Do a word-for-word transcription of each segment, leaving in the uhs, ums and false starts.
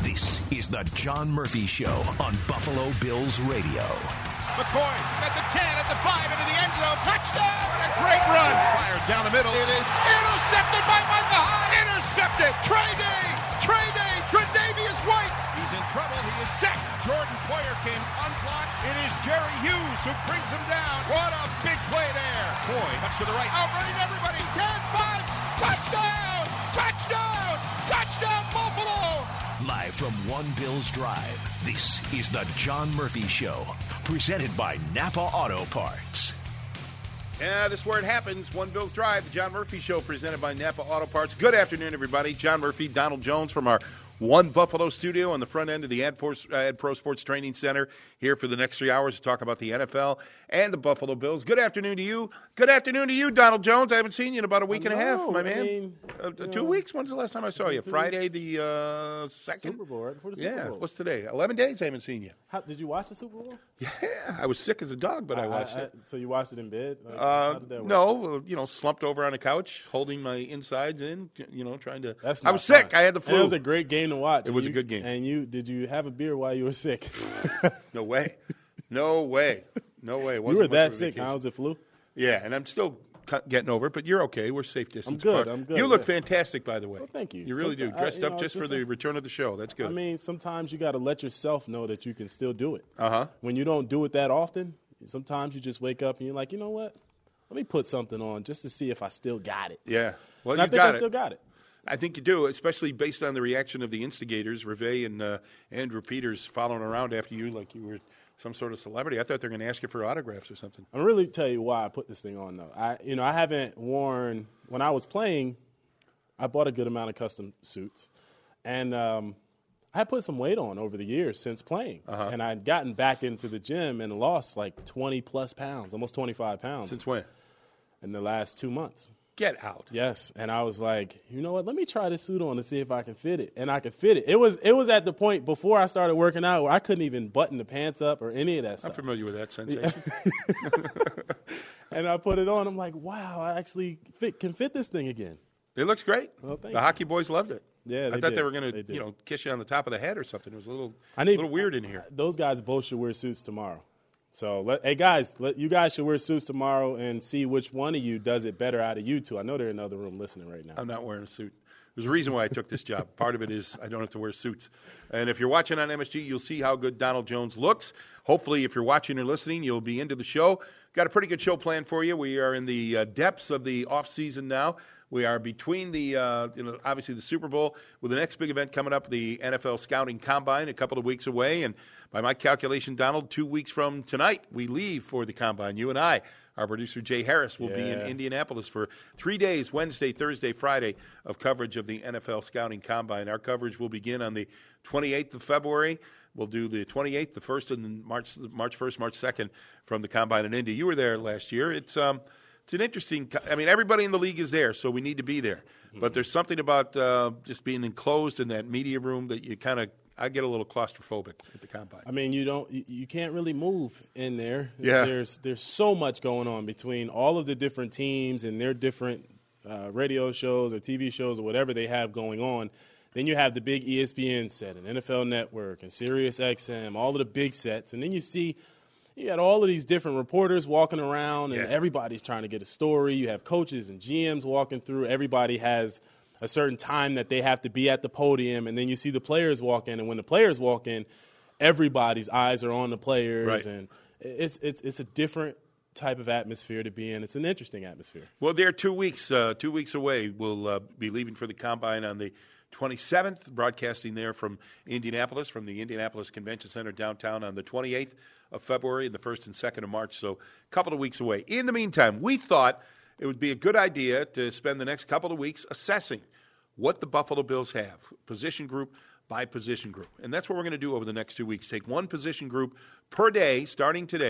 This is the John Murphy Show on Buffalo Bills Radio. McCoy at the ten, at the five, into the end zone. Touchdown! And a great run. Fires down the middle. It is intercepted by Micah Hyde. Intercepted. Trey Day. Trey Day. Tre'Davious White. He's in trouble. He is sacked. Jordan Poyer came unblocked. It is Jerry Hughes who brings him down. What a big play there. Boy, much to the right. Outrunning everybody. ten five. Touchdown! Touchdown! Touchdown, Buffalo! Live from One Bills Drive, this is the John Murphy Show, presented by Napa Auto Parts. Yeah, this is where it happens. One Bills Drive, the John Murphy Show, presented by Napa Auto Parts. Good afternoon, everybody. John Murphy, Donald Jones from our One Buffalo studio on the front end of the Ad Pro, Ad Pro Sports Training Center, here for the next three hours to talk about the N F L and the Buffalo Bills. Good afternoon to you. Good afternoon to you, Donald Jones. I haven't seen you in about a week and a half, my I man. Mean, uh, two know, weeks? When's the last time I saw you? Friday weeks. the uh, second? Super Bowl, right before the Super yeah. Bowl. What's today? eleven days I haven't seen you. How, did you watch the Super Bowl? Yeah, I was sick as a dog, but I, I watched I, it. I, so you watched it in bed? Like, Uh, how did that work? no, you know, slumped over on the couch, holding my insides in, you know, trying to. That's I not was sick. fun. I had the flu. And it was a great game to watch. It was You- a good game. And you did you have a beer while you were sick? No way. No way. No way. It You wasn't were much that of a sick. vacation. How was it, flu? Yeah, and I'm still cu- getting over it, but you're okay. We're safe distance good, apart. I'm good, You look yeah. fantastic, by the way. Well, thank you. You really do. Sometime- I- Dressed you up know, just for just the a- return of the show. That's good. I mean, sometimes you got to let yourself know that you can still do it. Uh-huh. When you don't do it that often, sometimes you just wake up and you're like, you know what? Let me put something on just to see if I still got it. Yeah. Well, And I you think got I it. still got it. I think you do, especially based on the reaction of the instigators, Reve and uh, Andrew Peters following around after you like you were some sort of celebrity. I thought they were going to ask you for autographs or something. I'm really tell you why I put this thing on though. I you know I haven't worn when I was playing. I bought a good amount of custom suits, and um, I had put some weight on over the years since playing, Uh-huh. and I'd gotten back into the gym and lost like twenty plus pounds, almost twenty-five pounds Since when? in the last two months. Get out. Yes, and I was like, you know what? Let me try this suit on to see if I can fit it, and I could fit it. It was it was at the point before I started working out where I couldn't even button the pants up or any of that I'm stuff. familiar with that sensation. And I put it on. I'm like, wow, I actually fit, can fit this thing again. It looks great. Well, thank the you. hockey boys loved it. Yeah, I they thought did. they were going They to, did. you know, kiss you on the top of the head or something. It was a little, I need, little weird in here. Those guys both should wear suits tomorrow. So, let, hey guys, let, you guys should wear suits tomorrow and see which one of you does it better out of you two. I know they're in another room listening right now. I'm not wearing a suit. There's a reason why I took this job. Part of it is I don't have to wear suits. And if you're watching on M S G, you'll see how good Donald Jones looks. Hopefully, if you're watching or listening, you'll be into the show. Got a pretty good show planned for you. We are in the uh, depths of the off season now. We are between the, uh, you know, obviously the Super Bowl with the next big event coming up, the N F L Scouting Combine, a couple of weeks away. And by my calculation, Donald, two weeks from tonight, we leave for the Combine. You and I, our producer Jay Harris, will be in Yeah. Indianapolis for three days, Wednesday, Thursday, Friday, of coverage of the N F L Scouting Combine. Our coverage will begin on the twenty-eighth of February. We'll do the twenty-eighth, the first, and then March, March first, March second from the Combine in Indy. You were there last year. It's um, it's an interesting. I mean, everybody in the league is there, so we need to be there. But there's something about uh, just being enclosed in that media room that you kind of. I get a little claustrophobic at the Combine. I mean, you don't, you, you can't really move in there. Yeah. There's there's so much going on between all of the different teams and their different uh, radio shows or T V shows or whatever they have going on. Then you have the big E S P N set and N F L Network and Sirius X M, all of the big sets. And then you see you got all of these different reporters walking around, and Yeah. everybody's trying to get a story. You have coaches and G Ms walking through. Everybody has a certain time that they have to be at the podium, and then you see the players walk in. And when the players walk in, everybody's eyes are on the players, Right. and it's it's it's a different type of atmosphere to be in. It's an interesting atmosphere. Well, they're two weeks, uh, two weeks away. We'll uh, be leaving for the Combine on the twenty-seventh, broadcasting there from Indianapolis, from the Indianapolis Convention Center downtown on the twenty-eighth of February and the first and second of March, so a couple of weeks away. In the meantime, we thought it would be a good idea to spend the next couple of weeks assessing what the Buffalo Bills have, position group by position group. And that's what we're going to do over the next two weeks. Take one position group per day, starting today,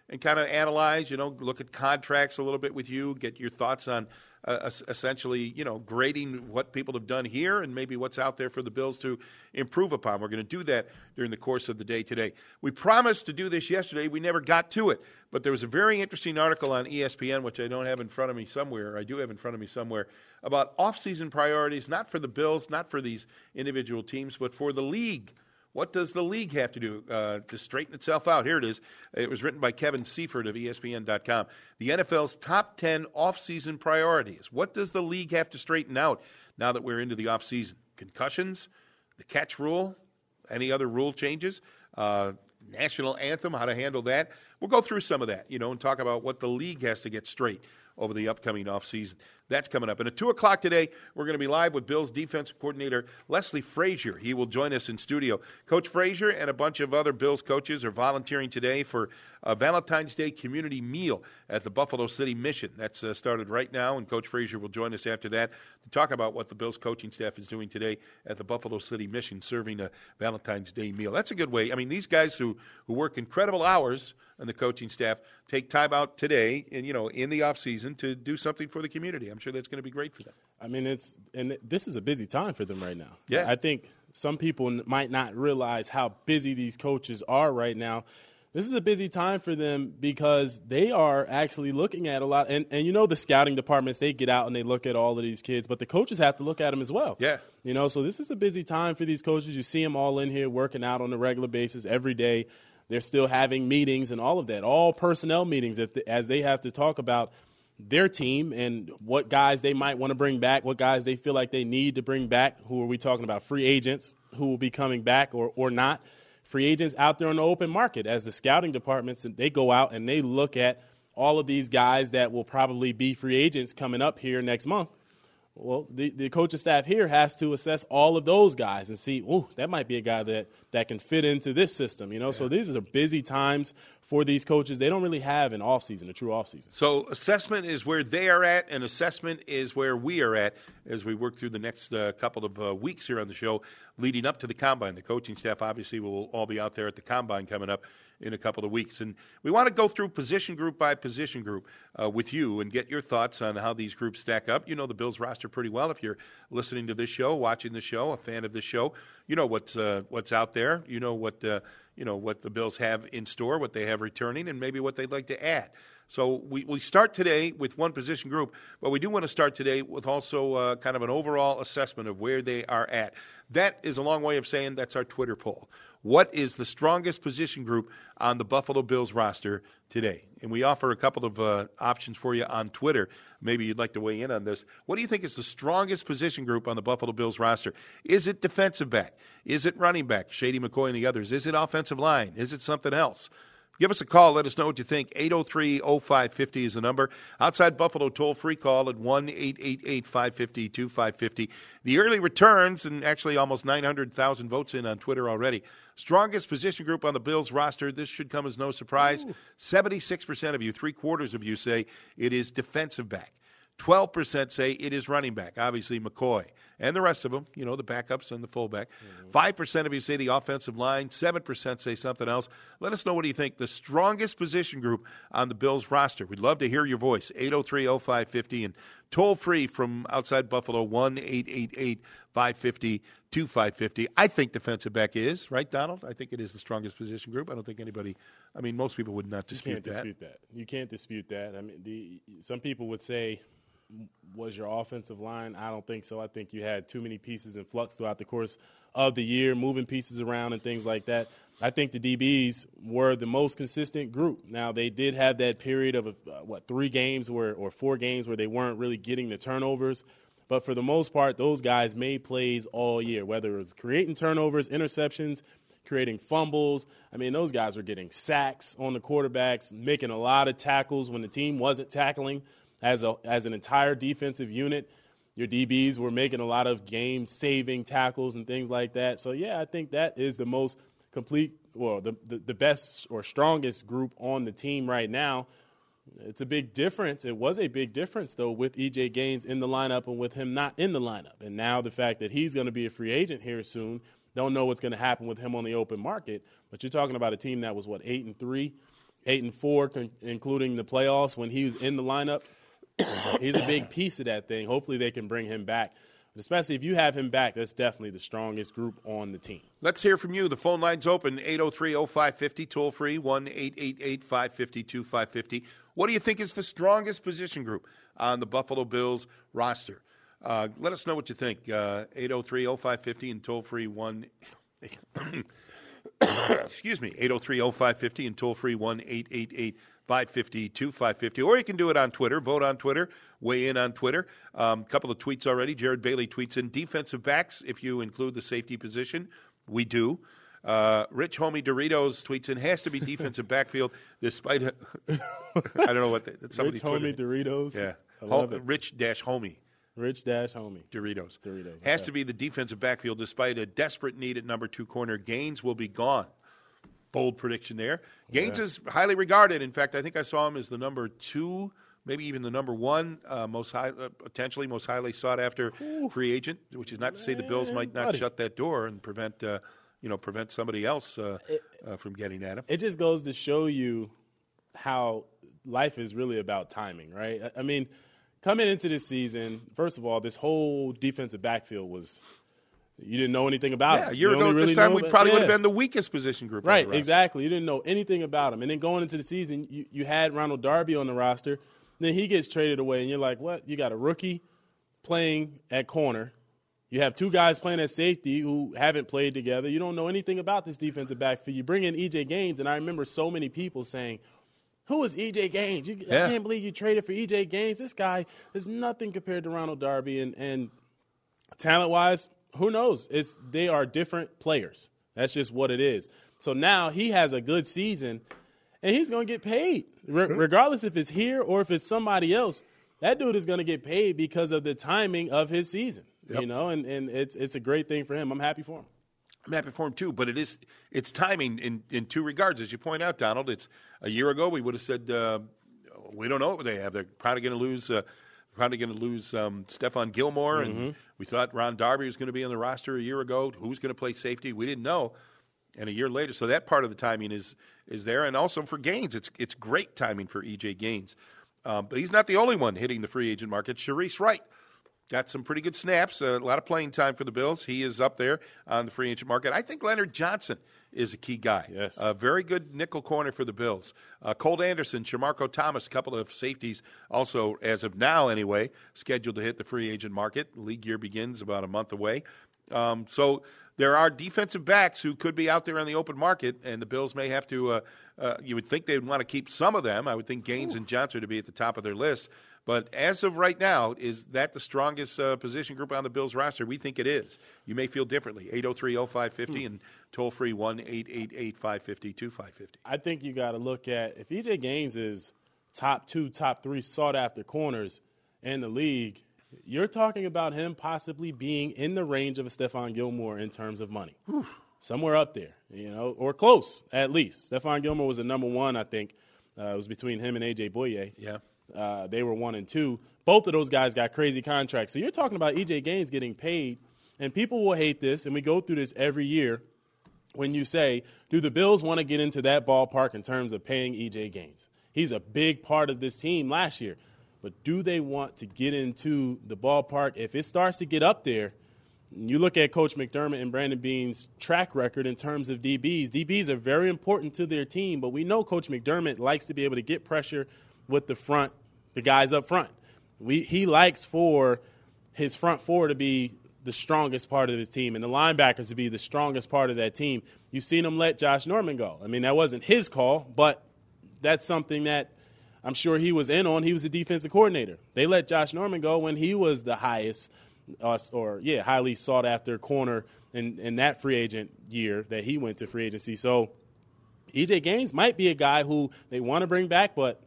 and kind of analyze, you know, look at contracts a little bit with you, get your thoughts on uh, essentially, you know, grading what people have done here and maybe what's out there for the Bills to improve upon. We're going to do that during the course of the day today. We promised to do this yesterday. We never got to it, but there was a very interesting article on E S P N, which I don't have in front of me somewhere. I do have in front of me somewhere, about off-season priorities, not for the Bills, not for these individual teams, but for the league. What does the league have to do uh, to straighten itself out? Here it is. It was written by Kevin Seifert of E S P N dot com. The N F L's top ten off-season priorities. What does the league have to straighten out now that we're into the off-season? Concussions, the catch rule, any other rule changes, uh, national anthem, how to handle that. We'll go through some of that, you know, and talk about what the league has to get straight over the upcoming offseason. That's coming up. And at two o'clock today, we're going to be live with Bills defensive coordinator Leslie Frazier. He will join us in studio. Coach Frazier and a bunch of other Bills coaches are volunteering today for a Valentine's Day community meal at the Buffalo City Mission. That's uh, started right now, and Coach Frazier will join us after that to talk about what the Bills coaching staff is doing today at the Buffalo City Mission, serving a Valentine's Day meal. That's a good way. I mean, these guys who, who work incredible hours and the coaching staff take time out today and, you know, in the off season to do something for the community. I'm sure that's going to be great for them. I mean, it's and this is a busy time for them right now. Yeah. I think some people might not realize how busy these coaches are right now. This is a busy time for them because they are actually looking at a lot. And, and you know, the scouting departments, they get out and they look at all of these kids, but the coaches have to look at them as well. Yeah. You know, so this is a busy time for these coaches. You see them all in here working out on a regular basis every day. They're still having meetings and all of that, all personnel meetings as they have to talk about their team and what guys they might want to bring back, what guys they feel like they need to bring back. Who are we talking about? Free agents who will be coming back or, or not. Free agents out there on the open market as the scouting departments, they go out and they look at all of these guys that will probably be free agents coming up here next month. Well, the, the coaching staff here has to assess all of those guys and see, ooh, that might be a guy that, that can fit into this system, you know. Yeah. So these are busy times for these coaches. They don't really have an offseason, a true offseason. So assessment is where they are at, and assessment is where we are at as we work through the next uh, couple of uh, weeks here on the show leading up to the Combine. The coaching staff obviously will all be out there at the Combine coming up in a couple of weeks. And we want to go through position group by position group uh, with you and get your thoughts on how these groups stack up. You know the Bills roster pretty well. If you're listening to this show, watching the show, a fan of this show, you know what's uh, what's out there. You know what uh, you know what the Bills have in store, what they have returning, and maybe what they'd like to add. So we, we start today with one position group, but we do want to start today with also uh, kind of an overall assessment of where they are at. That is a long way of saying that's our Twitter poll. What is the strongest position group on the Buffalo Bills roster today? And we offer a couple of uh, options for you on Twitter. Maybe you'd like to weigh in on this. What do you think is the strongest position group on the Buffalo Bills roster? Is it defensive back? Is it running back, Shady McCoy and the others? Is it offensive line? Is it something else? Give us a call. Let us know what you think. eight oh three oh five five oh is the number. Outside Buffalo, toll-free call at one eight eight eight, five five zero, two five five zero. The early returns, and actually almost nine hundred thousand votes in on Twitter already. Strongest position group on the Bills roster. This should come as no surprise. Ooh. seventy-six percent of you, three-quarters of you say it is defensive back. twelve percent say it is running back, obviously McCoy. And the rest of them, you know, the backups and the fullback. Mm-hmm. five percent of you say the offensive line. seven percent say something else. Let us know what do you think the strongest position group on the Bills roster. We'd love to hear your voice. eight oh three oh five five oh and toll-free from outside Buffalo, one eight eight eight, five five zero, two five five oh. I think defensive back is, right, Donald? I think it is the strongest position group. I don't think anybody – I mean, most people would not dispute you can't that. dispute that. You can't dispute that. I mean, the some people would say – was your offensive line? I don't think so. I think you had too many pieces in flux throughout the course of the year, moving pieces around and things like that. I think the D Bs were the most consistent group. Now, they did have that period of, uh, what, three games where, or four games where they weren't really getting the turnovers. But for the most part, those guys made plays all year, whether it was creating turnovers, interceptions, creating fumbles. I mean, those guys were getting sacks on the quarterbacks, making a lot of tackles when the team wasn't tackling. As a as an entire defensive unit, your D Bs were making a lot of game-saving tackles and things like that. So, yeah, I think that is the most complete, well, the, the, the best or strongest group on the team right now. It's a big difference. It was a big difference, though, with E J Gaines in the lineup and with him not in the lineup. And now the fact that he's going to be a free agent here soon, don't know what's going to happen with him on the open market. But you're talking about a team that was, what, eight and three eight and four, con- including the playoffs when he was in the lineup. He's a big piece of that thing. Hopefully they can bring him back. But especially if you have him back, that's definitely the strongest group on the team. Let's hear from you. The phone line's open, eight oh three oh five fifty, toll free, one eight eight eight five five two five five zero. What do you think is the strongest position group on the Buffalo Bills roster? Uh, let us know what you think. Uh, eight oh three oh five fifty and toll free one. Excuse me, eight oh three oh five fifty and toll free one eight eight eight five five two five five zero. Or you can do it on Twitter. Vote on Twitter. Weigh in on Twitter. A um, couple of tweets already. Jared Bailey tweets in defensive backs, if you include the safety position. We do. Uh, Rich Homie Doritos tweets in, has to be defensive backfield despite, a, I don't know what, the, that's somebody's Rich Homie Doritos. Yeah. I love Ho- it. Rich dash Homie. Rich dash Homie. Doritos. Doritos. Has okay. to be the defensive backfield despite a desperate need at number two corner. Gaines will be gone. Bold prediction there. Gaines yeah. is highly regarded. In fact, I think I saw him as the number two, maybe even the number one, uh, most high, uh, potentially most highly sought after Ooh. free agent. Which is not to say the Bills might not buddy. shut that door and prevent, uh, you know, prevent somebody else uh, it, uh, from getting at him. It just goes to show you how life is really about timing, right? I, I mean, coming into this season, first of all, this whole defensive backfield was. You didn't know anything about yeah, him. a year you ago really this time, we about, probably yeah. would have been the weakest position group. Right, on the exactly. You didn't know anything about him. And then going into the season, you, you had Ronald Darby on the roster. Then he gets traded away, and you're like, what? You got a rookie playing at corner. You have two guys playing at safety who haven't played together. You don't know anything about this defensive backfield. You bring in E J Gaines, and I remember so many people saying, who is E J Gaines? You, yeah. I can't believe you traded for E J Gaines. This guy is nothing compared to Ronald Darby. And, and talent-wise, who knows? It's they are different players. That's just what it is. So now he has a good season, and he's going to get paid. Re- regardless if it's here or if it's somebody else, that dude is going to get paid because of the timing of his season. Yep. You know, and, and it's it's a great thing for him. I'm happy for him. I'm happy for him too, but it is it's timing in, in two regards. As you point out, Donald, it's a year ago we would have said uh, we don't know what they have. They're probably going to lose uh, Probably going to lose um, Stephon Gilmore, mm-hmm. and we thought Ron Darby was going to be on the roster a year ago. Who's going to play safety? We didn't know, and a year later, so that part of the timing is is there. And also for Gaines, it's it's great timing for E J Gaines, um, but he's not the only one hitting the free agent market. Sharice Wright got some pretty good snaps, uh, a lot of playing time for the Bills. He is up there on the free agent market. I think Leonard Johnson is a key guy. Yes. A very good nickel corner for the Bills. Uh, Colt Anderson, Shamarko Thomas, a couple of safeties also, as of now anyway, scheduled to hit the free agent market. League year begins about a month away. Um, so there are defensive backs who could be out there on the open market, and the Bills may have to uh, uh, you would think they would want to keep some of them. I would think Gaines Ooh. and Johnson to be at the top of their list. But as of right now, is that the strongest uh, position group on the Bills roster? We think it is. You may feel differently. eight oh three oh five fifty and toll-free one eight eight eight five five two five five zero. I think you got to look at, if E J Gaines is top two, top three sought-after corners in the league, you're talking about him possibly being in the range of a Stephon Gilmore in terms of money. Whew. Somewhere up there, you know, or close at least. Stephon Gilmore was the number one, I think. Uh, it was between him and A J Bouye. Yeah. Uh, they were one and two. Both of those guys got crazy contracts. So you're talking about E J Gaines getting paid, and people will hate this, and we go through this every year when you say, do the Bills want to get into that ballpark in terms of paying E J Gaines? He's a big part of this team last year. But do they want to get into the ballpark? If it starts to get up there, you look at Coach McDermott and Brandon Beane's track record in terms of D Bs. D Bs are very important to their team, but we know Coach McDermott likes to be able to get pressure with the front, the guys up front. We, he likes for his front four to be the strongest part of his team and the linebackers to be the strongest part of that team. You've seen him let Josh Norman go. I mean, that wasn't his call, but that's something that I'm sure he was in on. He was the defensive coordinator. They let Josh Norman go when he was the highest uh, or, yeah, highly sought-after corner in, in that free agent year that he went to free agency. So E J Gaines might be a guy who they want to bring back, but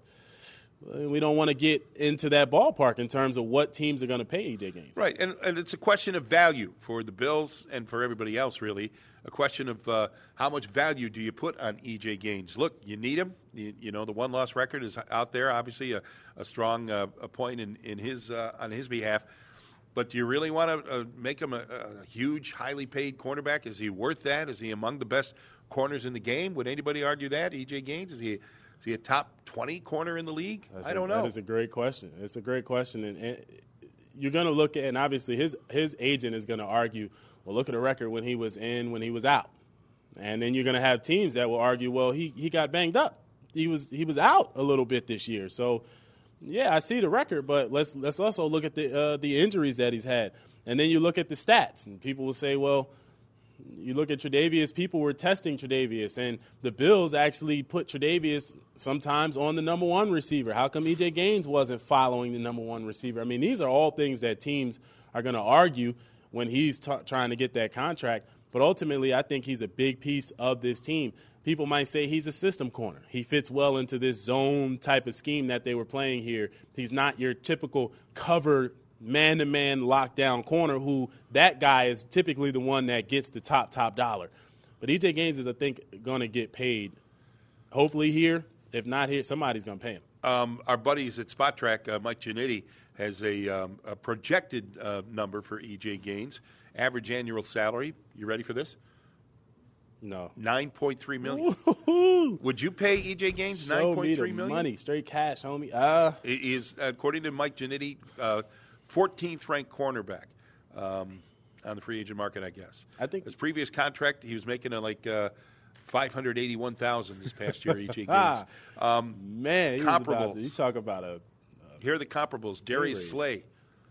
we don't want to get into that ballpark in terms of what teams are going to pay E J Gaines. Right, and, and it's a question of value for the Bills and for everybody else, really. A question of uh, how much value do you put on E J Gaines? Look, you need him. You, you know, the one-loss record is out there, obviously a, a strong uh, a point in, in his uh, on his behalf. But do you really want to uh, make him a, a huge, highly paid cornerback? Is he worth that? Is he among the best corners in the game? Would anybody argue that, E J Gaines? Is he Is he a top twenty corner in the league? That's I don't a, know. That is a great question. It's a great question. And, and you're going to look at, and obviously his, his agent is going to argue, well, look at the record when he was in, when he was out. And then you're going to have teams that will argue, well, he, he got banged up. He was he was out a little bit this year. So, yeah, I see the record, but let's let's also look at the uh, the injuries that he's had. And then you look at the stats, and people will say, well, you look at Tre'Davious, people were testing Tre'Davious, and the Bills actually put Tre'Davious sometimes on the number one receiver. How come E J Gaines wasn't following the number one receiver? I mean, these are all things that teams are going to argue when he's t- trying to get that contract. But ultimately, I think he's a big piece of this team. People might say he's a system corner. He fits well into this zone type of scheme that they were playing here. He's not your typical cover man-to-man lockdown corner who that guy is typically the one that gets the top, top dollar. But E J Gaines is, I think, going to get paid hopefully here. If not here, somebody's going to pay him. Um, our buddies at Spot Track, uh, Mike Giannitti, has a, um, a projected uh, number for E J Gaines. Average annual salary, you ready for this? No. nine point three million dollars. Would you pay E J Gaines nine point three million dollars? Money, straight cash, homie. Uh, He is, according to Mike Giannitti, uh, fourteenth ranked cornerback um, on the free agent market, I guess. I think his previous contract, he was making a, like uh, five hundred eighty-one thousand dollars this past year, E J Gaines. Ah, Um, man, he was about comparables. to, you talk about a, a Here are the comparables. Darius raise. Slay,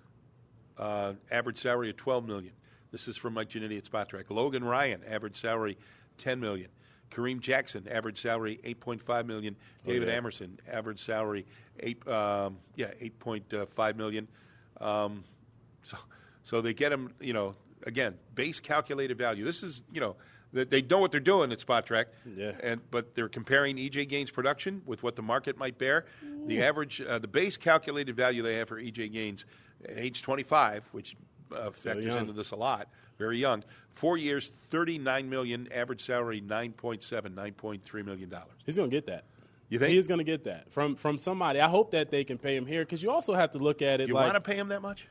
uh, average salary of twelve million dollars. This is from Mike Giannitti at Spot Track. Logan Ryan, average salary ten million dollars. Kareem Jackson, average salary eight point five million dollars. David yeah. Emerson, average salary eight, um, yeah, eight point five million dollars. Um, so, so they get him. You know, again, base calculated value. This is, you know, they, they know what they're doing at Spot Track. Yeah. And but they're comparing E J Gaines' production with what the market might bear. The average, uh, the base calculated value they have for E J Gaines at age twenty-five, which uh, factors young. into this a lot, very young. Four years, thirty-nine million dollars, average salary nine point seven, nine point three million dollars. He's going to get that. You think? He is going to get that from from somebody. I hope that they can pay him here because you also have to look at it You like want to pay him that much?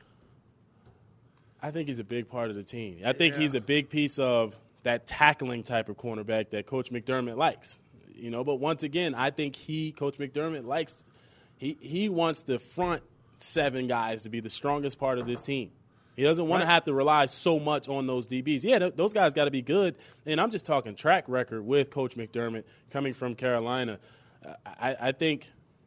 I think he's a big part of the team. I think Yeah. he's a big piece of that tackling type of cornerback that Coach McDermott likes. You know, but once again, I think he, Coach McDermott, likes he he wants the front seven guys to be the strongest part of this team. He doesn't want Right. to have to rely so much on those D Bs. Yeah, th- those guys got to be good. And I'm just talking track record with Coach McDermott coming from Carolina. Uh, I, I think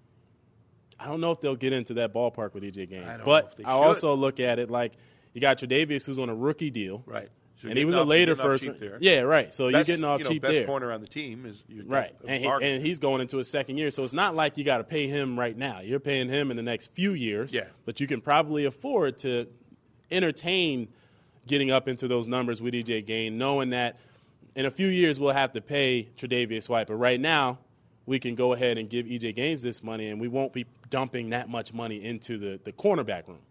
I don't know if they'll get into that ballpark with E J Gaines. I don't know but if they I should. also look at it like you got Tre'Davious who's on a rookie deal. Right. So and you're he was getting a off- later you're getting off first. cheap there. Yeah, right. So Best, you're getting off you know, cheap best there. corner on the team is you're Right, a and, he, bargain. and he's going into his second year, so it's not like you got to pay him right now. You're paying him in the next few years, Yeah. but you can probably afford to entertain getting up into those numbers with E J Gaines, knowing that in a few years we'll have to pay Tre'Davious White, but right now we can go ahead and give E J Gaines this money, and we won't be dumping that much money into the, the cornerback room.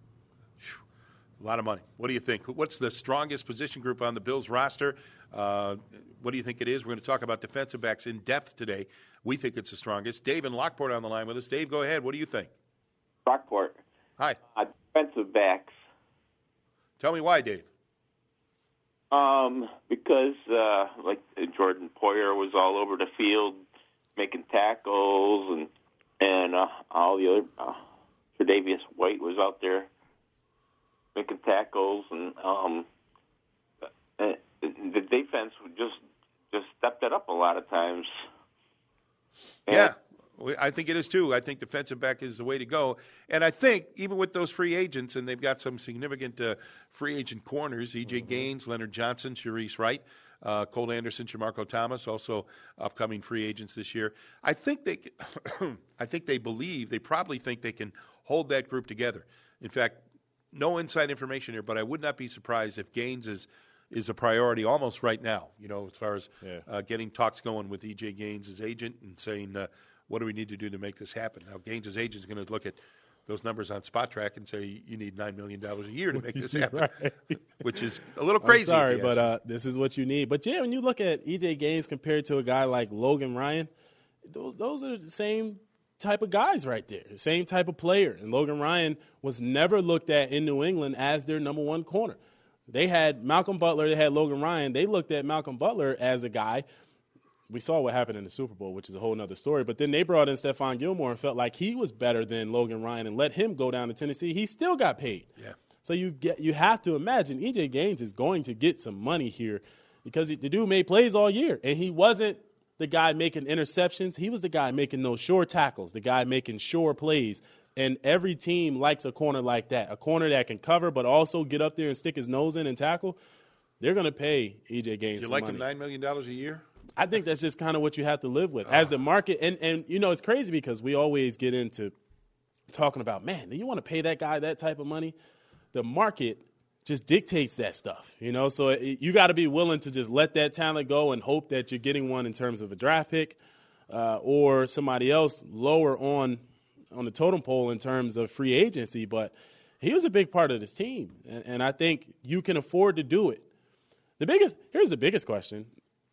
A lot of money. What do you think? What's the strongest position group on the Bills roster? Uh, what do you think it is? We're going to talk about defensive backs in depth today. We think it's the strongest. Dave and Lockport on the line with us. Dave, go ahead. What do you think? Rockport. Hi. Uh, defensive backs. Tell me why, Dave. Um, because uh, like Jordan Poyer was all over the field making tackles, and and uh, all the other uh, Tre'Davious White was out there making tackles, and um, and the defense just just stepped it up a lot of times. And Yeah. We- I think it is too. I think defensive back is the way to go. And I think even with those free agents, and they've got some significant uh, free agent corners, E J Mm-hmm. Gaines, Leonard Johnson, Sharice Wright, uh, Cole Anderson, Shamarko Thomas, also upcoming free agents this year. I think they, I think they believe, they probably think they can hold that group together. In fact, no inside information here, but I would not be surprised if Gaines is is a priority almost right now, you know, as far as Yeah. uh, getting talks going with E J Gaines' agent and saying, uh, what do we need to do to make this happen? Now, Gaines' agent is going to look at those numbers on Spot Track and say, you need nine million dollars a year to make this happen, Right. which is a little crazy. I'm sorry, if you but ask uh, this is what you need. But, yeah, when you look at E J Gaines compared to a guy like Logan Ryan, those, those are the same type of guys right there, the same type of player. And Logan Ryan was never looked at in New England as their number one corner. They had Malcolm Butler, they had Logan Ryan. They looked at Malcolm Butler as a guy we saw what happened in the Super Bowl, which is a whole other story. But then they brought in Stephon Gilmore and felt like he was better than Logan Ryan and let him go down to Tennessee. He still got paid. Yeah. So you get you have to imagine E J Gaines is going to get some money here because the dude made plays all year, and he wasn't the guy making interceptions. He was the guy making those sure tackles, the guy making sure plays. And every team likes a corner like that, a corner that can cover but also get up there and stick his nose in and tackle. They're going to pay E J Gaines Do you some like money. him nine million dollars a year? I think that's just kind of what you have to live with. As the market, and, and you know, it's crazy because we always get into talking about, man, do you want to pay that guy that type of money? The market just dictates that stuff, you know? So it, you got to be willing to just let that talent go and hope that you're getting one in terms of a draft pick uh, or somebody else lower on on the totem pole in terms of free agency. But he was a big part of this team, and, and I think you can afford to do it. The biggest here's the biggest question.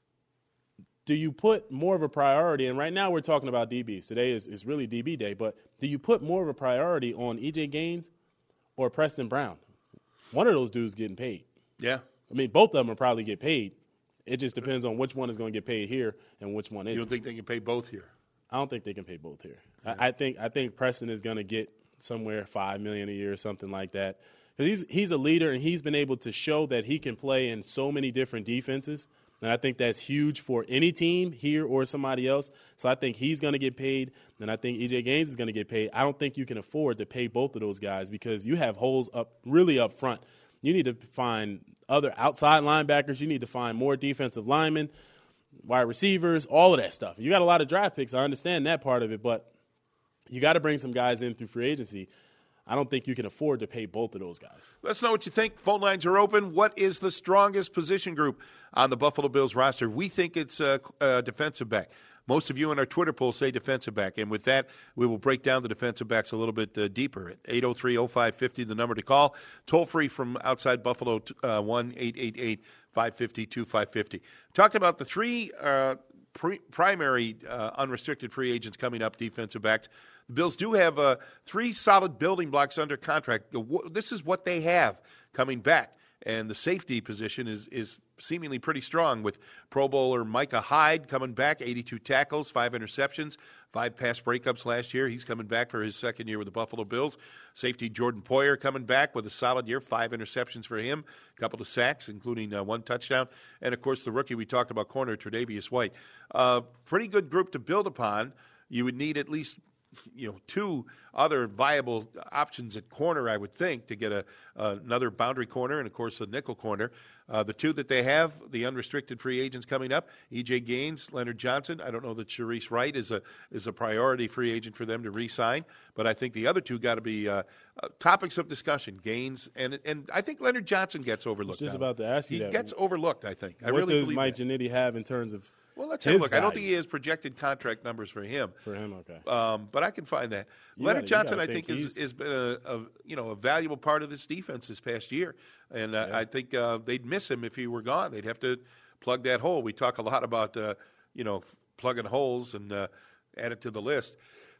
Do you put more of a priority, and right now we're talking about D Bs. Today is, is really D B day, but do you put more of a priority on E J Gaines or Preston Brown? One of those dudes getting paid. Yeah. I mean, both of them will probably get paid. It just depends on which one is going to get paid here and which one isn't. You don't think they can pay both here? I don't think they can pay both here. Yeah. I, I think I think Preston is going to get somewhere five million dollars a year or something like that. Because he's, he's a leader, and he's been able to show that he can play in so many different defenses. And I think that's huge for any team here or somebody else. So I think he's going to get paid, and I think E J Gaines is going to get paid. I don't think you can afford to pay both of those guys because you have holes up really up front. You need to find other outside linebackers. You need to find more defensive linemen, wide receivers, all of that stuff. You got a lot of draft picks. I understand that part of it, but you got to bring some guys in through free agency. I don't think you can afford to pay both of those guys. Let us know what you think. Phone lines are open. What is the strongest position group on the Buffalo Bills roster? We think it's a uh, uh, defensive back. Most of you in our Twitter poll say defensive back. And with that, we will break down the defensive backs a little bit uh, deeper. At eight oh three oh five fifty, the number to call. Toll free from outside Buffalo, uh, one eight eight eight five five zero two five five zero. Talked about the three uh, pre- primary uh, unrestricted free agents coming up, defensive backs. The Bills do have uh, three solid building blocks under contract. This is what they have coming back. And the safety position is is seemingly pretty strong with Pro Bowler Micah Hyde coming back, eighty-two tackles, five interceptions, five pass breakups last year. He's coming back for his second year with the Buffalo Bills. Safety Jordan Poyer coming back with a solid year, five interceptions for him, a couple of sacks, including uh, one touchdown. And, of course, the rookie we talked about, corner Tre'Davious White. Uh, pretty good group to build upon. You would need at least – you know, two other viable options at corner, I would think, to get a uh, another boundary corner and, of course, a nickel corner. Uh, the two that they have, the unrestricted free agents coming up, E J Gaines, Leonard Johnson. I don't know that Sharice Wright is a is a priority free agent for them to re-sign, but I think the other two got to be uh, uh, topics of discussion. Gaines and and I think Leonard Johnson gets overlooked. I was just now. about to ask you he that. He gets overlooked, I think. I what really does believe Mike that. Giannetti have in terms of Well, let's have a look. value? I don't think he has projected contract numbers for him. For him, okay. Um, but I can find that. You Leonard gotta- you Johnson, I gotta think, think has he's- is been a, a you know a valuable part of this defense this past year, and uh, Yeah. I think uh, they'd miss him if he were gone. They'd have to plug that hole. We talk a lot about uh, you know plugging holes and uh, add it to the list.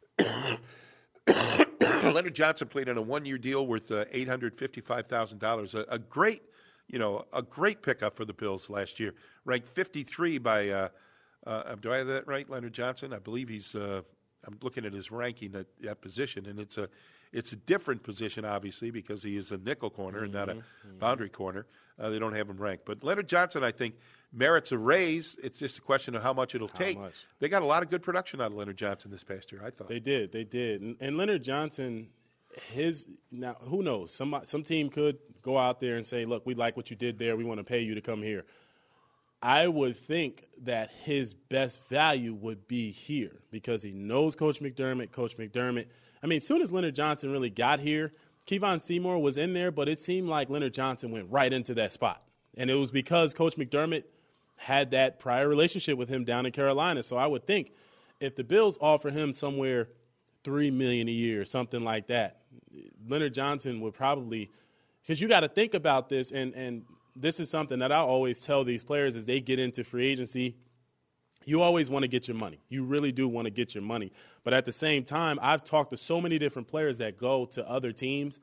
Leonard Johnson played on a one-year deal worth uh, eight hundred fifty-five thousand dollars. A, a great, you know, a great pickup for the Bills last year. Ranked fifty-three by. Uh, Uh, do I have that right, Leonard Johnson? I believe he's. Uh, I'm looking at his ranking at that position, and it's a, it's a different position, obviously, because he is a nickel corner Mm-hmm, and not a mm-hmm. boundary corner. Uh, they don't have him ranked, but Leonard Johnson, I think, merits a raise. It's just a question of how much it'll How take. much? They got a lot of good production out of Leonard Johnson this past year. I thought They did, they did, and, and Leonard Johnson, his now who knows? Some some team could go out there and say, "Look, we like what you did there. We want to pay you to come here." I would think that his best value would be here because he knows Coach McDermott. Coach McDermott. I mean, as soon as Leonard Johnson really got here, Kevon Seymour was in there, but it seemed like Leonard Johnson went right into that spot, and it was because Coach McDermott had that prior relationship with him down in Carolina. So I would think if the Bills offer him somewhere three million dollars a year, something like that, Leonard Johnson would probably – because you got to think about this, and, and this is something that I always tell these players as they get into free agency. You always want to get your money. You really do want to get your money. But at the same time, I've talked to so many different players that go to other teams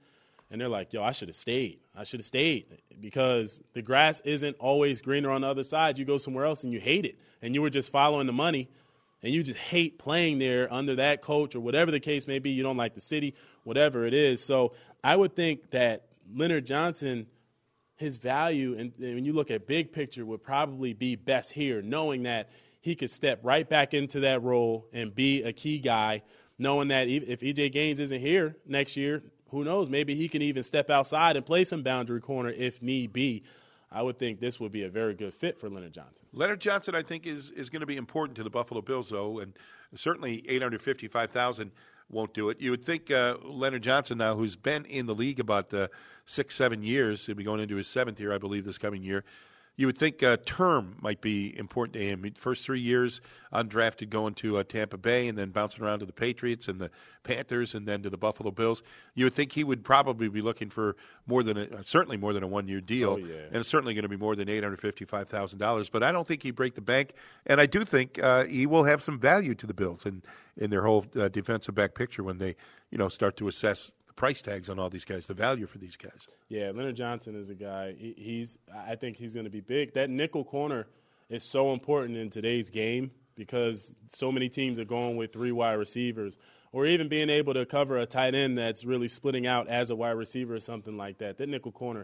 and they're like, yo, I should have stayed. I should have stayed because the grass isn't always greener on the other side. You go somewhere else and you hate it, and you were just following the money, and you just hate playing there under that coach or whatever the case may be. You don't like the city, whatever it is. So I would think that Leonard Johnson, his value, and when you look at big picture, would probably be best here, knowing that he could step right back into that role and be a key guy, knowing that if E J Gaines isn't here next year, who knows, maybe he can even step outside and play some boundary corner if need be. I would think this would be a very good fit for Leonard Johnson. Leonard Johnson, I think, is, is going to be important to the Buffalo Bills, though, and certainly eight hundred fifty-five thousand dollars won't do it. You would think uh, Leonard Johnson now, who's been in the league about uh, six, seven years, he'll be going into his seventh year, I believe, this coming year, you would think uh, term might be important to him. First three years undrafted, going to uh, Tampa Bay and then bouncing around to the Patriots and the Panthers and then to the Buffalo Bills. You would think he would probably be looking for more than a, certainly more than a one-year deal, oh, yeah. and it's certainly going to be more than eight hundred fifty-five thousand dollars. But I don't think he'd break the bank, and I do think uh, he will have some value to the Bills in, in their whole uh, defensive back picture when they, you know, start to assess price tags on all these guys, the value for these guys. Yeah, Leonard Johnson is a guy. He, he's. I think he's going to be big. That nickel corner is so important in today's game because so many teams are going with three wide receivers, or even being able to cover a tight end that's really splitting out as a wide receiver or something like that. That nickel corner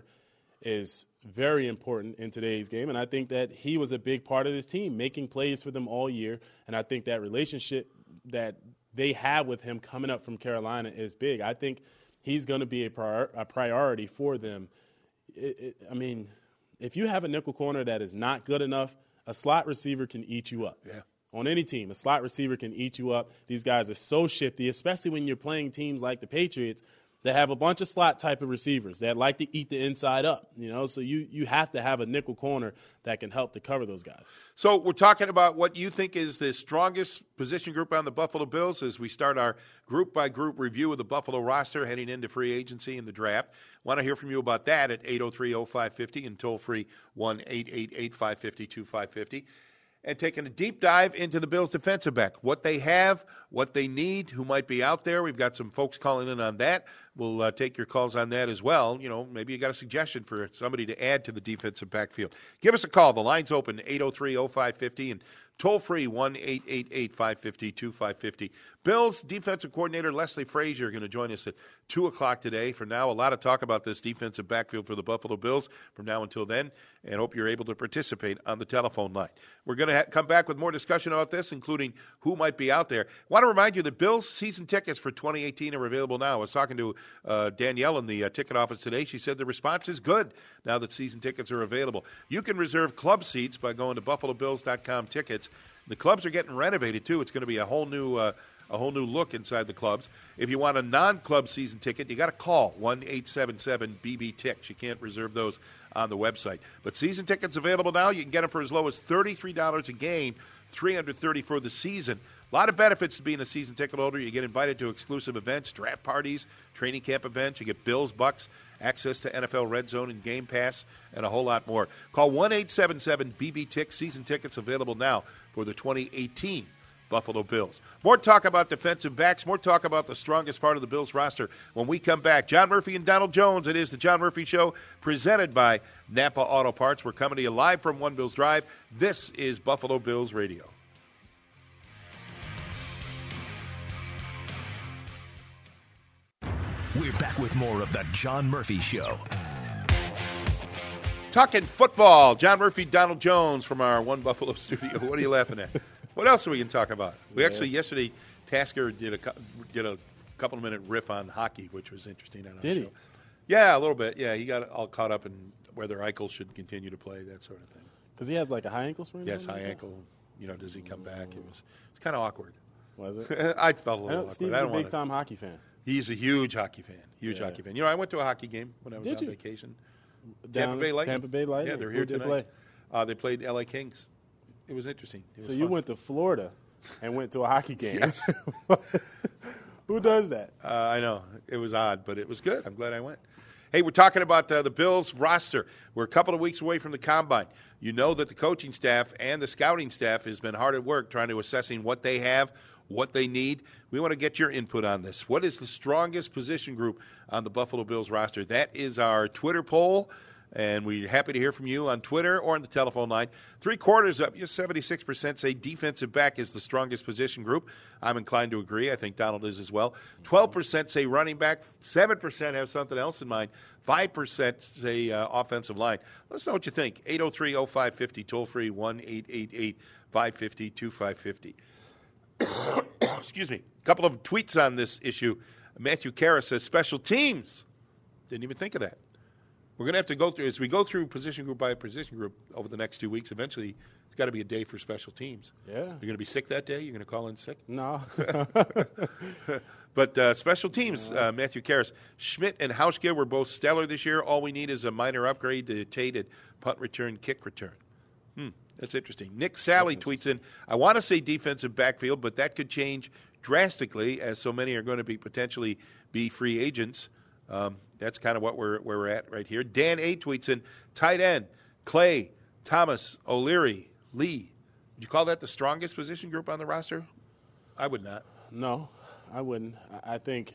is very important in today's game, and I think that he was a big part of this team, making plays for them all year, and I think that relationship that they have with him coming up from Carolina is big. I think he's going to be a, prior, a priority for them. It, it, I mean, if you have a nickel corner that is not good enough, a slot receiver can eat you up. Yeah. On any team, a slot receiver can eat you up. These guys are so shifty, especially when you're playing teams like the Patriots that have a bunch of slot type of receivers that like to eat the inside up, you know, so you, you have to have a nickel corner that can help to cover those guys. So we're talking about what you think is the strongest position group on the Buffalo Bills as we start our group-by-group review of the Buffalo roster heading into free agency and the draft. Want to hear from you about that at eight oh three oh five five oh and toll-free one eight eight eight five five oh two five five oh. And taking a deep dive into the Bills' defensive back, what they have, what they need, who might be out there. We've got some folks calling in on that. We'll uh, take your calls on that as well. You know, maybe you got a suggestion for somebody to add to the defensive backfield. Give us a call. The line's open, eight oh three oh five five oh and toll-free one eight eight eight five five oh two five five oh. Bills defensive coordinator Leslie Frazier going to join us at two o'clock today. For now, a lot of talk about this defensive backfield for the Buffalo Bills from now until then, and hope you're able to participate on the telephone line. We're going to ha- come back with more discussion about this, including who might be out there. I want to remind you that Bills season tickets for twenty eighteen are available now. I was talking to uh, Danielle in the uh, ticket office today. She said the response is good now that season tickets are available. You can reserve club seats by going to buffalo bills dot com tickets. The clubs are getting renovated, too. It's going to be a whole new uh, a whole new look inside the clubs. If you want a non-club season ticket, you got to call one eight seven seven B B T I C K S. You can't reserve those on the website. But season tickets available now. You can get them for as low as thirty-three dollars a game, three hundred thirty dollars for the season. A lot of benefits to being a season ticket holder. You get invited to exclusive events, draft parties, training camp events. You get Bills, Bucks, access to N F L Red Zone and Game Pass, and a whole lot more. Call one eight seven seven B B T I C K S. Season tickets available now for the twenty eighteen Buffalo Bills. More talk about defensive backs, more talk about the strongest part of the Bills roster when we come back. John Murphy and Donald Jones. It is the John Murphy Show presented by Napa Auto Parts. We're coming to you live from One Bills Drive. This is Buffalo Bills Radio. We're back with more of the John Murphy Show. Talking football. John Murphy, Donald Jones from our One Buffalo studio. What are you laughing at? What else are we going to talk about? We Yeah. actually, yesterday, Tasker did a did a couple of minute riff on hockey, which was interesting. On our Did he? show. Yeah, a little bit. Yeah, he got all caught up in whether Eichel should continue to play, that sort of thing. Because he has like a high ankle sprain? or Yes, something high like that? ankle. You know, does he come back? It was it's kind of awkward. Was it? I felt a I little know awkward. Steve's I a don't want big to. time hockey fan. He's a huge hockey fan. Huge Yeah. hockey fan. You know, I went to a hockey game when I was Did on you? vacation. Down Tampa Bay Lightning. Tampa Bay Lightning? Yeah, they're Who here did they tonight. play? Uh, they played L A Kings. It was interesting. It was So you fun. went to Florida and went to a hockey game. Yes. Who does that? Uh, I know. It was odd, but it was good. I'm glad I went. Hey, we're talking about uh, the Bills roster. We're a couple of weeks away from the Combine. You know that the coaching staff and the scouting staff has been hard at work trying to assessing what they have, what they need. We want to get your input on this. What is the strongest position group on the Buffalo Bills roster? That is our Twitter poll. And we're happy to hear from you on Twitter or on the telephone line. Three quarters up, you seventy-six percent say defensive back is the strongest position group. I'm inclined to agree. I think Donald is as well. twelve percent say running back. seven percent have something else in mind. five percent say uh, offensive line. Let us know what you think. eight oh three oh five five oh, toll free, one eight eight eight five five zero two five five zero. Excuse me. A couple of tweets on this issue. Matthew Karras says special teams. Didn't even think of that. We're going to have to go through, as we go through position group by position group over the next two weeks, eventually it's got to be a day for special teams. Yeah. You're going to be sick that day? You're going to call in sick? No. But uh, special teams, uh, Matthew Karras. Schmidt and Hauschka were both stellar this year. All we need is a minor upgrade to Tate at punt return, kick return. Hmm, that's interesting. Nick Sally tweets in, I want to say defensive backfield, but that could change drastically as so many are going to be potentially be free agents. Um, that's kind of what we're where we're at right here. Dan A. tweets in, tight end, Clay, Thomas, O'Leary, Lee. Would you call that the strongest position group on the roster? I would not. No, I wouldn't. I think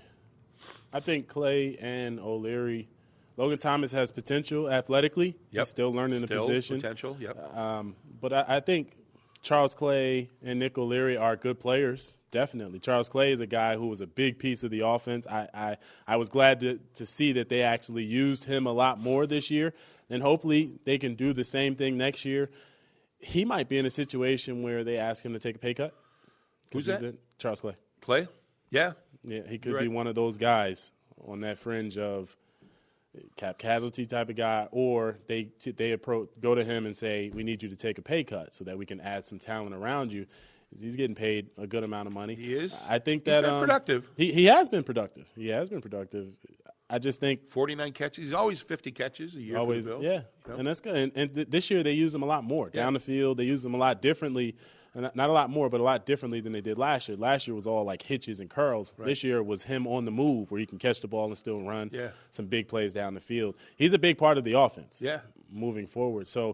I think Clay and O'Leary, Logan Thomas has potential athletically. Yep. He's still learning Still the position. potential, yep. Um, but I, I think Charles Clay and Nick O'Leary are good players. Definitely. Charles Clay is a guy who was a big piece of the offense. I, I, I was glad to, to see that they actually used him a lot more this year, and hopefully they can do the same thing next year. He might be in a situation where they ask him to take a pay cut. Who's that? Been, Charles Clay. Clay? Yeah. Yeah, he could You're be right. one of those guys on that fringe of cap casualty type of guy, or they they approach go to him and say, we need you to take a pay cut so that we can add some talent around you. He's getting paid a good amount of money. He is. I think He's that been um, productive. He he has been productive. He has been productive. I just think forty-nine catches. He's always fifty catches a year always for the Bills. yeah, Yep. and that's good. And, and th- this year they use him a lot more Yeah. down the field. They use him a lot differently. Not not a lot more, but a lot differently than they did last year. Last year was all like hitches and curls. Right. This year was him on the move where he can catch the ball and still run Yeah. some big plays down the field. He's a big part of the offense Yeah. moving forward. So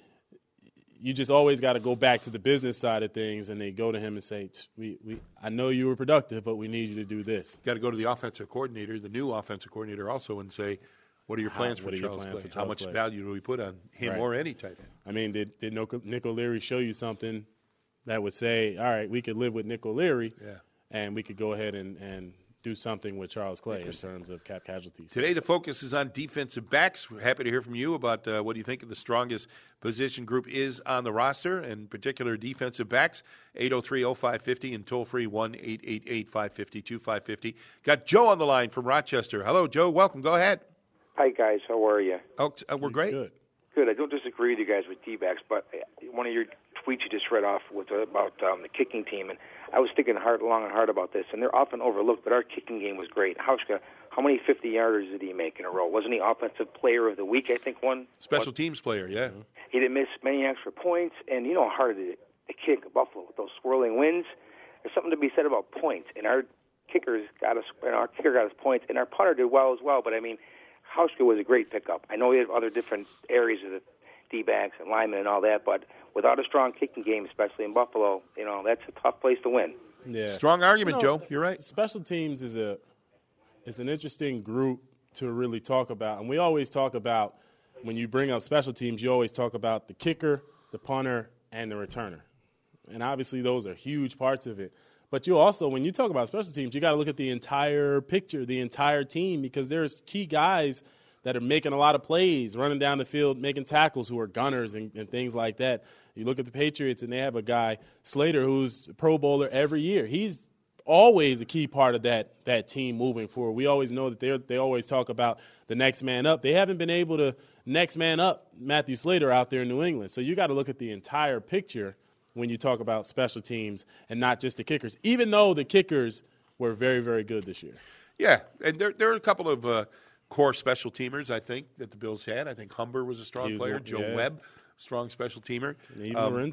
you just always got to go back to the business side of things, and they go to him and say, we, we, I know you were productive, but we need you to do this. Got to go to the offensive coordinator, the new offensive coordinator also, and say, what are your How- plans what for are your Charles plans Clay? for How Charles much Clay? value do we put on him Right. or any tight end? I mean, did, did Nick O'Leary show you something that would say, all right, we could live with Nick O'Leary, Yeah. and we could go ahead and, and do something with Charles Clay in terms of cap casualties. Today, the focus is on defensive backs. We're happy to hear from you about uh, what do you think of the strongest position group is on the roster, in particular defensive backs. eight oh three oh five five oh and toll-free one eight eight eight five five zero two five five zero. Got Joe on the line from Rochester. Hello, Joe. Welcome. Go ahead. Hi, guys. How are you? Oh, uh, we're great. Good. Good. I don't disagree with you guys with D-backs, but one of your tweets you just read off was about um, the kicking team, and I was thinking hard, long and hard about this, and they're often overlooked, but our kicking game was great. Hauschka, how many fifty-yarders did he make in a row? Wasn't he Offensive Player of the Week, I think, one? Special one? teams player, yeah. Mm-hmm. He didn't miss many extra points, and you know how hard it is to kick Buffalo with those swirling winds. There's something to be said about points, and our kickers got us, and our kicker got us points, and our punter did well as well, but I mean, Hauschka was a great pickup. I know he had other different areas of the D-backs and linemen and all that, but without a strong kicking game, especially in Buffalo, you know, that's a tough place to win. Yeah. Strong argument, You know, Joe. You're right. Special teams is a it's an interesting group to really talk about, and we always talk about when you bring up special teams, you always talk about the kicker, the punter, and the returner, and obviously those are huge parts of it. But you also, when you talk about special teams, you got to look at the entire picture, the entire team, because there's key guys that are making a lot of plays, running down the field, making tackles, who are gunners and, and things like that. You look at the Patriots, and they have a guy, Slater, who's a Pro Bowler every year. He's always a key part of that that team moving forward. We always know that they they always talk about the next man up. They haven't been able to next man up Matthew Slater out there in New England. So you got to look at the entire picture when you talk about special teams and not just the kickers, even though the kickers were very, very good this year. Yeah, and there, there are a couple of uh, core special teamers, I think, that the Bills had. I think Humber was a strong He was player. one- Joe yeah. Webb, strong special teamer. And even Um, Lorenzo.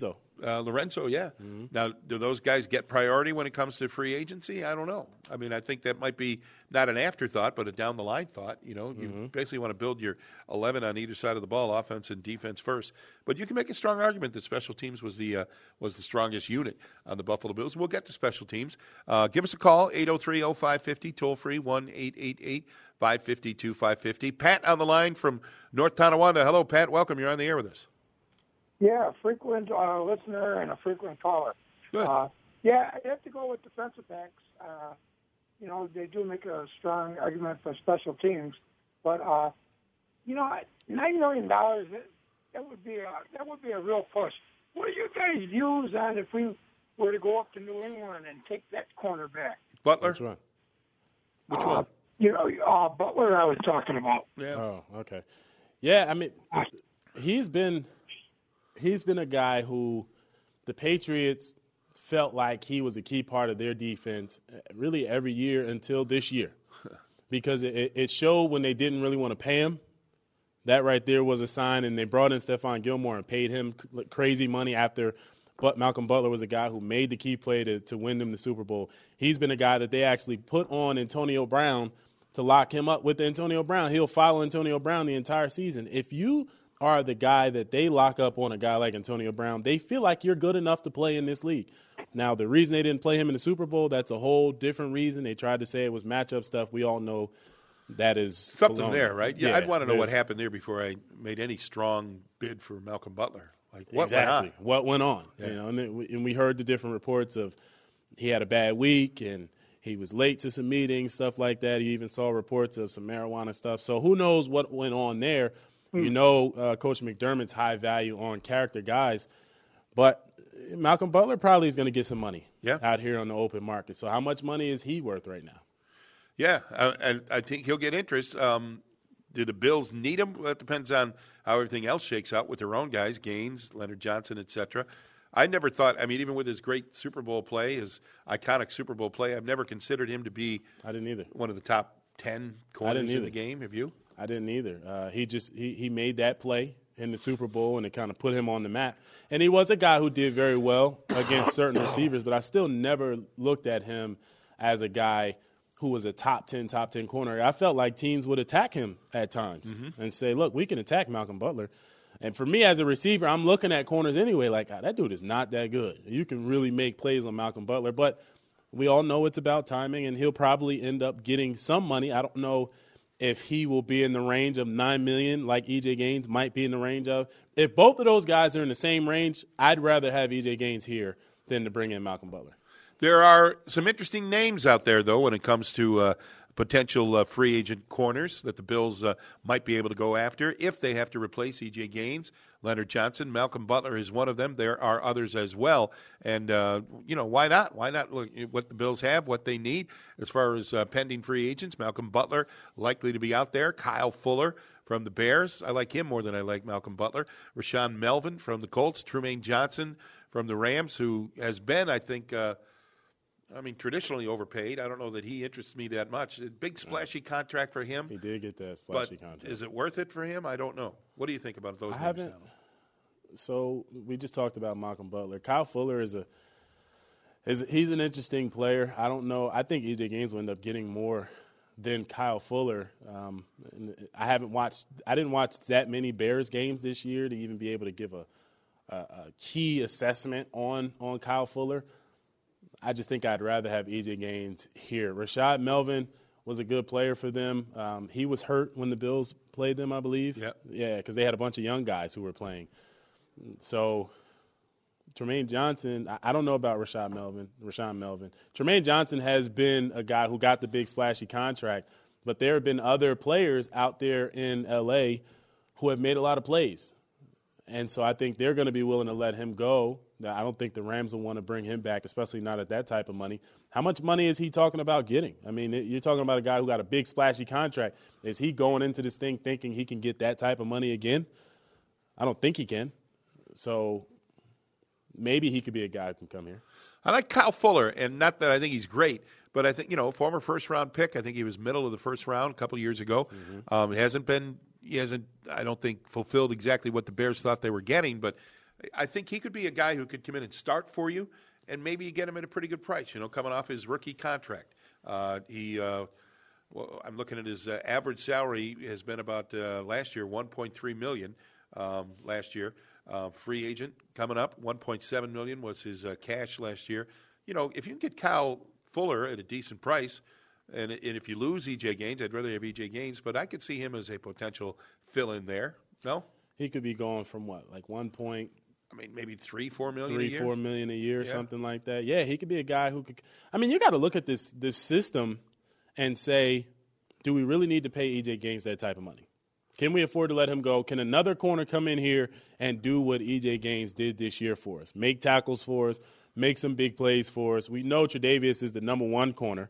Uh, Lorenzo, yeah. Mm-hmm. Now, do those guys get priority when it comes to free agency? I don't know. I mean, I think that might be not an afterthought, but a down-the-line thought. You know, you mm-hmm. basically want to build your eleven on either side of the ball, offense and defense first. But you can make a strong argument that special teams was the uh, was the strongest unit on the Buffalo Bills. We'll get to special teams. Uh, give us a call, eight oh three oh five five oh, toll-free, one eight eight eight five five zero two five five zero. Pat on the line from North Tonawanda. Hello, Pat. Welcome. You're on the air with us. Yeah, a frequent uh, listener and a frequent caller. Good. Uh, yeah, I have to go with defensive backs. Uh, you know, they do make a strong argument for special teams, but uh, you know, nine million dollars that would be a that would be a real push. What do you guys views on if we were to go up to New England and take that cornerback? Butler. Which one? Which uh, one? You know, uh, Butler. I was talking about. Yeah. Oh, okay. Yeah, I mean, he's been. He's been a guy who the Patriots felt like he was a key part of their defense really every year until this year because it, it showed when they didn't really want to pay him. That right there was a sign, and they brought in Stephon Gilmore and paid him crazy money after but Malcolm Butler was a guy who made the key play to, to win them the Super Bowl. He's been a guy that they actually put on Antonio Brown to lock him up with Antonio Brown. He'll follow Antonio Brown the entire season. If you are the guy that they lock up on a guy like Antonio Brown, they feel like you're good enough to play in this league. Now, the reason they didn't play him in the Super Bowl, that's a whole different reason. They tried to say it was matchup stuff. We all know that is something baloney. there, right? Yeah, yeah, I'd want to know what there's- happened there before I made any strong bid for Malcolm Butler. Like, what exactly. went on? What went on? Yeah. You know, and, then we, and we heard the different reports of he had a bad week and he was late to some meetings, stuff like that. You even saw reports of some marijuana stuff. So who knows what went on there? You know, uh, Coach McDermott's high value on character guys, but Malcolm Butler probably is going to get some money yeah. out here on the open market. So how much money is he worth right now? Yeah, uh, and I think he'll get interest. Um, do the Bills need him? Well, it depends on how everything else shakes out with their own guys, Gaines, Leonard Johnson, et cetera. I never thought, I mean, even with his great Super Bowl play, his iconic Super Bowl play, I've never considered him to be I didn't either. one of the top ten corners in the game. Have you? I didn't either. Uh, he just he, he made that play in the Super Bowl, and it kind of put him on the map. And he was a guy who did very well against certain receivers, but I still never looked at him as a guy who was a top ten, top ten corner. I felt like teams would attack him at times mm-hmm. and say, look, we can attack Malcolm Butler. And for me as a receiver, I'm looking at corners anyway like, ah, that dude is not that good. You can really make plays on Malcolm Butler. But we all know it's about timing, and he'll probably end up getting some money. I don't know if he will be in the range of nine million dollars like E J Gaines might be in the range of. If both of those guys are in the same range, I'd rather have E J Gaines here than to bring in Malcolm Butler. There are some interesting names out there, though, when it comes to uh, potential uh, free agent corners that the Bills uh, might be able to go after if they have to replace E J Gaines. Leonard Johnson, Malcolm Butler is one of them. There are others as well. And, uh, you know, why not? Why not look at what the Bills have, what they need as far as uh, pending free agents? Malcolm Butler likely to be out there. Kyle Fuller from the Bears. I like him more than I like Malcolm Butler. Rashaan Melvin from the Colts. Trumaine Johnson from the Rams, who has been, I think, uh, I mean, traditionally overpaid. I don't know that he interests me that much. A big splashy contract for him. He did get that splashy but contract. Is it worth it for him? I don't know. What do you think about those? I haven't. Now? So we just talked about Malcolm Butler. Kyle Fuller is a is he's an interesting player. I don't know. I think E J Gaines will end up getting more than Kyle Fuller. Um, I haven't watched. I didn't watch that many Bears games this year to even be able to give a, a, a key assessment on on Kyle Fuller. I just think I'd rather have E J Gaines here. Rashaan Melvin was a good player for them. Um, he was hurt when the Bills played them, I believe. Yep. Yeah, because they had a bunch of young guys who were playing. So Trumaine Johnson, I, I don't know about Rashaan Melvin. Rashaan Melvin. Trumaine Johnson has been a guy who got the big splashy contract, but there have been other players out there in L A who have made a lot of plays. And so I think they're going to be willing to let him go. Now, I don't think the Rams will want to bring him back, especially not at that type of money. How much money is he talking about getting? I mean, you're talking about a guy who got a big splashy contract. Is he going into this thing thinking he can get that type of money again? I don't think he can. So maybe he could be a guy who can come here. I like Kyle Fuller, and not that I think he's great, but I think, you know, former first-round pick. I think he was middle of the first round a couple of years ago. Mm-hmm. Um, he hasn't been – he hasn't, I don't think, fulfilled exactly what the Bears thought they were getting, but I think he could be a guy who could come in and start for you, and maybe you get him at a pretty good price. You know, coming off his rookie contract, uh, he. Uh, well, I'm looking at his uh, average salary has been about uh, last year one point three million dollars. Um, last year, uh, free agent coming up, one point seven million dollars was his uh, cash last year. You know, if you can get Kyle Fuller at a decent price, and, and if you lose E J Gaines, I'd rather have E J Gaines, but I could see him as a potential fill-in there. No? He could be going from what, like one point I mean, maybe three, four million three, a year? four million a year, Yeah. something like that. Yeah, he could be a guy who could – I mean, you got to look at this this system and say, do we really need to pay E J Gaines that type of money? Can we afford to let him go? Can another corner come in here and do what E J Gaines did this year for us? Make tackles for us, make some big plays for us. We know Tre'Davious is the number one corner.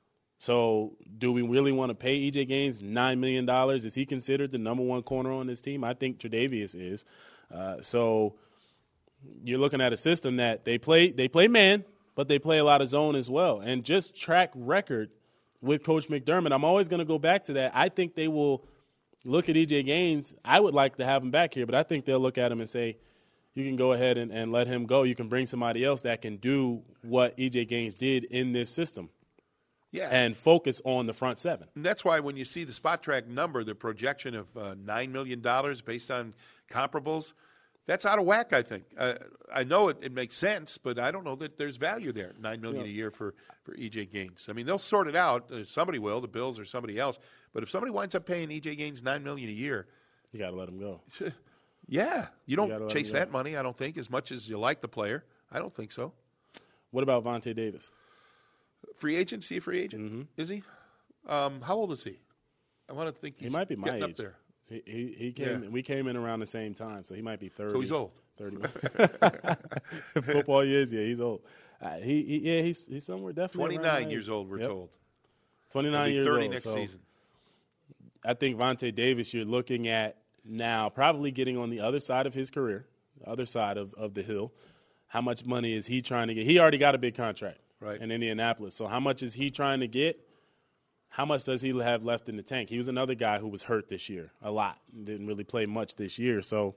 So do we really want to pay E J Gaines nine million dollars? Is he considered the number one corner on this team? I think Tre'Davious is. Uh, so you're looking at a system that they play they play man, but they play a lot of zone as well. And just track record with Coach McDermott, I'm always going to go back to that. I think they will look at E J Gaines. I would like to have him back here, but I think they'll look at him and say, you can go ahead and, and let him go. You can bring somebody else that can do what E J Gaines did in this system. Yeah. And focus on the front seven. And that's why when you see the Spot Track number, the projection of uh, nine million dollars based on comparables, that's out of whack, I think. Uh, I know it, it makes sense, but I don't know that there's value there, nine million dollars Yeah. a year for, for E J Gaines. I mean, they'll sort it out. Uh, somebody will, the Bills or somebody else. But if somebody winds up paying E J Gaines nine million dollars a year, You got to let him go. yeah, you gotta don't let chase him go. that money, I don't think, as much as you like the player. I don't think so. What about Vontae Davis? Free agent? See a free agent? Mm-hmm. Is he? Um, how old is he? I want to think he's He might be my getting age. up there. He, he, he came. Yeah. We came in around the same time, so he might be thirty. So he's old. thirty-one. Football years, yeah, he's old. Uh, he, he, yeah, he's he's somewhere definitely. around twenty-nine my years age. old, we're Yep. told. twenty-nine He'll be years thirty old. next so season. I think Vontae Davis, you're looking at now probably getting on the other side of his career, the other side of, of the hill. How much money is he trying to get? He already got a big contract Right. in Indianapolis. So how much is he trying to get? How much does he have left in the tank? He was another guy who was hurt this year a lot. Didn't really play much this year. So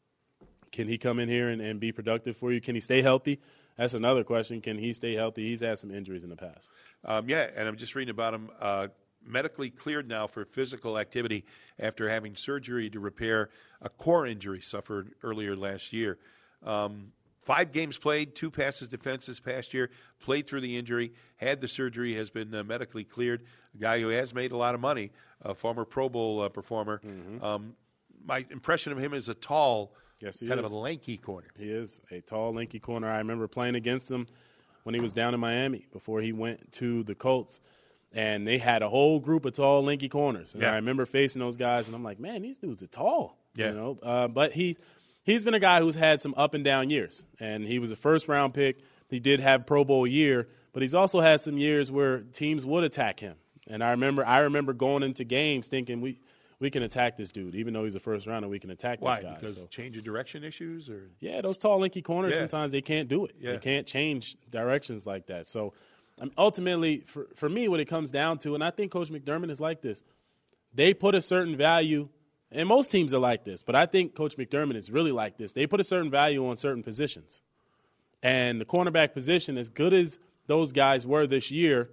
can he come in here and, and be productive for you? Can he stay healthy? That's another question. Can he stay healthy? He's had some injuries in the past. Um, yeah, and I'm just reading about him. Uh, medically cleared now for physical activity after having surgery to repair a core injury suffered earlier last year. Um, five games played, two passes defense this past year, played through the injury, had the surgery, has been uh, medically cleared. A guy who has made a lot of money, a former Pro Bowl uh, performer. Mm-hmm. Um, my impression of him is a tall, Yes, he kind is. of a lanky corner. He is a tall, lanky corner. I remember playing against him when he was down in Miami before he went to the Colts. And they had a whole group of tall, lanky corners. And Yeah. I remember facing those guys, and I'm like, man, these dudes are tall. Yeah. You know, uh, but he he's been a guy who's had some up and down years. And he was a first round pick. He did have Pro Bowl year, but he's also had some years where teams would attack him. And I remember I remember going into games thinking we we can attack this dude, even though he's a first rounder. We can attack Why? this guy. Because So- change of direction issues, or yeah, those tall, lanky corners, Yeah. sometimes they can't do it. Yeah. They can't change directions like that. So um, ultimately, for, for me, what it comes down to, and I think Coach McDermott is like this, they put a certain value, and most teams are like this, but I think Coach McDermott is really like this. They put a certain value on certain positions. And the cornerback position, as good as those guys were this year,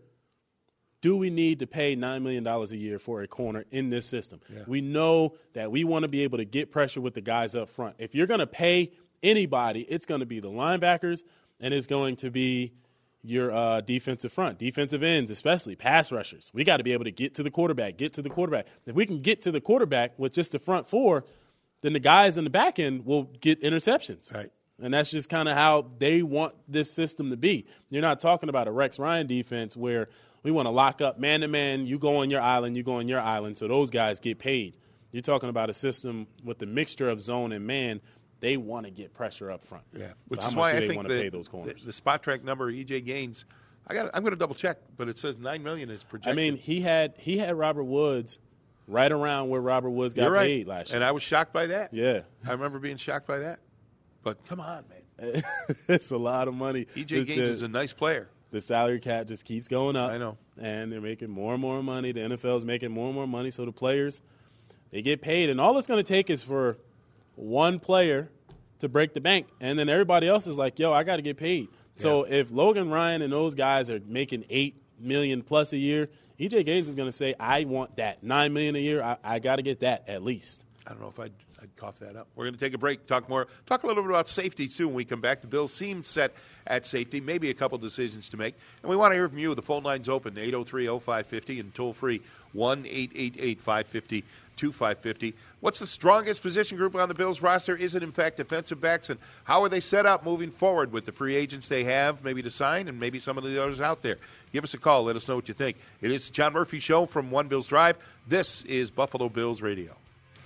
do we need to pay nine million dollars a year for a corner in this system? Yeah. We know that we want to be able to get pressure with the guys up front. If you're going to pay anybody, it's going to be the linebackers and it's going to be your uh, defensive front, defensive ends, especially pass rushers. We got to be able to get to the quarterback, get to the quarterback. If we can get to the quarterback with just the front four, then the guys in the back end will get interceptions. Right. And that's just kind of how they want this system to be. You're not talking about a Rex Ryan defense where we want to lock up man-to-man, you go on your island, you go on your island, so those guys get paid. You're talking about a system with the mixture of zone and man. They want to get pressure up front. Yeah, So which how is much why do I they think want the, to pay those corners? the, the spot track number E J Gaines. I got. I'm going to double check, but it says nine million is projected. I mean, he had he had Robert Woods right around where Robert Woods got You're right. paid last year. And I was shocked by that. Yeah. I remember being shocked by that. But come on, man. It's a lot of money. E J The- Gaines the- is a nice player. The salary cap just keeps going up. I know. And they're making more and more money. The N F L is making more and more money. So the players, they get paid. And all it's going to take is for one player to break the bank. And then everybody else is like, yo, I got to get paid. Yeah. So if Logan Ryan and those guys are making eight million dollars plus a year, E J Gaines is going to say, I want that. nine million dollars a year, I, I got to get that at least. I don't know if I'd, I'd cough that up. We're going to take a break, talk more, talk a little bit about safety, too, when we come back. The Bills seem set at safety, maybe a couple decisions to make. And we want to hear from you. The phone line's open, eight oh three oh five fifty, and toll-free, one eight eight eight five five zero two five five zero. What's the strongest position group on the Bills roster? Is it, in fact, defensive backs? And how are they set up moving forward with the free agents they have, maybe to sign, and maybe some of the others out there? Give us a call. Let us know what you think. It is the John Murphy Show from One Bills Drive. This is Buffalo Bills Radio.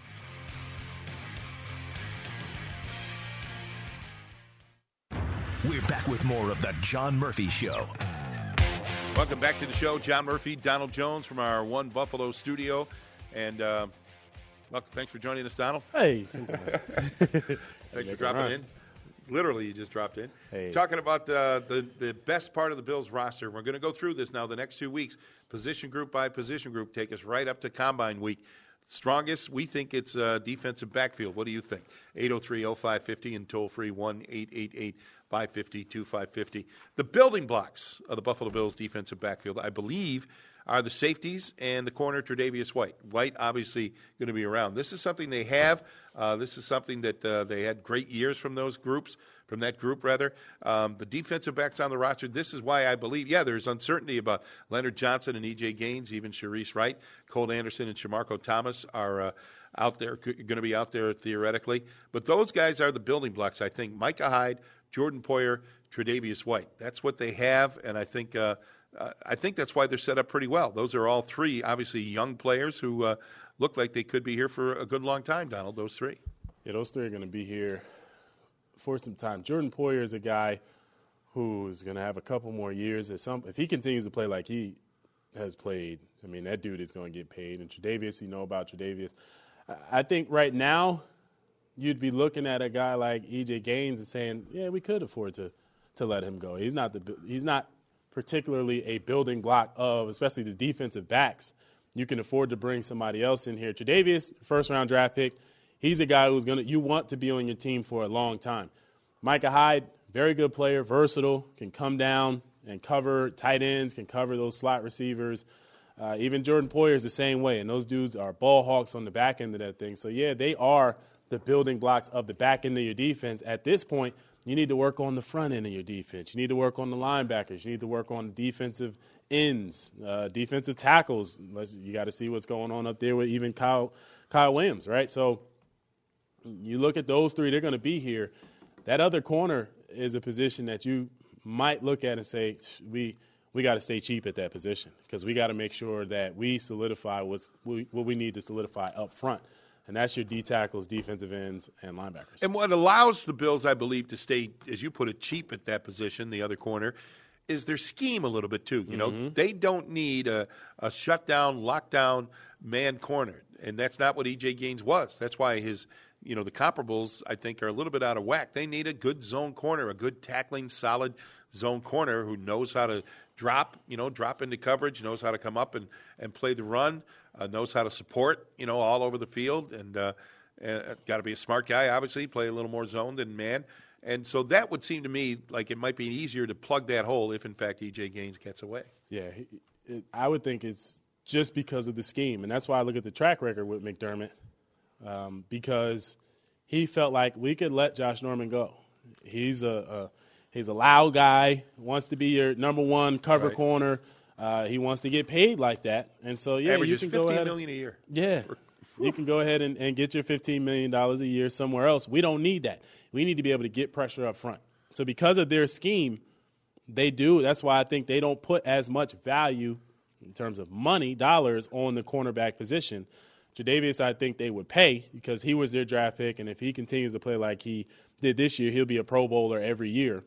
We're back with more of the John Murphy Show. Welcome back to the show. John Murphy, Donald Jones from our One Buffalo studio. And, uh, well, thanks for joining us, Donald. Hey. Thanks for dropping in. Literally, you just dropped in. Hey. Talking about uh, the, the best part of the Bills roster. We're going to go through this now the next two weeks, position group by position group, take us right up to Combine Week. Strongest, we think it's uh, defensive backfield. What do you think? eight oh three oh five five oh and toll-free one eight eight eight five five zero two five five zero. The building blocks of the Buffalo Bills defensive backfield, I believe, are the safeties and the corner, Tre'Davious White. White obviously going to be around. This is something they have. Uh, this is something that uh, they had great years from those groups, from that group, rather. Um, the defensive backs on the roster, this is why I believe, yeah, there's uncertainty about Leonard Johnson and E J Gaines, even Sharice Wright. Cole Anderson and Shamarko Thomas are uh, out there, going to be out there theoretically. But those guys are the building blocks, I think. Micah Hyde, Jordan Poyer, Tre'Davious White. That's what they have, and I think uh, uh, I think that's why they're set up pretty well. Those are all three, obviously, young players who uh, look like they could be here for a good long time, Donald, those three. Yeah, those three are going to be here for some time. Jordan Poyer is a guy who's going to have a couple more years. At some, if he continues to play like he has played, I mean, that dude is going to get paid. And Tre'Davious, you know about Tre'Davious. I think right now you'd be looking at a guy like E J Gaines and saying, yeah, we could afford to to let him go. He's not the he's not particularly a building block of, especially the defensive backs. You can afford to bring somebody else in here. Tre'Davious, first-round draft pick, he's a guy who's going to you want to be on your team for a long time. Micah Hyde, very good player, versatile, can come down and cover tight ends, can cover those slot receivers. Uh, even Jordan Poyer is the same way, and those dudes are ball hawks on the back end of that thing. So, yeah, they are the building blocks of the back end of your defense. At this point, you need to work on the front end of your defense. You need to work on the linebackers. You need to work on defensive ends, uh, defensive tackles. You got to see what's going on up there with even Kyle, Kyle Williams, right? So you look at those three, they're going to be here. That other corner is a position that you might look at and say, we – we got to stay cheap at that position because we got to make sure that we solidify what's we, what we need to solidify up front, and that's your D tackles, defensive ends, and linebackers. And what allows the Bills, I believe, to stay, as you put it, cheap at that position, the other corner, is their scheme a little bit too. You know, mm-hmm. They don't need a, a shutdown, lockdown man corner, and that's not what E J Gaines was. That's why his, you know, the comparables I think are a little bit out of whack. They need a good zone corner, a good tackling, solid zone corner who knows how to drop, you know, drop into coverage, knows how to come up and, and play the run, uh, knows how to support, you know, all over the field, and uh, uh, got to be a smart guy, obviously, play a little more zone than man. And so that would seem to me like it might be easier to plug that hole if, in fact, E J Gaines gets away. Yeah, it, I would think it's just because of the scheme, and that's why I look at the track record with McDermott, um, because he felt like we could let Josh Norman go. He's a, a He's a loud guy, wants to be your number one cover right. corner. Uh, he wants to get paid like that. And so, yeah, averages you can go ahead. fifteen million dollars a year. Yeah. You can go ahead and, and get your fifteen million dollars a year somewhere else. We don't need that. We need to be able to get pressure up front. So because of their scheme, they do. That's why I think they don't put as much value in terms of money, dollars, on the cornerback position. Tre'Davious, I think they would pay because he was their draft pick, and if he continues to play like he did this year, he'll be a Pro Bowler every year.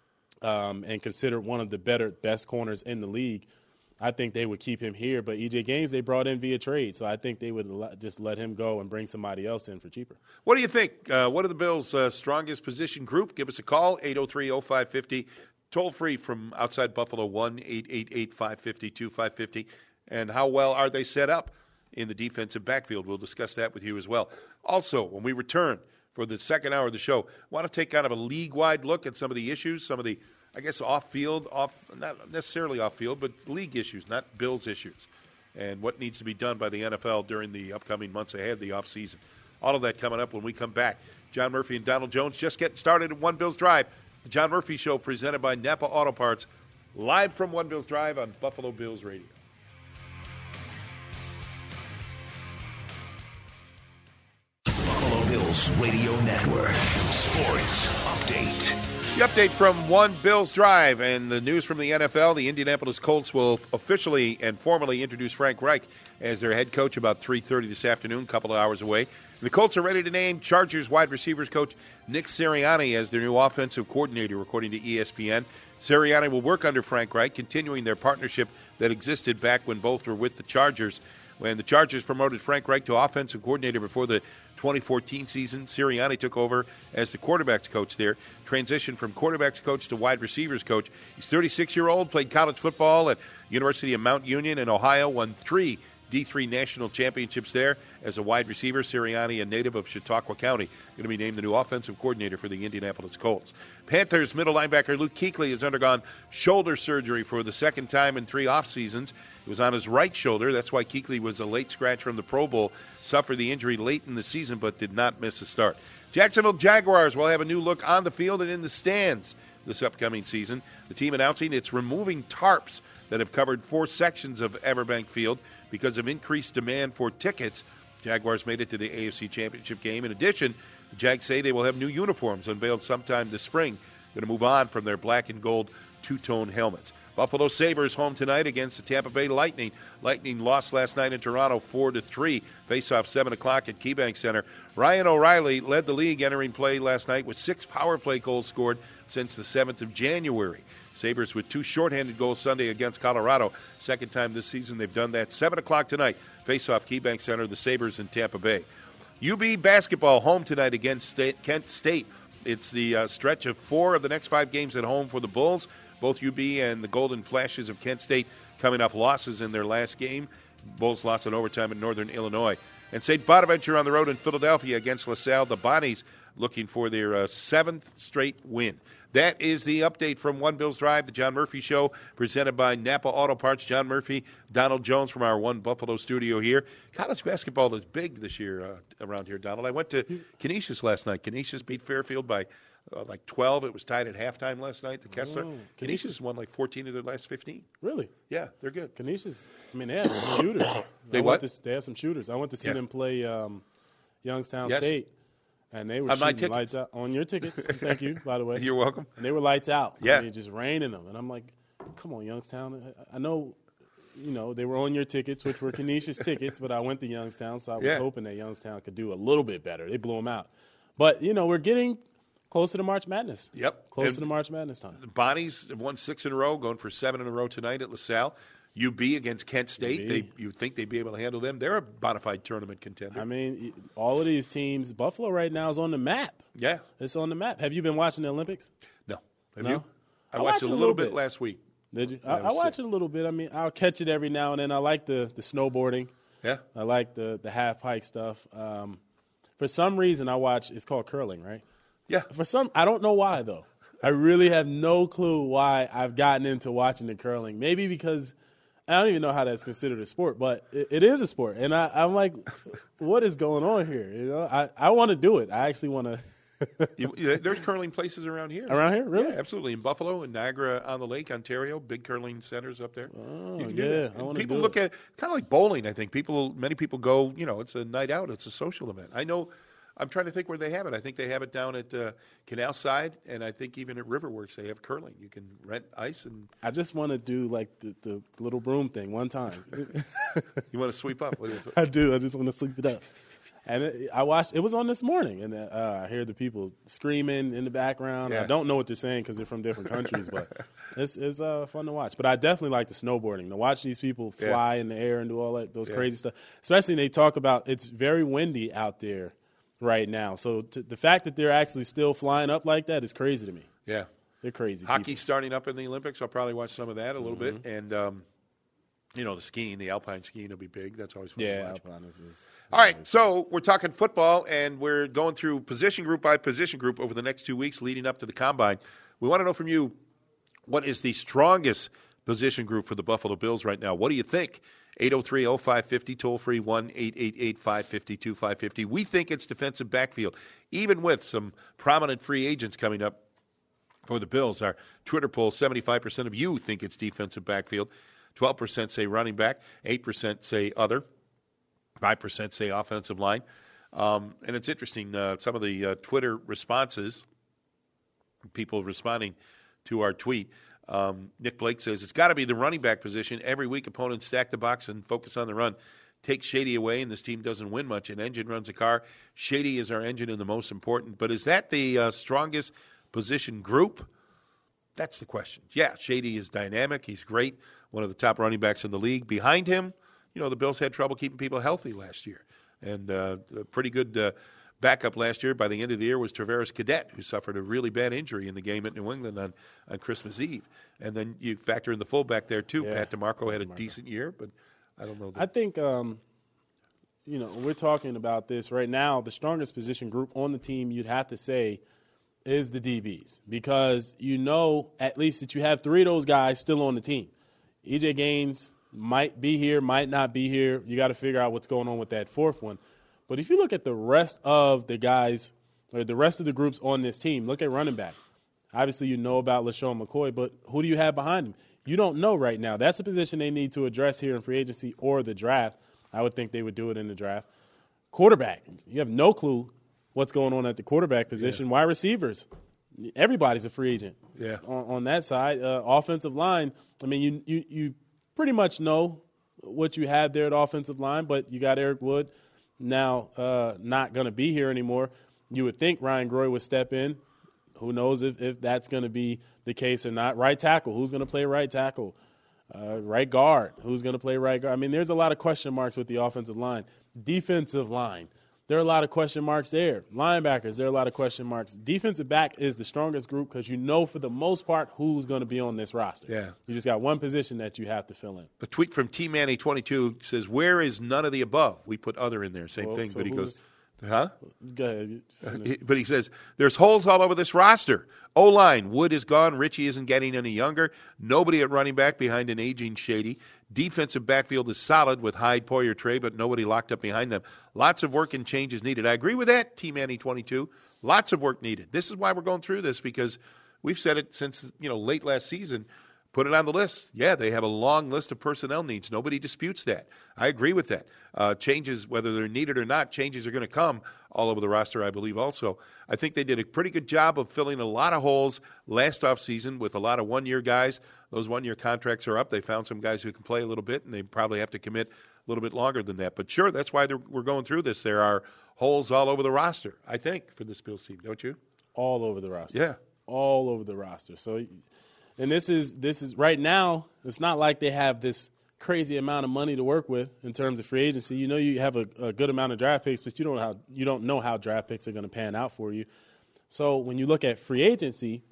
Um, and considered one of the better, best corners in the league. I think they would keep him here. But E J Gaines, they brought in via trade, so I think they would just let him go and bring somebody else in for cheaper. What do you think? Uh, what are the Bills' uh, strongest position group? Give us a call, eight oh three oh five five oh, toll-free from outside Buffalo, one eight eight eight five five zero two five five zero. And how well are they set up in the defensive backfield? We'll discuss that with you as well. Also, when we return for the second hour of the show. I want to take kind of a league-wide look at some of the issues, some of the, I guess, off-field, off not necessarily off-field, but league issues, not Bills issues, and what needs to be done by the N F L during the upcoming months ahead, the offseason. All of that coming up when we come back. John Murphy and Donald Jones just getting started at One Bills Drive. The John Murphy Show presented by Napa Auto Parts, live from One Bills Drive on Buffalo Bills Radio. Buffalo Bills Radio Network. Sports Update. The update from One Bills Drive and the news from the N F L. The Indianapolis Colts will officially and formally introduce Frank Reich as their head coach about three thirty this afternoon, a couple of hours away. The Colts are ready to name Chargers wide receivers coach Nick Sirianni as their new offensive coordinator, according to E S P N. Sirianni will work under Frank Reich, continuing their partnership that existed back when both were with the Chargers. When the Chargers promoted Frank Reich to offensive coordinator before the twenty fourteen season, Sirianni took over as the quarterbacks coach there, transitioned from quarterbacks coach to wide receivers coach. He's thirty-six-year-old, played college football at University of Mount Union in Ohio, won three D three national championships there as a wide receiver. Sirianni, a native of Chautauqua County, going to be named the new offensive coordinator for the Indianapolis Colts. Panthers middle linebacker Luke Kuechly has undergone shoulder surgery for the second time in three off seasons. It was on his right shoulder. That's why Kuechly was a late scratch from the Pro Bowl, suffered the injury late in the season but did not miss a start. Jacksonville Jaguars will have a new look on the field and in the stands this upcoming season. The team announcing it's removing tarps that have covered four sections of Everbank Field because of increased demand for tickets. Jaguars made it to the A F C Championship game. In addition, the Jags say they will have new uniforms unveiled sometime this spring. Going to move on from their black and gold two-tone helmets. Buffalo Sabres home tonight against the Tampa Bay Lightning. Lightning lost last night in Toronto four to three. Face-off seven o'clock at KeyBank Center. Ryan O'Reilly led the league entering play last night with six power play goals scored since the seventh of January. Sabres with two shorthanded goals Sunday against Colorado. Second time this season they've done that. seven o'clock tonight. Face-off KeyBank Center, the Sabres in Tampa Bay. U B basketball home tonight against State, Kent State. It's the uh, stretch of four of the next five games at home for the Bulls. Both U B and the Golden Flashes of Kent State coming off losses in their last game. Bulls lost in overtime in Northern Illinois. And Saint Bonaventure on the road in Philadelphia against LaSalle. The Bonnies looking for their uh, seventh straight win. That is the update from One Bills Drive, the John Murphy Show, presented by Napa Auto Parts. John Murphy, Donald Jones from our One Buffalo studio here. College basketball is big this year uh, around here, Donald. I went to Canisius last night. Canisius beat Fairfield by uh, like twelve. It was tied at halftime last night, the Kessler. Oh, Canisius won like fourteen of their last fifteen. Really? Yeah, they're good. Canisius, I mean, they have some shooters. They I what? went to, they have some shooters. I went to see Yeah. them play um, Youngstown Yes. State, and they were On my shooting tickets. lights out. On your tickets. Thank you, by the way. You're welcome. And they were lights out. Yeah. I mean, just raining them. And I'm like, come on, Youngstown. I I know, you know, they were on your tickets, which were Canisius tickets, but I went to Youngstown, so I was Yeah. hoping that Youngstown could do a little bit better. They blew them out. But, you know, we're getting closer to March Madness. Yep. Close And to the March Madness time. The Bonnies have won six in a row, going for seven in a row tonight at LaSalle. U B against Kent State. U They B. you'd think they'd be able to handle them. They're a bona fide tournament contender. I mean, all of these teams, Buffalo right now is on the map. yeah. It's on the map. Have you been watching the Olympics? No. Have No? you? I, I watched watched it a it a little little bit bit. last week. Did you? Yeah, I, it I was watch sick. it a little bit. I mean, I'll catch it every now and then. I like the, the snowboarding. Yeah. I like the, the half pipe stuff. Um, for some reason, I watch. It's called curling, right? Yeah. For some, I don't know why though. I really have no clue why I've gotten into watching the curling. Maybe because I don't even know how that's considered a sport, but it, it is a sport, and I, I'm like, what is going on here? You know, I, I want to do it. I actually want to. You, yeah, there's curling places around here. Around here? Really? Yeah, absolutely. In Buffalo and Niagara on the Lake, Ontario, big curling centers up there. Oh, You can do yeah, that. I And wanna people do look it. at it kind of like bowling. I think people, many people go. You know, it's a night out. It's a social event. I know. I'm trying to think where they have it. I think they have it down at uh, Canal Side, and I think even at Riverworks they have curling. You can rent ice, and I just want to do like the, the little broom thing one time. you want to sweep up. What is it? I do. I just want to sweep it up. And it, I watched. It was on this morning, and uh, I hear the people screaming in the background. Yeah. I don't know what they're saying because they're from different countries, but it's it's uh, fun to watch. But I definitely like the snowboarding. To watch these people fly Yeah. in the air and do all that those Yeah. crazy stuff. Especially they talk about it's very windy out there right now. So to, the fact that they're actually still flying up like that is crazy to me. Yeah. They're crazy. Hockey people. starting up in the Olympics. I'll probably watch some of that a little Mm-hmm. bit. And um, You know, the skiing, the alpine skiing will be big. That's always fun Yeah, to watch. Alpine is, is All right, so we're talking football, and we're going through position group by position group over the next two weeks leading up to the Combine. We want to know from you, what is the strongest position group for the Buffalo Bills right now? What do you think? eight oh three oh five five oh, toll-free one eight eight eight, five five two, five five zero. We think it's defensive backfield, even with some prominent free agents coming up for the Bills. Our Twitter poll, seventy-five percent of you think it's defensive backfield. twelve percent say running back, eight percent say other, five percent say offensive line. Um, and it's interesting, uh, some of the uh, Twitter responses, people responding to our tweet. Um, Nick Blake says, it's got to be the running back position. Every week opponents stack the box and focus on the run. Take Shady away, and this team doesn't win much. An engine runs a car. Shady is our engine and the most important. But is that the uh, strongest position group? That's the question. Yeah, Shady is dynamic. He's great. One of the top running backs in the league. Behind him, you know, the Bills had trouble keeping people healthy last year. And uh, a pretty good uh, backup last year by the end of the year was Travaris Cadet, who suffered a really bad injury in the game at New England on, on Christmas Eve. And then you factor in the fullback there, too. Yeah. Pat DeMarco had a DeMarco. decent year, but I don't know. That. I think, um, you know, we're talking about this right now. The strongest position group on the team, you'd have to say, is the D Bs, because you know at least that you have three of those guys still on the team. E J Gaines might be here, might not be here. You got to figure out what's going on with that fourth one. But if you look at the rest of the guys, or the rest of the groups on this team, look at running back. Obviously, you know about LaShawn McCoy, but who do you have behind him? You don't know right now. That's a position they need to address here in free agency or the draft. I would think they would do it in the draft. Quarterback, you have no clue what's going on at the quarterback position. Yeah. Wide receivers, everybody's a free agent. Yeah. On, on that side, uh, offensive line, I mean, you, you you pretty much know what you have there at offensive line, but you got Eric Wood now uh, not going to be here anymore. You would think Ryan Groy would step in. Who knows if, if that's going to be the case or not. Right tackle, who's going to play right tackle? Uh, right guard, who's going to play right guard? I mean, there's a lot of question marks with the offensive line. Defensive line, there are a lot of question marks there. Linebackers, there are a lot of question marks. Defensive back is the strongest group because you know for the most part who's going to be on this roster. Yeah. You just got one position that you have to fill in. A tweet from T Manny twenty-two says, where is none of the above? We put other in there, same well, thing, so but he goes, is, huh? Go ahead. Uh, he, but he says, there's holes all over this roster. O-line, Wood is gone. Richie isn't getting any younger. Nobody at running back behind an aging Shady. Defensive backfield is solid with Hyde, Poyer, Trey, but nobody locked up behind them. Lots of work and changes needed. I agree with that, T Manny twenty-two. Lots of work needed. This is why we're going through this, because we've said it since, you know, late last season. Put it on the list. Yeah, they have a long list of personnel needs. Nobody disputes that. I agree with that. Uh, changes, whether they're needed or not, changes are going to come all over the roster, I believe also. I think they did a pretty good job of filling a lot of holes last offseason with a lot of one-year guys. Those one-year contracts are up. They found some guys who can play a little bit, and they probably have to commit a little bit longer than that. But sure, that's why we're going through this. There are holes all over the roster, I think, for this Bills team, don't you? All over the roster. Yeah. All over the roster. So, and this is this is right now, it's not like they have this crazy amount of money to work with in terms of free agency. You know you have a, a good amount of draft picks, but you don't how you don't know how draft picks are going to pan out for you. So when you look at free agency,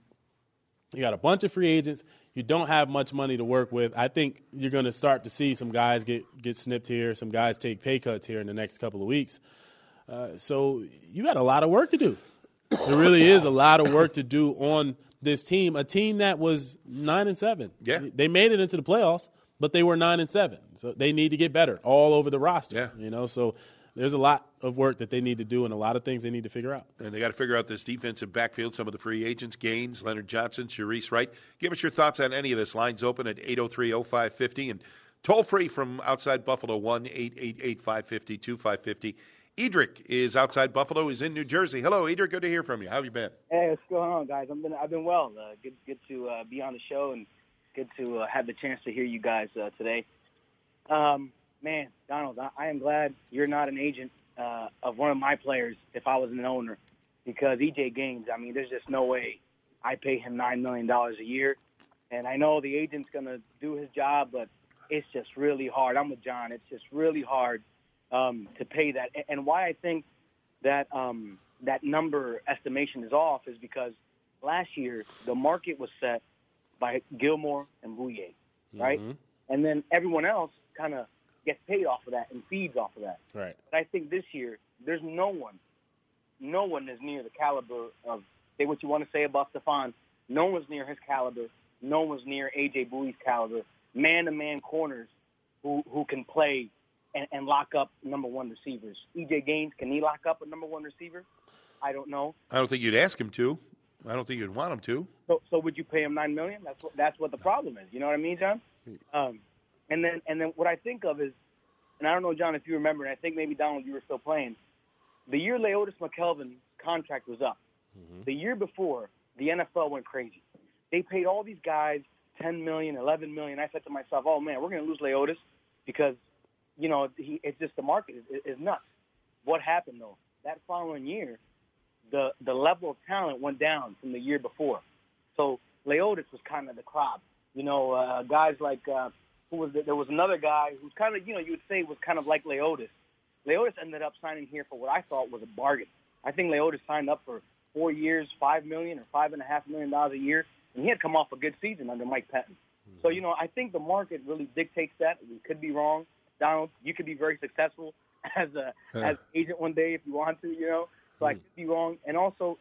you got a bunch of free agents. You don't have much money to work with. I think you're going to start to see some guys get, get snipped here, some guys take pay cuts here in the next couple of weeks. Uh, so you got a lot of work to do. There really is a lot of work to do on this team, a team that was nine and seven. Yeah. They made it into the playoffs, but they were nine and seven. So they need to get better all over the roster. Yeah. You know, so there's a lot of work that they need to do and a lot of things they need to figure out. And they got to figure out this defensive backfield, some of the free agents, Gaines, Leonard Johnson, Sharice Wright. Give us your thoughts on any of this. Lines open at eight oh three oh five five oh and toll free from outside Buffalo, one eight eight eight, five five oh, two five five oh. Edric is outside Buffalo. He's in New Jersey. Hello, Edric. Good to hear from you. How have you been? Hey, what's going on, guys? I've been I've been well. Uh, good good to uh, be on the show and good to uh, have the chance to hear you guys uh, today. Um, man, Donald, I, I am glad you're not an agent uh, of one of my players if I was an owner, because E J Gaines, I mean, there's just no way I pay him nine million dollars a year. And I know the agent's going to do his job, but it's just really hard. I'm with John. It's just really hard um, to pay that. And why I think that um, that number estimation is off is because last year the market was set by Gilmore and Bouye, right? Mm-hmm. and then everyone else kind of gets paid off of that and feeds off of that. Right. But I think this year there's no one, no one is near the caliber of, say what you want to say about Stephon. No one's near his caliber. No one's near A J Bouye's caliber. Man-to-man corners who who can play and, and lock up number one receivers. E J Gaines, can he lock up a number one receiver? I don't know. I don't think you'd ask him to. I don't think you'd want him to. So, so would you pay him nine million? That's what that's what the problem is. You know what I mean, John? Um, and then and then what I think of is, and I don't know, John, if you remember, and I think maybe Donald, you were still playing. The year Leotis McKelvin's contract was up, mm-hmm. the year before, the N F L went crazy. They paid all these guys ten million, eleven million. I said to myself, "Oh man, we're going to lose Leotis because, you know, he, it's just the market is, is nuts." What happened though? That following year, the the level of talent went down from the year before. So Leotis was kind of the crop. You know, uh, guys like uh, who was the, there was another guy who's kind of, you know, you would say was kind of like Leotis. Leotis ended up signing here for what I thought was a bargain. I think Leotis signed up for four years, five million or five and a half million dollars a year, and he had come off a good season under Mike Pettin. Mm-hmm. So, you know, I think the market really dictates that. We could be wrong. Donald, you could be very successful as a yeah. as agent one day if you want to, you know. So mm-hmm. I could be wrong. And also,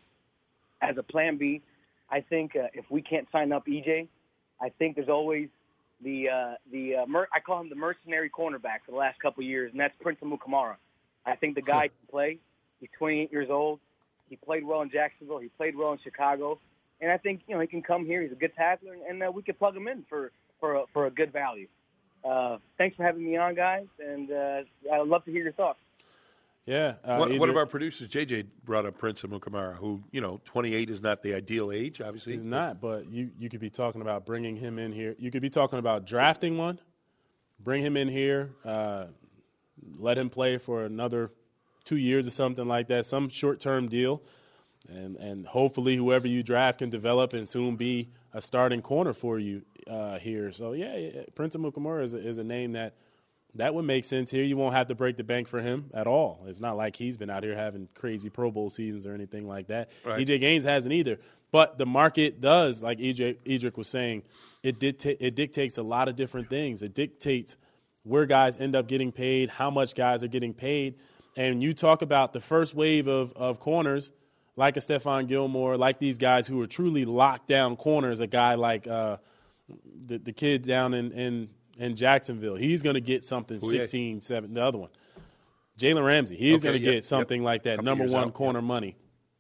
as a plan B, I think uh, if we can't sign up E J, I think there's always the uh, the uh, mer- I call him the mercenary cornerback for the last couple of years, and that's Prince Amukamara. I think the guy can play. He's twenty-eight years old. He played well in Jacksonville. He played well in Chicago. And I think, you know, he can come here. He's a good tackler, and, and uh, we could plug him in for, for, a, for a good value. Uh, thanks for having me on, guys, and uh, I'd love to hear your thoughts. Yeah. Uh, one, one of our producers, J J, brought up Prince Amukamara, who, you know, twenty-eight is not the ideal age, obviously. He's not, but you, you could be talking about bringing him in here. You could be talking about drafting one, bring him in here, uh, let him play for another two years or something like that, some short-term deal, and and hopefully whoever you draft can develop and soon be a starting corner for you uh, here. So, yeah, yeah Prince Amukamara is a, is a name that that would make sense here. You won't have to break the bank for him at all. It's not like he's been out here having crazy Pro Bowl seasons or anything like that. Right. E J Gaines hasn't either. But the market does, like E J Edric was saying, it dicta- it dictates a lot of different things. It dictates where guys end up getting paid, how much guys are getting paid. And you talk about the first wave of, of corners, like a Stephon Gilmore, like these guys who are truly locked down corners, a guy like uh, the, the kid down in, in, in Jacksonville. He's going to get something Ooh, sixteen, yeah. seven, the other one. Jalen Ramsey, he's okay, going to yep, get something yep. like that, Couple number one out, corner yep. money.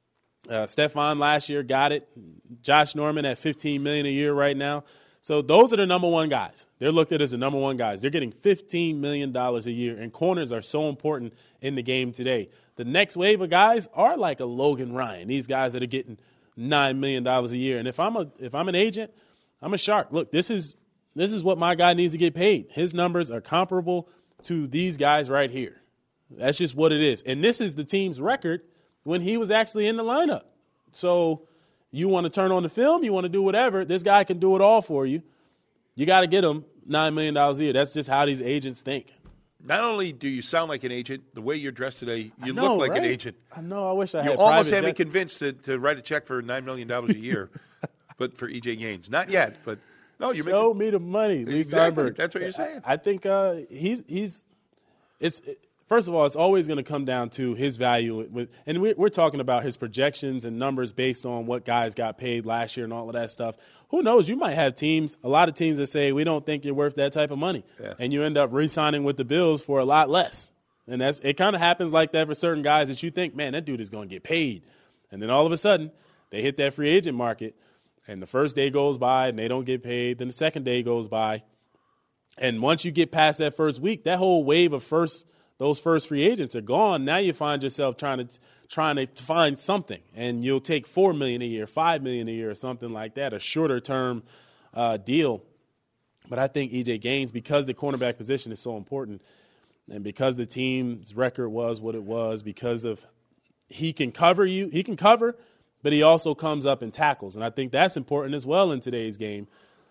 Uh, Stephon last year got it. Josh Norman at fifteen million dollars a year right now. So those are the number one guys. They're looked at as the number one guys. They're getting fifteen million dollars a year, and corners are so important in the game today. The next wave of guys are like a Logan Ryan, these guys that are getting nine million dollars a year. And if I'm a if I'm an agent, I'm a shark. Look, this is this is what my guy needs to get paid. His numbers are comparable to these guys right here. That's just what it is. And this is the team's record when he was actually in the lineup. So you want to turn on the film, you want to do whatever, this guy can do it all for you. You got to get him nine million dollars a year. That's just how these agents think. Not only do you sound like an agent, the way you're dressed today, you know, look like right? an agent. I know. I wish I you had almost private had me jets. convinced to, to write a check for nine million dollars a year, but for E J Gaines. Not yet, but no, you're Show making, me the money, Lee exactly. Steinberg. That's what you're saying. I, I think uh, he's he's it's first of all, it's always going to come down to his value with, and we're, we're talking about his projections and numbers based on what guys got paid last year and all of that stuff. Who knows? You might have teams, a lot of teams that say we don't think you're worth that type of money, yeah. and you end up re-signing with the Bills for a lot less. And that's it. Kind of happens like that for certain guys that you think, man, that dude is going to get paid, and then all of a sudden they hit that free agent market. And the first day goes by and they don't get paid. Then the second day goes by. And once you get past that first week, that whole wave of first those first free agents are gone. Now you find yourself trying to trying to find something. And you'll take four million dollars a year, five million dollars a year or something like that, a shorter term uh, deal. But I think E J Gaines, because the cornerback position is so important and because the team's record was what it was, because of he can cover you, he can cover, but he also comes up and tackles. And I think that's important as well in today's game.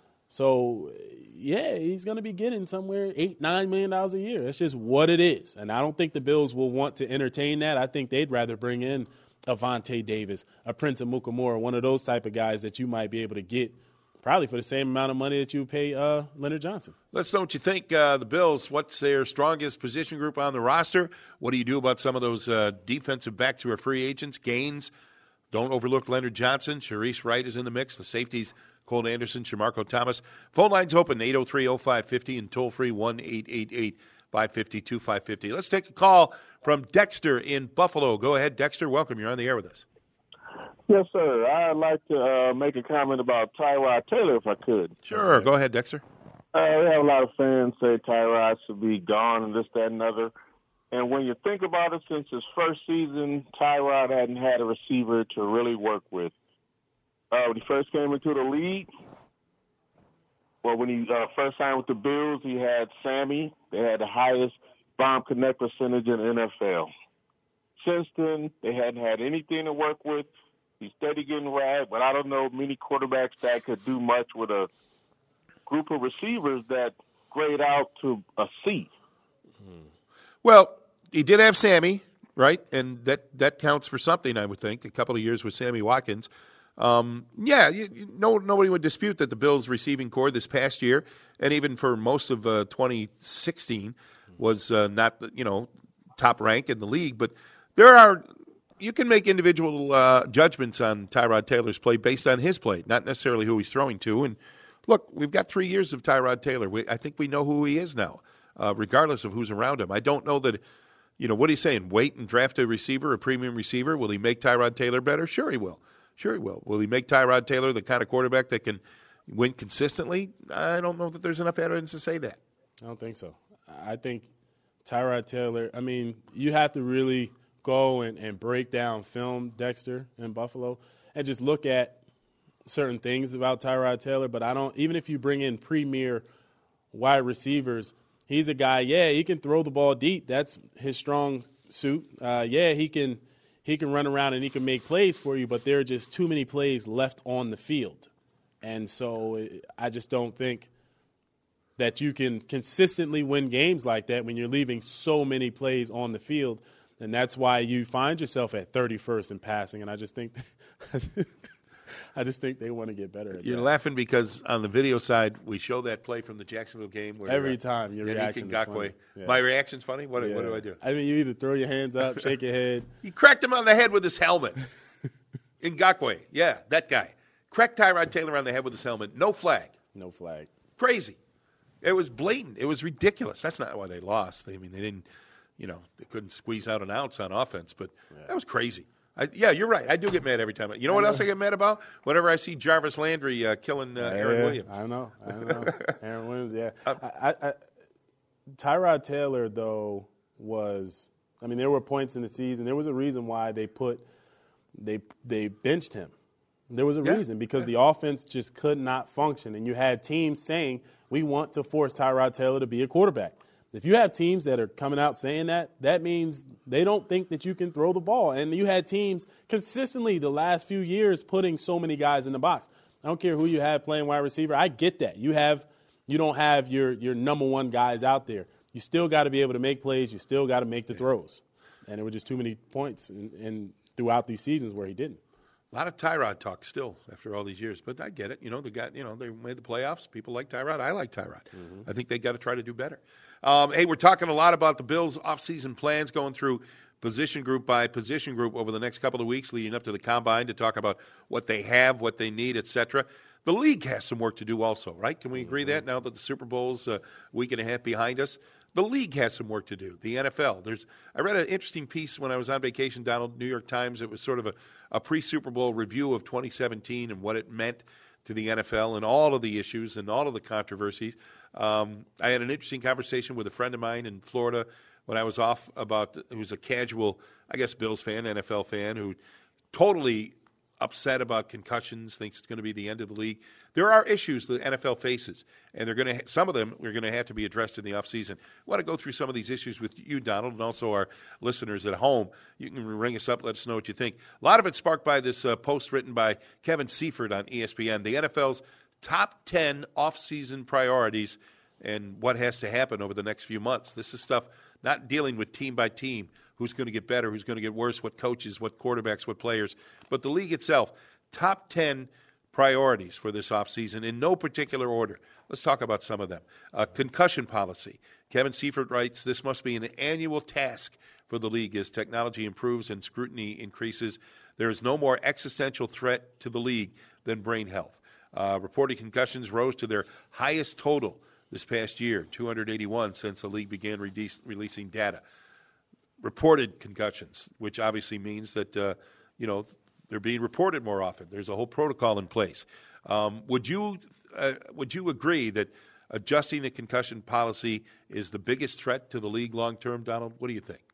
So, yeah, he's going to be getting somewhere eight, nine million dollars a year. That's just what it is. And I don't think the Bills will want to entertain that. I think they'd rather bring in a Vontae Davis, a Prince Amukamara, one of those type of guys that you might be able to get probably for the same amount of money that you pay uh, Leonard Johnson. Let's know what you think. Uh, the Bills, what's their strongest position group on the roster? What do you do about some of those uh, defensive backs who are free agents? Gaines, don't overlook Leonard Johnson. Sharice Wright is in the mix. The safeties, Cole Anderson, Shamarko Thomas. Phone lines open, eight oh three oh five five oh and toll-free one eight eight eight five five zero two five five zero. Let's take a call from Dexter in Buffalo. Go ahead, Dexter. Welcome. You're on the air with us. Yes, sir. I'd like to uh, make a comment about Tyrod Taylor, if I could. Sure. Go ahead, Dexter. Uh, we have a lot of fans say Tyrod should be gone and this, that, and other. And when you think about it, since his first season, Tyrod hadn't had a receiver to really work with. Uh, when he first came into the league, well, when he uh, first signed with the Bills, he had Sammy. They had the highest bomb connect percentage in the N F L. Since then, they hadn't had anything to work with. He's steady getting right, but I don't know many quarterbacks that could do much with a group of receivers that grade out to a C. Well, he did have Sammy, right? And that, that counts for something, I would think. A couple of years with Sammy Watkins. Um, yeah, you, you, no, nobody would dispute that the Bills' receiving core this past year, and even for most of uh, twenty sixteen, was uh, not, you know, top rank in the league. But there are – you can make individual uh, judgments on Tyrod Taylor's play based on his play, not necessarily who he's throwing to. And, look, we've got three years of Tyrod Taylor. We, I think we know who he is now, uh, regardless of who's around him. I don't know that, you know, what he's saying, wait and draft a receiver, a premium receiver. Will he make Tyrod Taylor better? Sure he will. Sure he will. Will he make Tyrod Taylor the kind of quarterback that can win consistently? I don't know that there's enough evidence to say that. I don't think so. I think Tyrod Taylor, I mean, you have to really – go and, and break down film, Dexter, in Buffalo, and just look at certain things about Tyrod Taylor. But I don't, even if you bring in premier wide receivers, he's a guy, yeah, he can throw the ball deep. That's his strong suit. Uh, yeah, he can he can run around and he can make plays for you, but there are just too many plays left on the field. And so I just don't think that you can consistently win games like that when you're leaving so many plays on the field. And that's why you find yourself at thirty-first in passing. And I just think I just think they want to get better at You're that. laughing because on the video side, we show that play from the Jacksonville game. Where Every uh, time your reaction is funny. Yeah. My reaction's funny? What, yeah. what do I do? I mean, you either throw your hands up, shake your head. He cracked him on the head with his helmet. Ngakoue, yeah, that guy. Cracked Tyrod Taylor on the head with his helmet. No flag. No flag. Crazy. It was blatant. It was ridiculous. That's not why they lost. I mean, they didn't. You know, they couldn't squeeze out an ounce on offense, but yeah. that was crazy. I, yeah, you're right. I do get mad every time. You know what else I get mad about? Whenever I see Jarvis Landry uh, killing uh, yeah, Aaron Williams. I know. I know. Aaron Williams, yeah. Uh, I, I, I, Tyrod Taylor, though, was – I mean, there were points in the season. There was a reason why they put they they benched him. There was a yeah. reason because yeah. the offense just could not function, and you had teams saying, we want to force Tyrod Taylor to be a quarterback. If you have teams that are coming out saying that, that means they don't think that you can throw the ball. And you had teams consistently the last few years putting so many guys in the box. I don't care who you have playing wide receiver. I get that. You have, you don't have your, your number one guys out there. You still got to be able to make plays. You still got to make the throws. And there were just too many points in, in throughout these seasons where he didn't. A lot of Tyrod talk still after all these years, but I get it. You know, they got, you know, they made the playoffs. People like Tyrod. I like Tyrod. Mm-hmm. I think they got to try to do better. Um, hey, we're talking a lot about the Bills' offseason plans, going through position group by position group over the next couple of weeks leading up to the Combine to talk about what they have, what they need, et cetera. The league has some work to do also, right? Can we agree mm-hmm. that now that the Super Bowl's a week and a half behind us? The league has some work to do, the N F L. There's, I read an interesting piece when I was on vacation, Donald, New York Times. It was sort of a, a pre-Super Bowl review of twenty seventeen and what it meant to the N F L and all of the issues and all of the controversies. Um, I had an interesting conversation with a friend of mine in Florida when I was off about, who was a casual, I guess, Bills fan, N F L fan, who totally upset about concussions, thinks it's going to be the end of the league. There are issues the N F L faces, and they're going to ha- some of them are going to have to be addressed in the offseason. I want to go through some of these issues with you, Donald, and also our listeners at home. You can ring us up, let us know what you think. A lot of it sparked by this uh, post written by Kevin Seifert on E S P N, the N F L's top ten off-season priorities and what has to happen over the next few months. This is stuff not dealing with team by team, who's going to get better, who's going to get worse, what coaches, what quarterbacks, what players, but the league itself, top ten priorities for this offseason in no particular order. Let's talk about some of them. Uh, concussion policy. Kevin Seifert writes, this must be an annual task for the league as technology improves and scrutiny increases. There is no more existential threat to the league than brain health. Uh, reported concussions rose to their highest total this past year, two hundred eighty-one since the league began release, releasing data. Reported concussions, which obviously means that, uh, you know, they're being reported more often. There's a whole protocol in place. Um, would you uh, would you agree that adjusting the concussion policy is the biggest threat to the league long term, Donald? What do you think?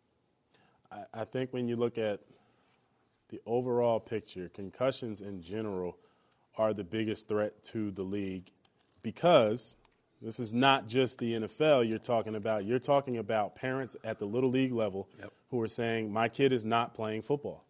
I, I think when you look at the overall picture, concussions in general are the biggest threat to the league because this is not just the N F L you're talking about. You're talking about parents at the little league level yep. who are saying, my kid is not playing football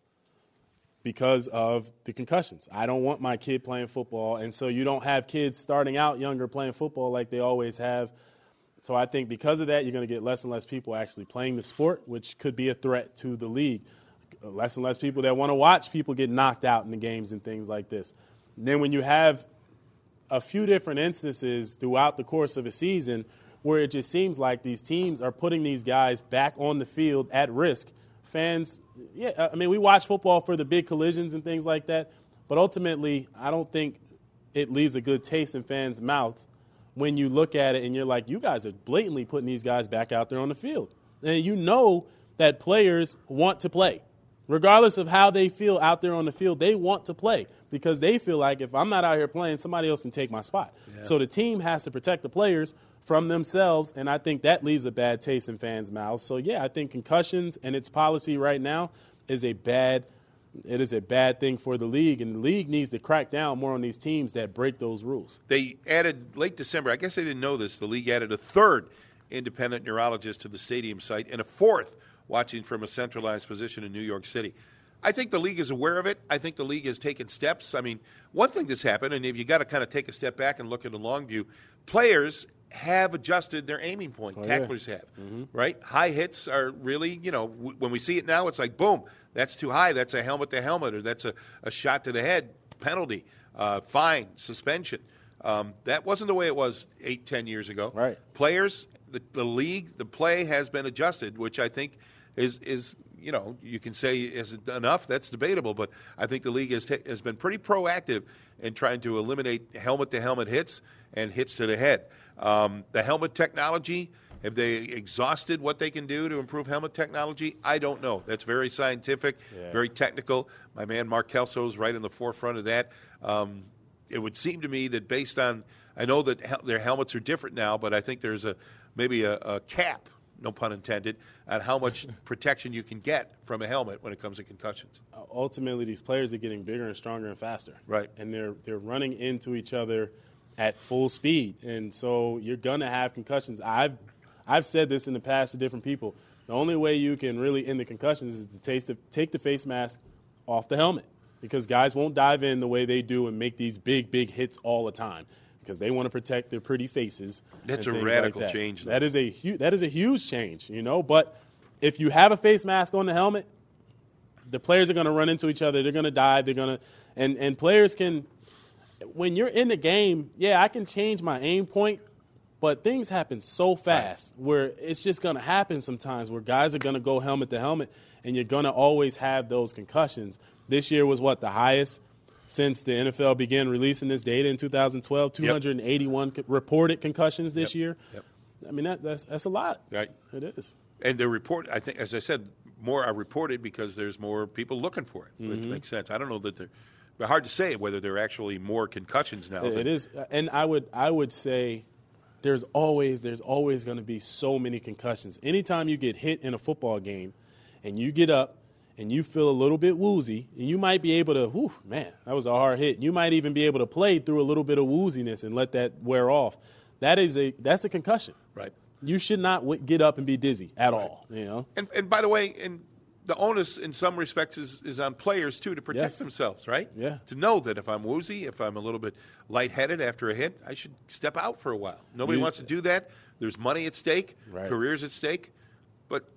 because of the concussions. I don't want my kid playing football. And so you don't have kids starting out younger playing football like they always have. So I think because of that, you're going to get less and less people actually playing the sport, which could be a threat to the league. Less and less people that want to watch people get knocked out in the games and things like this. And then when you have a few different instances throughout the course of a season where it just seems like these teams are putting these guys back on the field at risk. Fans, yeah, I mean, we watch football for the big collisions and things like that, but ultimately I don't think it leaves a good taste in fans' mouth when you look at it and you're like, you guys are blatantly putting these guys back out there on the field. And you know that players want to play. Regardless of how they feel out there on the field, they want to play because they feel like if I'm not out here playing, somebody else can take my spot. Yeah. So the team has to protect the players from themselves, and I think that leaves a bad taste in fans' mouths. So, yeah, I think concussions and its policy right now is a bad it is a bad thing for the league, and the league needs to crack down more on these teams that break those rules. They added late December, I guess they didn't know this, the league added a third independent neurologist to the stadium site and a fourth watching from a centralized position in New York City. I think the league is aware of it. I think the league has taken steps. I mean, one thing that's happened, and if you got to kind of take a step back and look at the long view, players have adjusted their aiming point. Oh, Tacklers yeah. have, mm-hmm. right? High hits are really, you know, w- when we see it now, it's like, boom, that's too high. That's a helmet to helmet, or that's a, a shot to the head, penalty, uh, fine, suspension. Um, that wasn't the way it was eight, ten years ago. Right. Players, the, the league, the play has been adjusted, which I think is, is you know, you can say is it enough? That's debatable, but I think the league has, ta- has been pretty proactive in trying to eliminate helmet-to-helmet hits and hits to the head. Um, the helmet technology, have they exhausted what they can do to improve helmet technology? I don't know. That's very scientific, yeah. very technical. My man Mark Kelso is right in the forefront of that. Um, it would seem to me that based on, I know that hel- their helmets are different now, but I think there's a maybe a, a cap, no pun intended, on how much protection you can get from a helmet when it comes to concussions. Uh, ultimately, these players are getting bigger and stronger and faster. Right. And they're they're running into each other at full speed. And so you're going to have concussions. I've I've said this in the past to different people. The only way you can really end the concussions is to take the, take the face mask off the helmet because guys won't dive in the way they do and make these big, big hits all the time. Because they want to protect their pretty faces. That's a radical like that. change. Though. That is a hu- that is a huge change, you know. But if you have a face mask on the helmet, the players are going to run into each other. They're going to dive. They're going to, and and players can. When you're in the game, yeah, I can change my aim point, but things happen so fast right. where it's just going to happen sometimes. Where guys are going to go helmet to helmet, and you're going to always have those concussions. This year was what the highest. Since the N F L began releasing this data in two thousand twelve, two hundred eighty-one yep. reported concussions this yep. year. Yep. I mean, that, that's that's a lot. Right. It is. And the report, I think, as I said, more are reported because there's more people looking for it, mm-hmm. which makes sense. I don't know that they're – hard to say whether there are actually more concussions now. It, it is. And I would I would say there's always there's always going to be so many concussions. Anytime you get hit in a football game and you get up, and you feel a little bit woozy, and you might be able to, whew, man, that was a hard hit. You might even be able to play through a little bit of wooziness and let that wear off. That is a that's a concussion. Right. You should not w- get up and be dizzy at right. all. You know. And and by the way, and the onus in some respects is, is on players too to protect yes. themselves, right? Yeah. To know that if I'm woozy, if I'm a little bit lightheaded after a hit, I should step out for a while. Nobody you, wants to do that. There's money at stake, right. careers at stake, but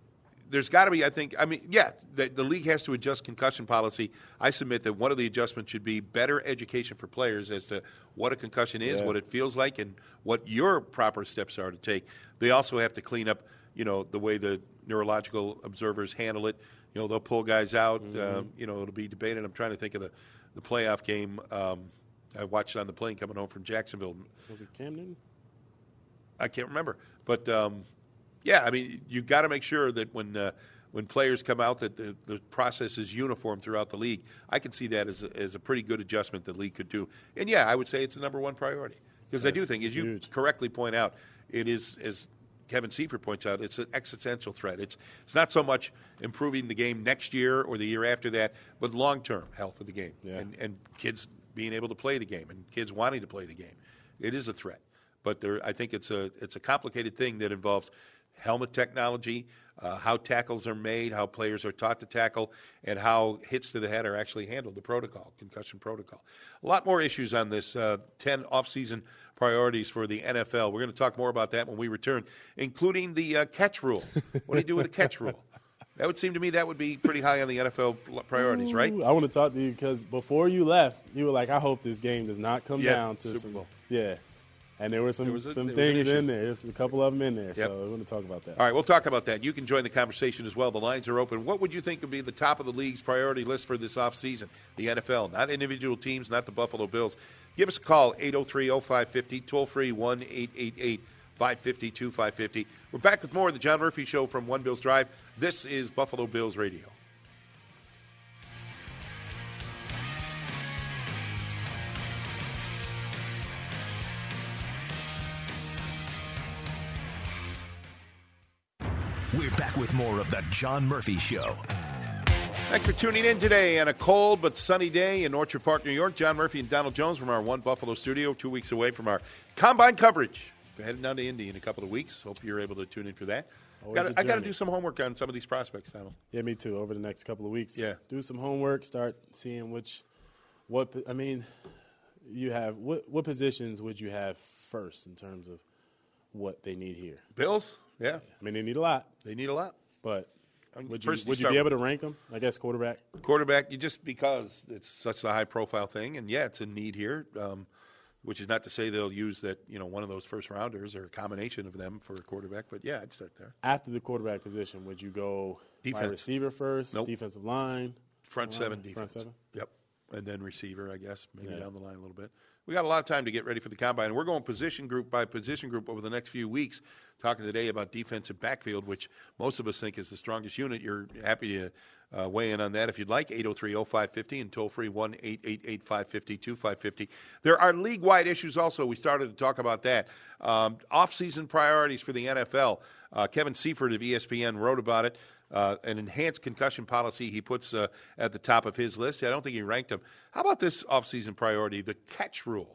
there's got to be, I think, I mean, yeah, the, the league has to adjust concussion policy. I submit that one of the adjustments should be better education for players as to what a concussion is, yeah. what it feels like, and what your proper steps are to take. They also have to clean up, you know, the way the neurological observers handle it. You know, they'll pull guys out. Mm-hmm. Um, you know, it'll be debated. I'm trying to think of the, the playoff game. Um, I watched it on the plane coming home from Jacksonville. Was it Cam Newton? I can't remember. But, um, yeah, I mean, you've got to make sure that when uh, when players come out that the, the process is uniform throughout the league. I can see that as a, as a pretty good adjustment the league could do. And, yeah, I would say it's the number one priority. Because I do think, as you huge. correctly point out, it is, as Kevin Seifert points out, it's an existential threat. It's it's not so much improving the game next year or the year after that, but long-term health of the game Yeah. and, and kids being able to play the game and kids wanting to play the game. It is a threat. But there, I think it's a it's a complicated thing that involves helmet technology, uh, how tackles are made, how players are taught to tackle, and how hits to the head are actually handled, the protocol, concussion protocol. A lot more issues on this, uh, ten off-season priorities for the N F L. We're going to talk more about that when we return, including the uh, catch rule. What do you do with the catch rule? That would seem to me that would be pretty high on the N F L priorities, right? Ooh, I want to talk to you because before you left, you were like, I hope this game does not come Yeah, down to Super some, Bowl. Yeah. And there were some, There was a- some there was an things issue. in there. There's a couple of them in there. Yep. So we want to talk about that. All right, we'll talk about that. You can join the conversation as well. The lines are open. What would you think would be the top of the league's priority list for this offseason? The N F L, not individual teams, not the Buffalo Bills. Give us a call, eight oh three oh five five oh, toll-free one eight eight eight five five zero two five five zero. We're back with more of the John Murphy Show from One Bills Drive. This is Buffalo Bills Radio. We're back with more of the John Murphy Show. Thanks for tuning in today on a cold but sunny day in Orchard Park, New York. John Murphy and Donald Jones from our One Buffalo studio, two weeks away from our Combine coverage. We're heading down to Indy in a couple of weeks. Hope you're able to tune in for that. Always Gotta, a I got to journey. do some homework on some of these prospects, Donald. Yeah, me too. Over the next couple of weeks. Yeah. Do some homework, start seeing which, what, I mean, you have, what, what positions would you have first in terms of what they need here? Bills? Yeah, I mean, they need a lot, they need a lot. but I mean, would you, first you would you start be with- able to rank them? I guess quarterback. Quarterback, you just because it's such a high-profile thing, and yeah, it's a need here, um, which is not to say they'll use that, you know, one of those first-rounders or a combination of them for a quarterback, but yeah, I'd start there. After the quarterback position, would you go Defense. wide receiver first, Nope. defensive line? Front line, seven front defense. seven? Yep. And then receiver, I guess, maybe Yeah. down the line a little bit. We got a lot of time to get ready for the combine. And we're going position group by position group over the next few weeks, talking today about defensive backfield, which most of us think is the strongest unit. You're happy to uh, weigh in on that if you'd like, eight oh three oh five five oh and toll-free one eight eight eight five five zero two five five zero. There are league-wide issues also. We started to talk about that. Um, off-season priorities for the N F L. Uh, Kevin Seifert of E S P N wrote about it. Uh, an enhanced concussion policy he puts uh, at the top of his list. I don't think he ranked them. How about this offseason priority, the catch rule?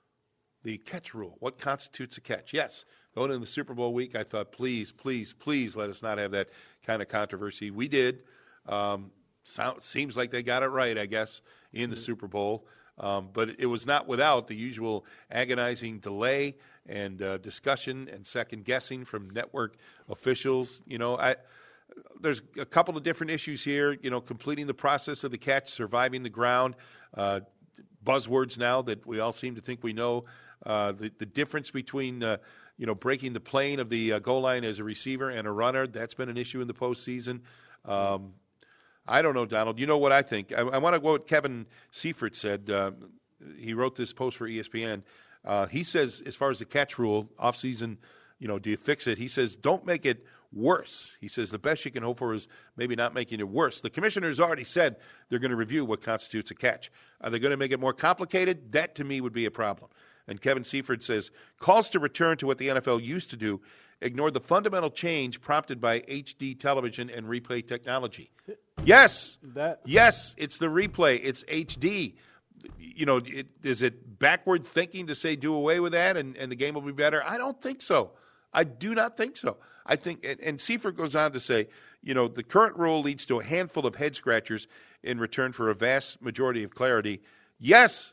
The catch rule. What constitutes a catch? Yes, going into the Super Bowl week, I thought, please, please, please let us not have that kind of controversy. We did. Um, sound, seems like they got it right, I guess, in the Super Bowl. Um, but it was not without the usual agonizing delay and uh, discussion and second guessing from network officials. You know, I, there's a couple of different issues here. You know, completing the process of the catch, surviving the ground, uh, buzzwords now that we all seem to think we know. Uh, the, the difference between, uh, you know, breaking the plane of the uh, goal line as a receiver and a runner, that's been an issue in the postseason. Um, I don't know, Donald. You know what I think. I, I want to go what Kevin Seifert said. Uh, he wrote this post for E S P N. Uh, he says, as far as the catch rule, offseason, you know, do you fix it? He says, don't make it worse. He says the best you can hope for is maybe not making it worse. The commissioner's already said they're going to review what constitutes a catch. Are they going to make it more complicated? That, to me, would be a problem. And Kevin Seifert says, calls to return to what the N F L used to do ignored the fundamental change prompted by H D television and replay technology. Yes, That- yes, it's the replay. It's H D. You know, it, is it backward thinking to say do away with that and, and the game will be better? I don't think so. I do not think so. I think, and, and Seifert goes on to say, you know, the current rule leads to a handful of head scratchers in return for a vast majority of clarity. Yes,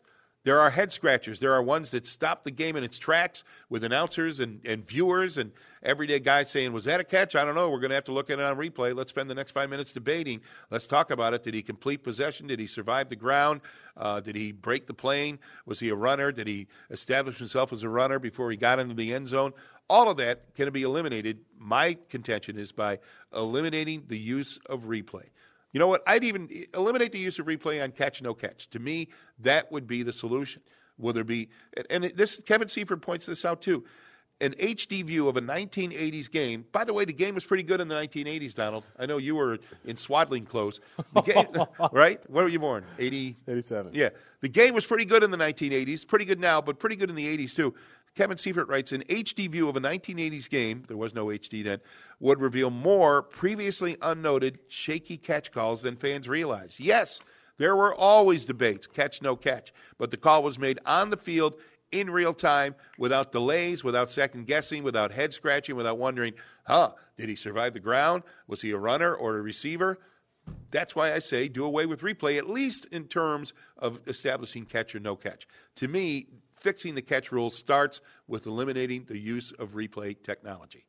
There are head scratchers. There are ones that stop the game in its tracks with announcers and, and viewers and everyday guys saying, was that a catch? I don't know. We're going to have to look at it on replay. Let's spend the next five minutes debating. Let's talk about it. Did he complete possession? Did he survive the ground? Uh, did he break the plane? Was he a runner? Did he establish himself as a runner before he got into the end zone? All of that can be eliminated. My contention is by eliminating the use of replay. You know what? I'd even eliminate the use of replay on catch, no catch. To me, that would be the solution. Will there be, and this, Kevin Seifert points this out too, an H D view of a nineteen eighties game. By the way, the game was pretty good in the nineteen eighties, Donald. I know you were in swaddling clothes. The game, right? When were you born? eighty? eighty-seven. Yeah. The game was pretty good in the nineteen eighties. Pretty good now, but pretty good in the eighties too. Kevin Seifert writes, an H D view of a nineteen eighties game, there was no H D then, would reveal more previously unnoted shaky catch calls than fans realize. Yes, there were always debates, catch, no catch, but the call was made on the field in real time without delays, without second guessing, without head scratching, without wondering, huh, did he survive the ground? Was he a runner or a receiver? That's why I say do away with replay, at least in terms of establishing catch or no catch. To me, fixing the catch rule starts with eliminating the use of replay technology.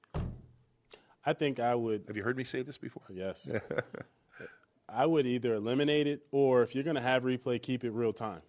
I think I would. Have you heard me say this before? Yes. I would either eliminate it, or if you're going to have replay, keep it real time.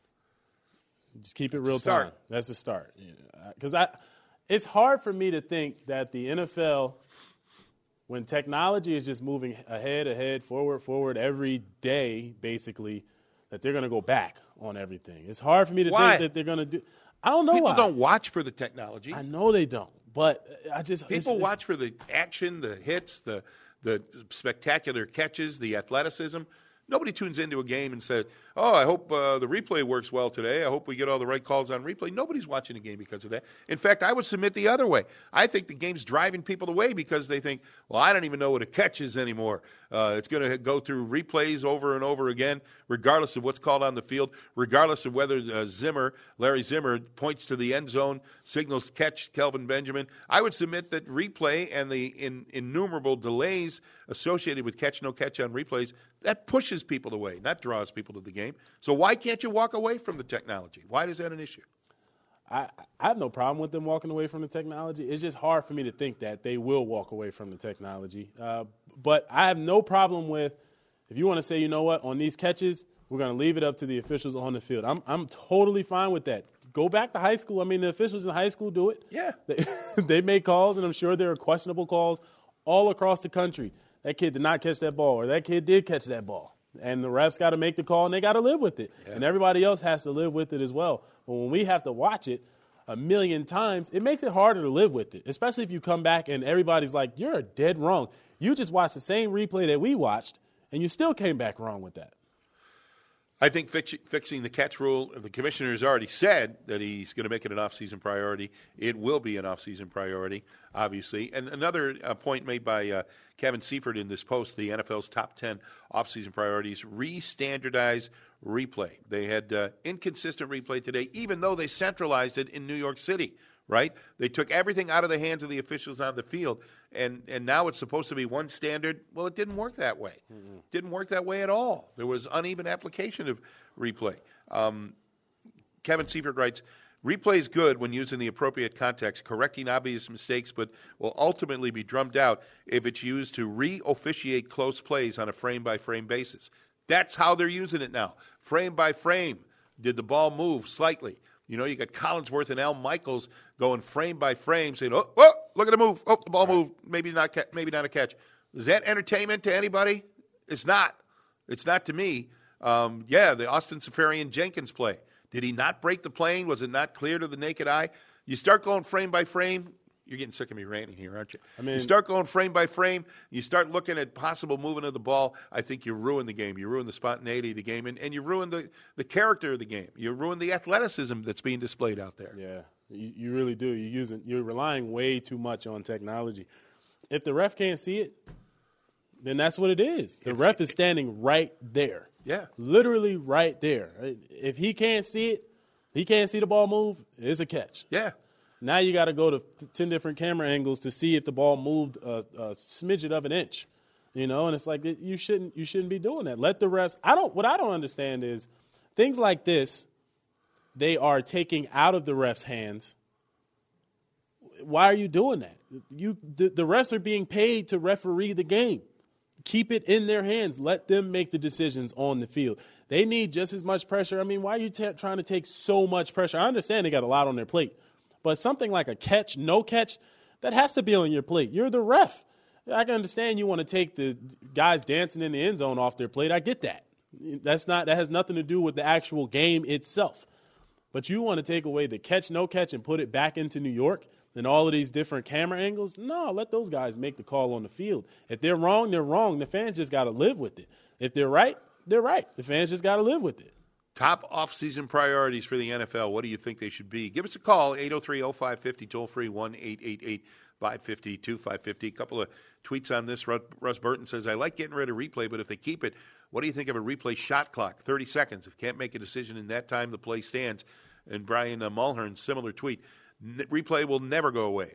Just keep it real time. That's the start. Because I, it's hard for me to think that the N F L, when technology is just moving ahead, ahead, forward, forward every day, basically, that they're going to go back on everything. It's hard for me to Why? think that they're going to do. I don't know People why. don't watch for the technology. I know they don't, but I just People it's, it's, watch for the action, the hits, the the spectacular catches, the athleticism. Nobody tunes into a game and says, oh, I hope uh, the replay works well today. I hope we get all the right calls on replay. Nobody's watching a game because of that. In fact, I would submit the other way. I think the game's driving people away because they think, well, I don't even know what a catch is anymore. Uh, it's going to go through replays over and over again, regardless of what's called on the field, regardless of whether uh, Zimmer, Larry Zimmer, points to the end zone, signals catch Kelvin Benjamin. I would submit that replay and the in, innumerable delays associated with catch, no catch on replays, that pushes people away, not draws people to the game. So why can't you walk away from the technology? Why is that an issue? I, I have no problem with them walking away from the technology. It's just hard for me to think that they will walk away from the technology. Uh, but I have no problem with, if you want to say, you know what, on these catches, we're going to leave it up to the officials on the field. I'm I'm totally fine with that. Go back to high school. I mean, the officials in high school do it. Yeah. They, they make calls, and I'm sure there are questionable calls all across the country. That kid did not catch that ball, or that kid did catch that ball. And the refs got to make the call, and they got to live with it. Yeah. And everybody else has to live with it as well. But when we have to watch it a million times, it makes it harder to live with it, especially if you come back and everybody's like, you're dead wrong. You just watched the same replay that we watched, and you still came back wrong with that. I think fix, fixing the catch rule, the commissioner has already said that he's going to make it an off-season priority. It will be an off-season priority, obviously. And another uh, point made by uh, Kevin Seifert in this post, the N F L's top ten off-season priorities, re-standardize replay. They had uh, inconsistent replay today, even though they centralized it in New York City, right? They took everything out of the hands of the officials on the field, and, and now it's supposed to be one standard. Well, it didn't work that way. Mm-hmm. Didn't work that way at all. There was uneven application of replay. Um, Kevin Seifert writes, replay is good when used in the appropriate context, correcting obvious mistakes, but will ultimately be drummed out if it's used to re-officiate close plays on a frame-by-frame basis. That's how they're using it now. Frame by frame. Did the ball move slightly? You know, you got Collinsworth and Al Michaels going frame by frame, saying, "Oh, oh look at the move! Oh, the ball right. moved. Maybe not. Ca- maybe not a catch." Is that entertainment to anybody? It's not. It's not to me. Um, yeah, the Austin Safarian Jenkins play. Did he not break the plane? Was it not clear to the naked eye? You start going frame by frame. You're getting sick of me ranting here, aren't you? I mean, you start going frame by frame. You start looking at possible movement of the ball. I think you ruin the game. You ruin the spontaneity of the game, and, and you ruin the, the character of the game. You ruin the athleticism that's being displayed out there. Yeah, you, you really do. You're using, you're relying way too much on technology. If the ref can't see it, then that's what it is. The if, ref is standing right there. Yeah. Literally right there. If he can't see it, he can't see the ball move, it's a catch. Yeah. Now you got to go to ten different camera angles to see if the ball moved a, a smidget of an inch, you know. And it's like you shouldn't you shouldn't be doing that. Let the refs. I don't. What I don't understand is things like this. they are taking out of the refs' hands, why are you doing that? You the, the refs are being paid to referee the game. Keep it in their hands. Let them make the decisions on the field. They need just as much pressure. I mean, why are you t- trying to take so much pressure? I understand they got a lot on their plate, but something like a catch, no catch, that has to be on your plate. You're the ref. I can understand you want to take the guys dancing in the end zone off their plate. I get that. That's not that has nothing to do with the actual game itself. But you want to take away the catch, no catch, and put it back into New York and all of these different camera angles? No, let those guys make the call on the field. If they're wrong, they're wrong. The fans just got to live with it. If they're right, they're right. The fans just got to live with it. Top offseason priorities for the N F L. What do you think they should be? Give us a call, eight oh three oh five five oh, toll free, one eight eight eight five five oh two five five oh. A couple of tweets on this. Russ Burton says, I like getting rid of replay, but if they keep it, what do you think of a replay shot clock? thirty seconds. If can't make a decision in that time, the play stands. And Brian uh, Mulhern, similar tweet. N- replay will never go away.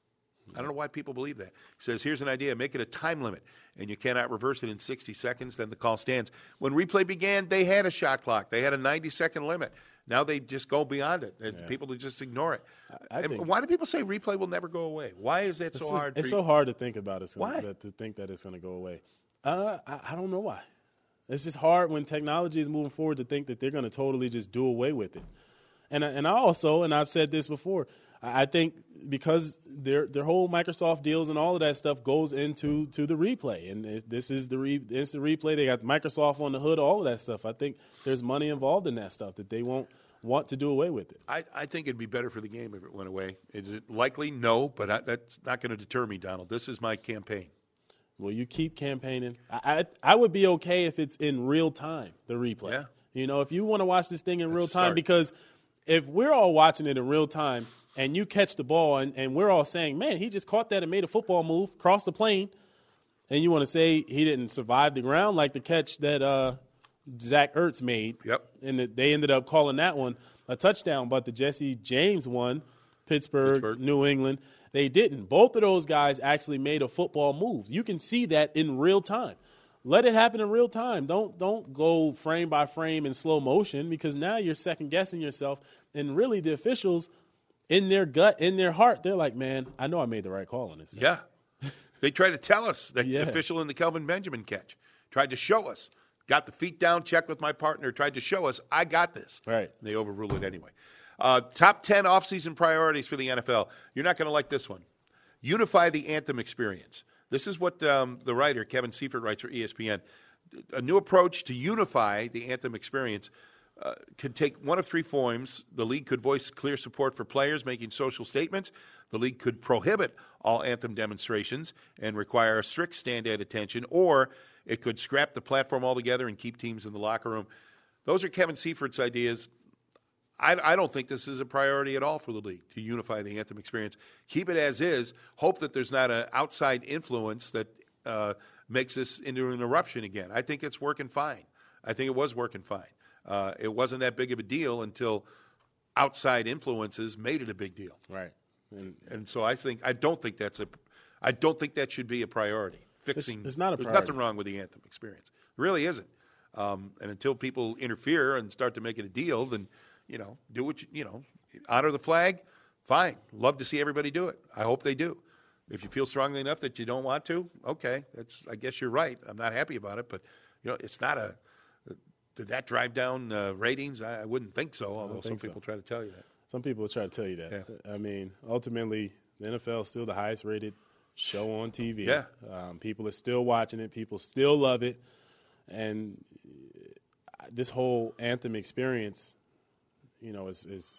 I don't know why people believe that. He says, here's an idea. Make it a time limit, and you cannot reverse it in sixty seconds. Then the call stands. When replay began, they had a shot clock. They had a ninety-second limit. Now they just go beyond it. And yeah. People just ignore it. I, I and why do people say replay will never go away? Why is that so just, hard? It's for so you? hard to think about it. Why? That, to think that it's going to go away. Uh, I, I don't know why. It's just hard when technology is moving forward to think that they're going to totally just do away with it. And and I also, and I've said this before, I think because their their whole Microsoft deals and all of that stuff goes into to the replay, and it, this is the re, instant replay. They got Microsoft on the hood, all of that stuff. I think there's money involved in that stuff that they won't want to do away with it. I, I think it'd be better for the game if it went away. Is it likely? No, but I, that's not going to deter me, Donald. This is my campaign. Well, you keep campaigning. I, I I would be okay if it's in real time, the replay. Yeah. You know, if you want to watch this thing in That's real a time, start. because if we're all watching it in real time and you catch the ball and, and we're all saying, man, he just caught that and made a football move, crossed the plane, and you want to say he didn't survive the ground like the catch that uh, Zach Ertz made. Yep. And the, they ended up calling that one a touchdown, but the Jesse James one, Pittsburgh, Pittsburgh. New England, they didn't. Both of those guys actually made a football move. You can see that in real time. Let it happen in real time. Don't don't go frame by frame in slow motion, because now you're second guessing yourself. And really, the officials, in their gut, in their heart, they're like, "Man, I know I made the right call on this thing." Yeah, they tried to tell us that Yeah. the official in the Kelvin Benjamin catch tried to show us. Got the feet down, checked with my partner, tried to show us I got this. Right. They overruled it anyway. Uh, top ten offseason priorities for the N F L. You're not going to like this one. Unify the anthem experience. This is what um, the writer, Kevin Seifert, writes for E S P N. A new approach to unify the anthem experience uh, could take one of three forms. The league could voice clear support for players making social statements. The league could prohibit all anthem demonstrations and require a strict stand at attention, or it could scrap the platform altogether and keep teams in the locker room. Those are Kevin Seifert's ideas. I, I don't think this is a priority at all for the league to unify the anthem experience. Keep it as is. Hope that there's not an outside influence that uh, makes this into an eruption again. I think it's working fine. I think it was working fine. Uh, it wasn't that big of a deal until outside influences made it a big deal. Right. And, and so I think I don't think that's a I don't think that should be a priority. Fixing It's, it's not a there's priority. nothing wrong with the anthem experience. It really isn't. Um, and until people interfere and start to make it a deal, then you know, do what you, you know, honor the flag, fine. Love to see everybody do it. I hope they do. If you feel strongly enough that you don't want to, okay, that's, I guess you're right. I'm not happy about it, but, you know, it's not a, did that drive down uh, ratings? I, I wouldn't think so, although some think so. people try to tell you that. Some people try to tell you that. Yeah. I mean, ultimately, the N F L is still the highest rated show on T V. Yeah. Um, people are still watching it. People still love it. And this whole anthem experience, you know, is is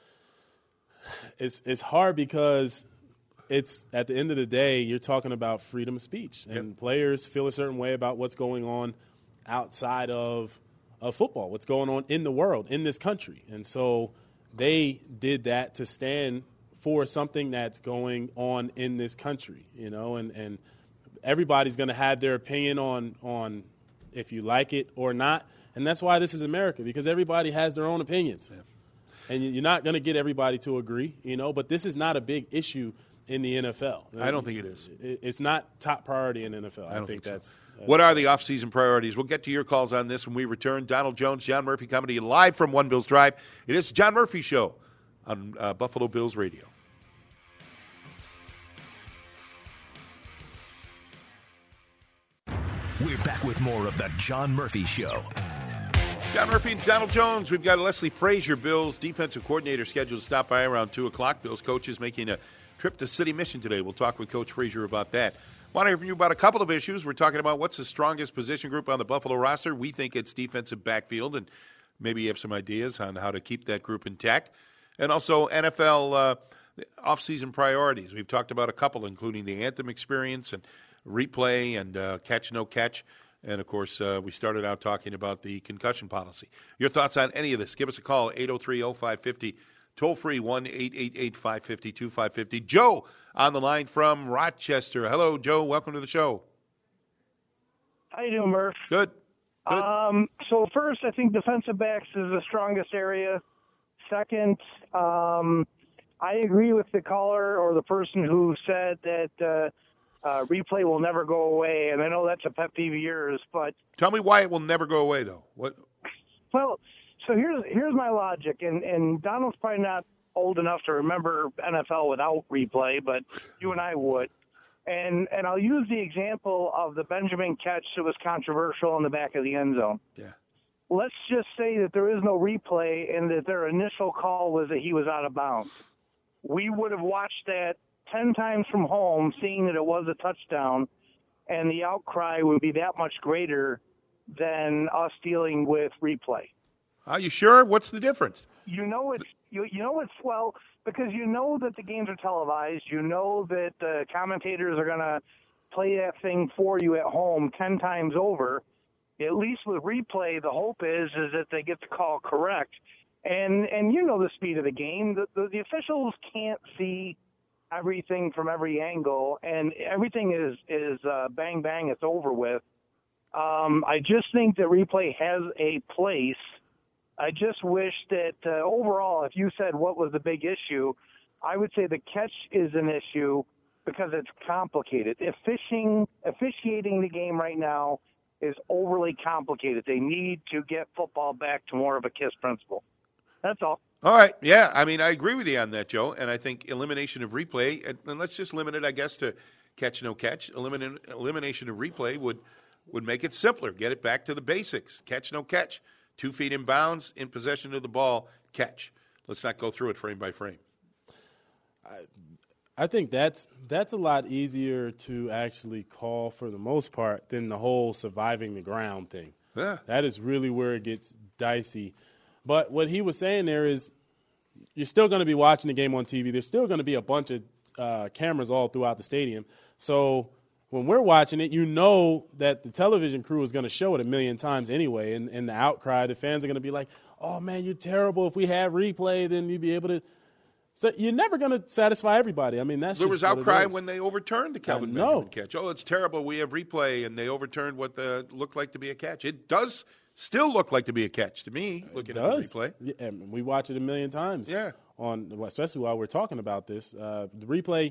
it's it's hard because it's at the end of the day you're talking about freedom of speech, and Yep. players feel a certain way about what's going on outside of of football, what's going on in the world, in this country, and so they did that to stand for something that's going on in this country, you know, and and everybody's going to have their opinion on on if you like it or not. And that's why this is America, because everybody has their own opinions. Yeah. And you're not going to get everybody to agree, you know, but this is not a big issue in the N F L. I don't think it is. It's not top priority in the N F L. I I, don't think, think that's, so. that's. What are the off-season priorities? We'll get to your calls on this when we return. Donald Jones, John Murphy coming to you live from One Bills Drive. It is the John Murphy Show on uh, Buffalo Bills Radio. We're back with more of the John Murphy Show. John Murphy and Donald Jones. We've got Leslie Frazier, Bills defensive coordinator, scheduled to stop by around two o'clock. Bills coach is making a trip to City Mission today. We'll talk with Coach Frazier about that. Want to hear from you about a couple of issues. We're talking about what's the strongest position group on the Buffalo roster. We think it's defensive backfield, and maybe you have some ideas on how to keep that group intact. And also N F L uh, off-season priorities. We've talked about a couple, including the Anthem experience and replay and uh, catch, no catch. And, of course, uh, we started out talking about the concussion policy. Your thoughts on any of this? Give us a call, eight oh three oh five five oh. Toll-free, one eight eight eight five five oh two five five oh. Joe on the line from Rochester. Hello, Joe. Welcome to the show. How you doing, Murph? Good. Good. Um, so first, I think defensive backs is the strongest area. Second, um, I agree with the caller or the person who said that uh, uh, replay will never go away, and I know that's a pet peeve of yours, but tell me why it will never go away, though. What? Well, so here's here's my logic, and, and Donald's probably not old enough to remember N F L without replay, but you and I would. And and I'll use the example of the Benjamin catch that was controversial in the back of the end zone. Yeah. Let's just say that there is no replay and that their initial call was that he was out of bounds. We would have watched that ten times from home, seeing that it was a touchdown, and the outcry would be that much greater than us dealing with replay. Are you sure? What's the difference? You know it's you, you know it's well because you know that the games are televised. You know that the commentators are going to play that thing for you at home ten times over. At least with replay, the hope is is that they get the call correct. And and you know the speed of the game. The, the, the officials can't see everything from every angle, and everything is is uh, bang bang. It's over with. Um, I just think that replay has a place. I just wish that uh, overall, if you said what was the big issue, I would say the catch is an issue because it's complicated. Officiating, officiating the game right now is overly complicated. They need to get football back to more of a KISS principle. That's all. All right. Yeah, I mean, I agree with you on that, Joe. And I think elimination of replay, and let's just limit it, I guess, to catch, no catch. Elimin- elimination of replay would, would make it simpler. Get it back to the basics. Catch, no catch. Two feet in bounds, in possession of the ball, catch. Let's not go through it frame by frame. I, I think that's that's a lot easier to actually call for the most part than the whole surviving the ground thing. Yeah. That is really where it gets dicey. But what he was saying there is you're still going to be watching the game on T V. There's still going to be a bunch of uh, cameras all throughout the stadium. So when we're watching it, you know that the television crew is going to show it a million times anyway, and, and the outcry, the fans are going to be like, oh, man, you're terrible. If we have replay, then you'd be able to. So you're never going to satisfy everybody. I mean, that's there just was what outcry it is. when they overturned the Kelvin Benjamin catch. Oh, it's terrible. We have replay, and they overturned what the, looked like to be a catch. It does still look like to be a catch to me, looking it at does. the replay. Yeah, and we watch it a million times. Yeah. On especially while we're talking about this, uh, the replay.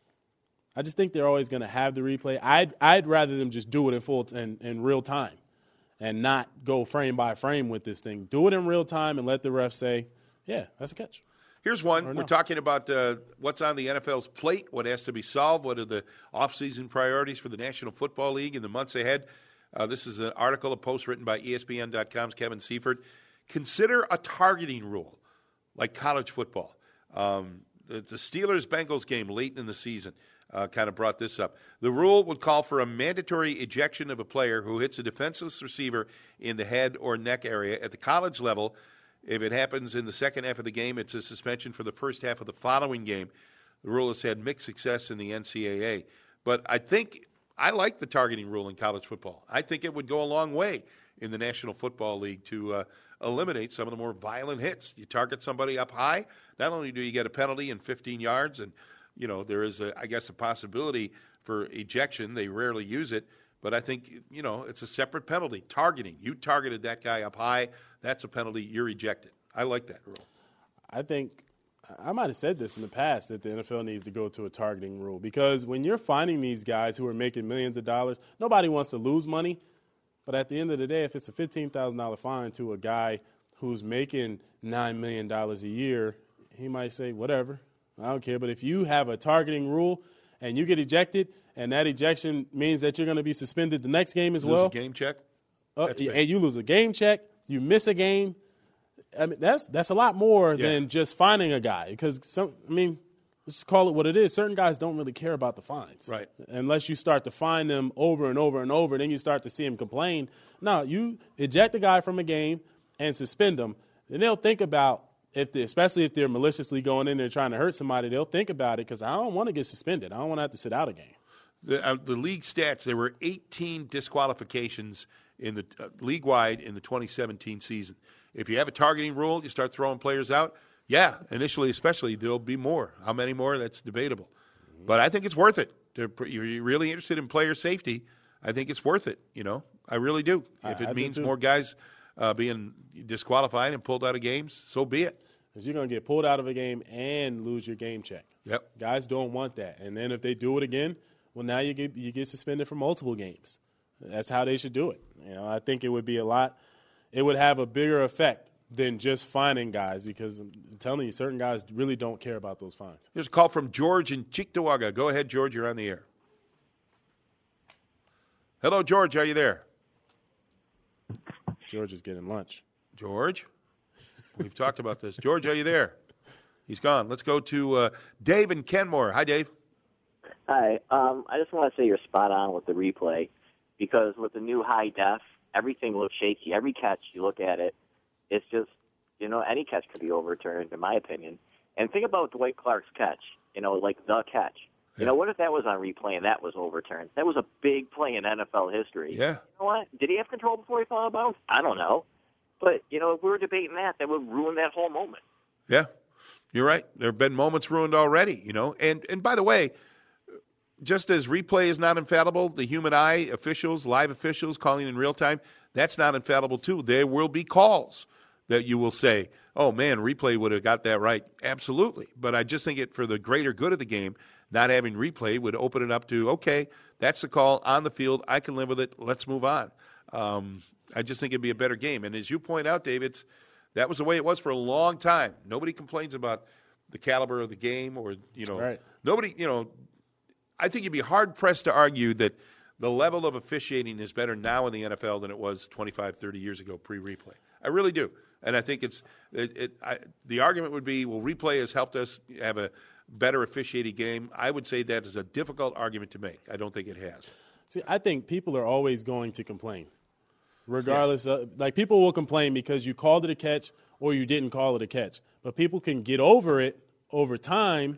I just think they're always going to have the replay. I'd I'd rather them just do it in full t- in, in real time, and not go frame by frame with this thing. Do it in real time and let the ref say, "Yeah, that's a catch." Here's one. Or We're no. talking about uh, what's on the N F L's plate, what has to be solved, what are the off-season priorities for the National Football League in the months ahead. Uh, this is an article, a post written by E S P N dot com's Kevin Seifert. Consider a targeting rule like college football. Um, the, the Steelers-Bengals game late in the season uh, kind of brought this up. The rule would call for a mandatory ejection of a player who hits a defenseless receiver in the head or neck area at the college level. If it happens in the second half of the game, it's a suspension for the first half of the following game. The rule has had mixed success in the N C double A. But I think I like the targeting rule in college football. I think it would go a long way in the National Football League to uh, eliminate some of the more violent hits. You target somebody up high, not only do you get a penalty in fifteen yards, and you know there is, a, I guess, a possibility for ejection. They rarely use it. But I think, you know, it's a separate penalty. Targeting. You targeted that guy up high. That's a penalty. You're ejected. I like that rule. I think I might have said this in the past that the N F L needs to go to a targeting rule because when you're finding these guys who are making millions of dollars, nobody wants to lose money. But at the end of the day, if it's a fifteen thousand dollars fine to a guy who's making nine million dollars a year, he might say, whatever, I don't care. But if you have a targeting rule and you get ejected and that ejection means that you're going to be suspended the next game as lose well. A game check? Uh, and you lose a game check, you miss a game. I mean, that's that's a lot more yeah. than just finding a guy because, some, I mean, let's just call it what it is. Certain guys don't really care about the fines. Right. Unless you start to fine them over and over and over, then you start to see them complain. No, you eject a guy from a game and suspend them, and they'll think about, if they, especially if they're maliciously going in there trying to hurt somebody, they'll think about it because I don't want to get suspended. I don't want to have to sit out a game. The, uh, the league stats, there were eighteen disqualifications in the uh, league-wide in the twenty seventeen season. If you have a targeting rule, you start throwing players out, yeah, initially especially, there'll be more. How many more? That's debatable. Mm-hmm. But I think it's worth it. To, you're really interested in player safety, I think it's worth it, you know. I really do. If it I, I means more guys uh, being disqualified and pulled out of games, so be it. Because you're going to get pulled out of a game and lose your game check. Yep. Guys don't want that. And then if they do it again, well, now you get you get suspended for multiple games. That's how they should do it. You know, I think it would be a lot – it would have a bigger effect than just fining guys because I'm telling you, certain guys really don't care about those fines. Here's a call from George in Cheektowaga. Go ahead, George. You're on the air. Hello, George. Are you there? George is getting lunch. George? We've talked about this. George, are you there? He's gone. Let's go to uh, Dave in Kenmore. Hi, Dave. Hi. Um, I just want to say you're spot on with the replay because with the new high def, everything looks shaky. Every catch, you look at it, it's just, you know, any catch could be overturned, in my opinion. And think about Dwight Clark's catch, you know, like the catch. Yeah. You know, what if that was on replay and that was overturned? That was a big play in N F L history. Yeah. You know what? Did he have control before he fell out of bounds? I don't know. But, you know, if we were debating that, that would ruin that whole moment. Yeah, you're right. There have been moments ruined already, you know. And, and by the way, just as replay is not infallible, the human eye, officials, live officials calling in real time, that's not infallible too. There will be calls that you will say, oh, man, replay would have got that right. Absolutely. But I just think it, for the greater good of the game, not having replay would open it up to, okay, that's the call on the field. I can live with it. Let's move on. Um, I just think it'd be a better game. And as you point out, David, that was the way it was for a long time. Nobody complains about the caliber of the game or, you know, right. nobody, you know, I think you'd be hard-pressed to argue that the level of officiating is better now in the N F L than it was twenty-five, thirty years ago pre-replay. I really do. And I think it's it, it, I, the argument would be, well, replay has helped us have a better officiated game. I would say that is a difficult argument to make. I don't think it has. See, I think people are always going to complain, regardless yeah. of – like people will complain because you called it a catch or you didn't call it a catch. But people can get over it over time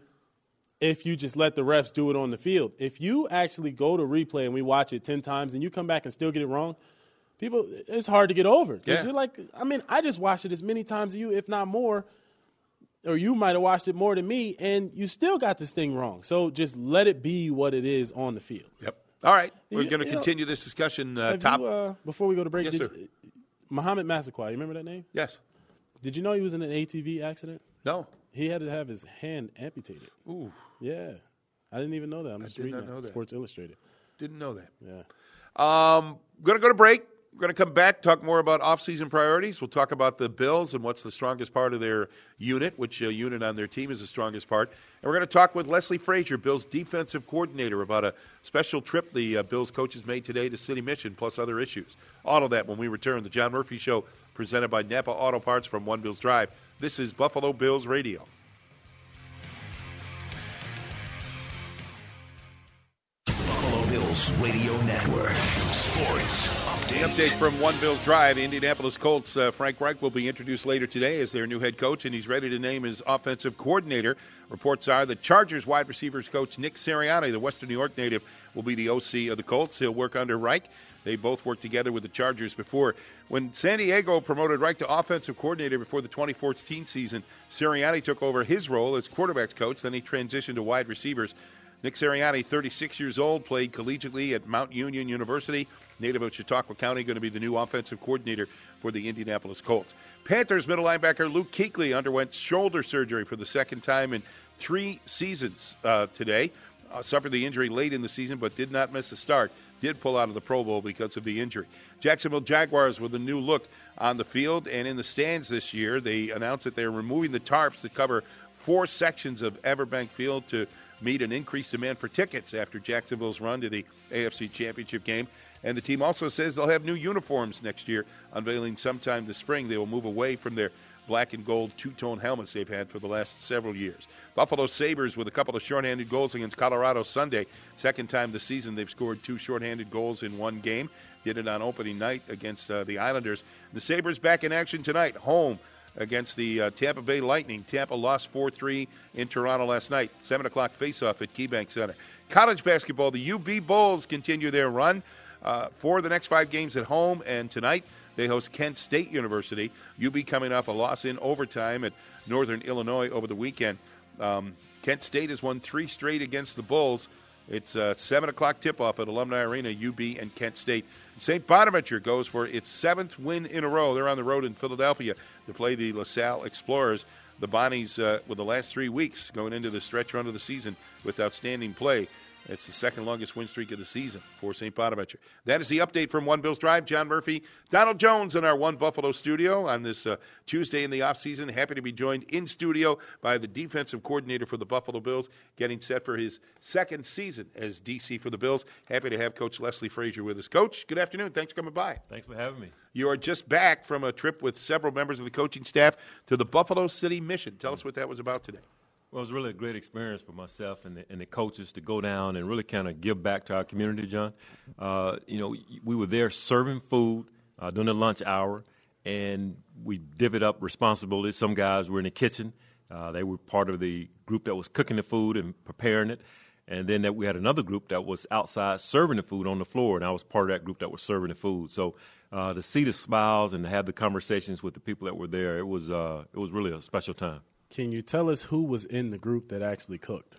if you just let the refs do it on the field. If you actually go to replay and we watch it ten times and you come back and still get it wrong, people, it's hard to get over. Because yeah. you're like, I mean, I just watched it as many times as you, if not more, or you might have watched it more than me, and you still got this thing wrong. So just let it be what it is on the field. Yep. All right. We're You- going to you know, continue this discussion. Uh, Have top. you, uh, before we go to break, Yes, did sir. you- Muhammad Massaquoi, you remember that name? Yes. Did you know he was in an A T V accident? No. He had to have his hand amputated. Ooh. Yeah. I didn't even know that. I'm just did reading not that. know that. Sports Illustrated. Didn't know that. Yeah. Um, going to go to break. We're going to come back, talk more about off-season priorities. We'll talk about the Bills and what's the strongest part of their unit, which uh, unit on their team is the strongest part. And we're going to talk with Leslie Frazier, Bills defensive coordinator, about a special trip the uh, Bills coaches made today to City Mission, plus other issues. All of that when we return. The John Murphy Show, presented by Napa Auto Parts from One Bills Drive. This is Buffalo Bills Radio. Buffalo Bills Radio Network. Sports The update. update from One Bills Drive. Indianapolis Colts, uh, Frank Reich will be introduced later today as their new head coach, and he's ready to name his offensive coordinator. Reports are the Chargers wide receivers coach Nick Sirianni, the Western New York native, will be the O C of the Colts. He'll work under Reich. They both worked together with the Chargers before. When San Diego promoted Reich to offensive coordinator before the twenty fourteen season, Sirianni took over his role as quarterbacks coach. Then he transitioned to wide receivers. Nick Sirianni, thirty-six years old, played collegiately at Mount Union University. Native of Chautauqua County, going to be the new offensive coordinator for the Indianapolis Colts. Panthers middle linebacker Luke Kuechly underwent shoulder surgery for the second time in three seasons uh, today. Uh, suffered the injury late in the season, but did not miss the start. Did pull out of the Pro Bowl because of the injury. Jacksonville Jaguars with a new look on the field and in the stands this year. They announced that they're removing the tarps that cover four sections of Everbank Field to meet an increased demand for tickets after Jacksonville's run to the A F C Championship game. And the team also says they'll have new uniforms next year, unveiling sometime this spring. They will move away from their black and gold two-tone helmets they've had for the last several years. Buffalo Sabres with a couple of shorthanded goals against Colorado Sunday. Second time this season they've scored two shorthanded goals in one game. Did it on opening night against uh, the Islanders. The Sabres back in action tonight, home against the uh, Tampa Bay Lightning. Tampa lost four three in Toronto last night. seven o'clock face-off at KeyBank Center. College basketball, the U B Bulls continue their run uh, for the next five games at home, and tonight they host Kent State University. U B coming off a loss in overtime at Northern Illinois over the weekend. Um, Kent State has won three straight against the Bulls. It's a seven o'clock tip-off at Alumni Arena, U B and Kent State. Saint Bonaventure goes for its seventh win in a row. They're on the road in Philadelphia to play the LaSalle Explorers. The Bonnies, uh, with the last three weeks going into the stretch run of the season with outstanding play. It's the second longest win streak of the season for Saint Bonaventure. That is the update from One Bills Drive. John Murphy, Donald Jones in our One Buffalo studio on this uh, Tuesday in the offseason. Happy to be joined in studio by the defensive coordinator for the Buffalo Bills, getting set for his second season as D C for the Bills. Happy to have Coach Leslie Frazier with us. Coach, good afternoon. Thanks for coming by. Thanks for having me. You are just back from a trip with several members of the coaching staff to the Buffalo City Mission. Tell us what that was about today. Well, it was really a great experience for myself and the, and the coaches to go down and really kind of give back to our community, John. Uh, you know, we were there serving food uh, during the lunch hour, and we divvied up responsibilities. Some guys were in the kitchen. Uh, they were part of the group that was cooking the food and preparing it. And then that we had another group that was outside serving the food on the floor, and I was part of that group that was serving the food. So uh, to see the smiles and to have the conversations with the people that were there, it was uh, it was really a special time. Can you tell us who was in the group that actually cooked?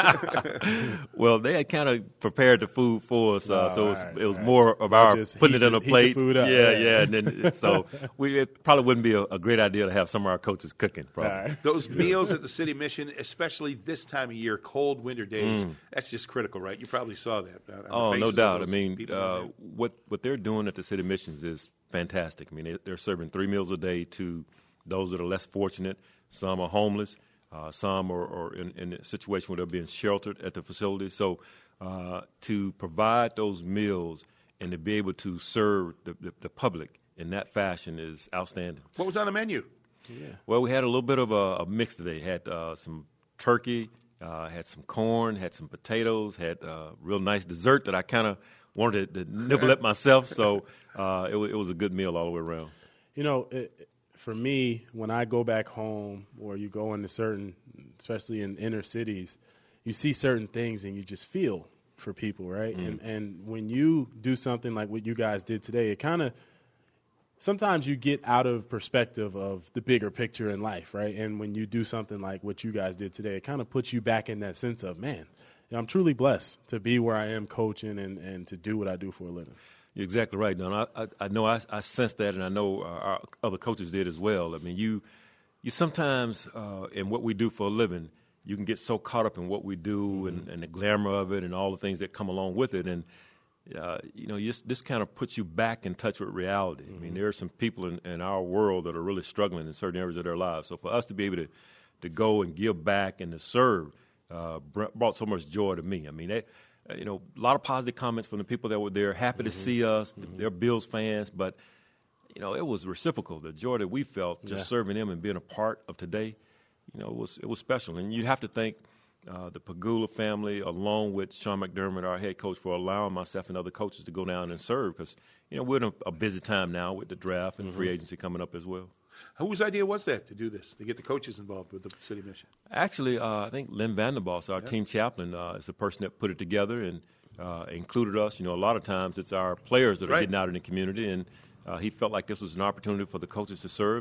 Well, they had kind of prepared the food for us, uh, oh, so it was, right, it was right. more of They'll our putting it on a plate. Food up, yeah, right. yeah. And then, so we it probably wouldn't be a, a great idea to have some of our coaches cooking. Probably. Right. Those meals at the City Mission, especially this time of year, cold winter days, mm. that's just critical, right? You probably saw that. Uh, oh, no doubt. I mean, uh, what what they're doing at the City Missions is fantastic. I mean, they, they're serving three meals a day to those that are less fortunate. Some are homeless. Uh, some are, are in, in a situation where they're being sheltered at the facility. So uh, to provide those meals and to be able to serve the, the, the public in that fashion is outstanding. What was on the menu? Yeah. Well, we had a little bit of a, a mix today. Had uh, some turkey, uh, had some corn, had some potatoes, had a real nice dessert that I kind of wanted to, to nibble at myself. So uh, it, it was a good meal all the way around. You know, it, for me, when I go back home or you go into certain, especially in inner cities, you see certain things and you just feel for people, right? Mm. And and when you do something like what you guys did today, it kind of sometimes you get out of perspective of the bigger picture in life, right? And when you do something like what you guys did today, it kind of puts you back in that sense of, man, you know, I'm truly blessed to be where I am coaching and, and to do what I do for a living. You're exactly right, Don. I, I, I know I, I sense that, and I know our other coaches did as well. I mean, you you sometimes, uh, in what we do for a living, you can get so caught up in what we do mm-hmm. and, and the glamour of it and all the things that come along with it. And, uh, you know, just, this kind of puts you back in touch with reality. Mm-hmm. I mean, there are some people in, in our world that are really struggling in certain areas of their lives. So for us to be able to, to go and give back and to serve uh, brought so much joy to me. I mean, they – you know, a lot of positive comments from the people that were there, happy mm-hmm. to see us. Mm-hmm. They're Bills fans, but, you know, it was reciprocal. The joy that we felt just yeah. serving them and being a part of today, you know, it was it was special. And you have to thank uh, the Pegula family, along with Sean McDermott, our head coach, for allowing myself and other coaches to go down and serve because, you know, we're in a, a busy time now with the draft and mm-hmm. free agency coming up as well. Whose idea was that to do this, to get the coaches involved with the City Mission? Actually, uh, I think Lynn Vanderboss, our yeah. team chaplain, uh, is the person that put it together and uh, included us. You know, a lot of times it's our players that are right. getting out in the community, and uh, he felt like this was an opportunity for the coaches to serve, and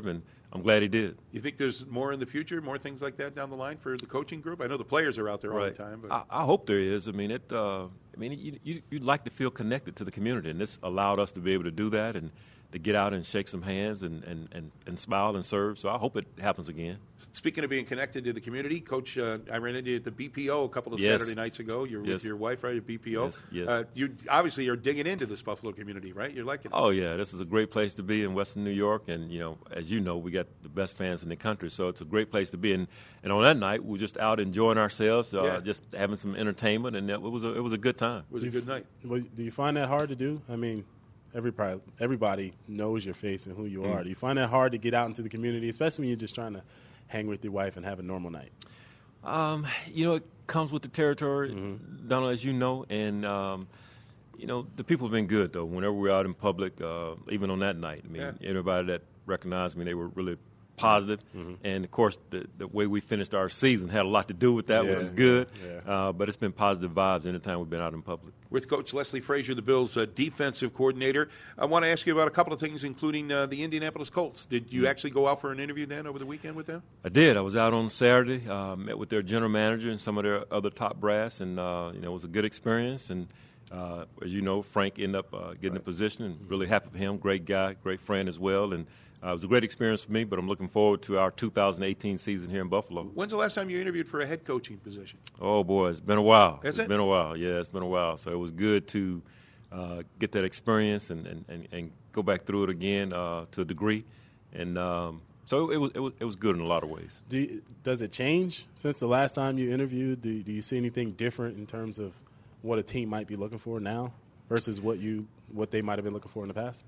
I'm glad he did. You think there's more in the future, more things like that down the line for the coaching group? I know the players are out there right. all the time. But. I, I hope there is. I mean, it. Uh, I mean, you, you, you'd like to feel connected to the community, and this allowed us to be able to do that and to get out and shake some hands and, and, and, and smile and serve. So I hope it happens again. Speaking of being connected to the community, Coach, uh, I ran into you at the B P O a couple of yes. Saturday nights ago. You're yes. with your wife, right, at B P O? Yes. yes. Uh, you obviously are digging into this Buffalo community, right? You're liking it. Oh, yeah. This is a great place to be in Western New York. And, you know, as you know, we got the best fans in the country. So it's a great place to be. And, and on that night, we were just out enjoying ourselves, uh, yeah. just having some entertainment. And it was a, it was a good time. It was a good night. Well, do you find that hard to do? I mean, everybody, everybody knows your face and who you Mm. are. Do you find that hard to get out into the community, especially when you're just trying to hang with your wife and have a normal night? Um, you know, it comes with the territory, Mm-hmm. Donald, as you know. And, um, you know, the people have been good, though. Whenever we're out in public, uh, even on that night, I mean, Yeah. everybody that recognized me, they were really positive. Mm-hmm. And, of course, the, the way we finished our season had a lot to do with that, Yeah, which is good. yeah, yeah. Uh, but it's been positive vibes anytime we've been out in public. With Coach Leslie Frazier, the Bills' uh, defensive coordinator. I want to ask you about a couple of things, including uh, the Indianapolis Colts. Did you Mm. actually go out for an interview then over the weekend with them? I did. I was out on Saturday, uh, met with their general manager and some of their other top brass, and, uh, you know, it was a good experience. And, uh, as you know, Frank ended up uh, getting a position, and really happy for him. Great guy, great friend as well. And uh, it was a great experience for me, but I'm looking forward to our two thousand eighteen season here in Buffalo. When's the last time you interviewed for a head coaching position? Oh, boy, it's been a while. Has It's it? been a while. Yeah, it's been a while. So it was good to uh, get that experience and, and, and, and go back through it again uh, to a degree. And um, so it was, it was it was good in a lot of ways. Do you, does it change since the last time you interviewed? Do, do you see anything different in terms of what a team might be looking for now versus what you what they might have been looking for in the past?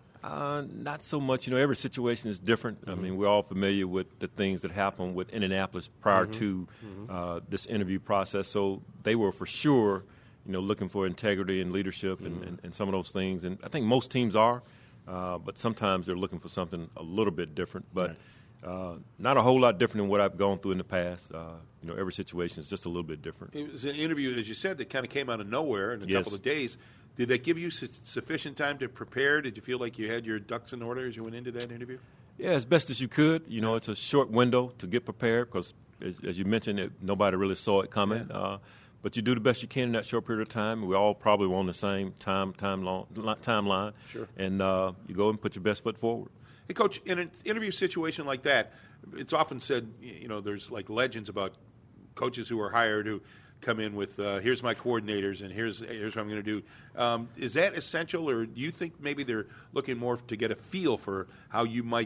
Uh, not so much. You know, every situation is different. Mm-hmm. I mean, we're all familiar with the things that happened with Indianapolis prior Mm-hmm. to Mm-hmm. uh, this interview process. So they were for sure, you know, looking for integrity and leadership and, Mm-hmm. and, and some of those things. And I think most teams are, uh, but sometimes they're looking for something a little bit different. But uh, not a whole lot different than what I've gone through in the past. Uh, you know, every situation is just a little bit different. It was an interview, as you said, that kind of came out of nowhere in a Yes. couple of days. Did that give you su- sufficient time to prepare? Did you feel like you had your ducks in order as you went into that interview? Yeah, as best as you could. You know, it's a short window to get prepared because, as, as you mentioned, it, nobody really saw it coming. Yeah. Uh, but you do the best you can in that short period of time. We all probably were on the same time time long, timeline. Sure. And uh, you go and put your best foot forward. Hey, Coach, in an interview situation like that, it's often said, you know, there's like legends about coaches who are hired who come in with, uh, here's my coordinators and here's here's what I'm going to do. Um, is that essential, or do you think maybe they're looking more to get a feel for how you might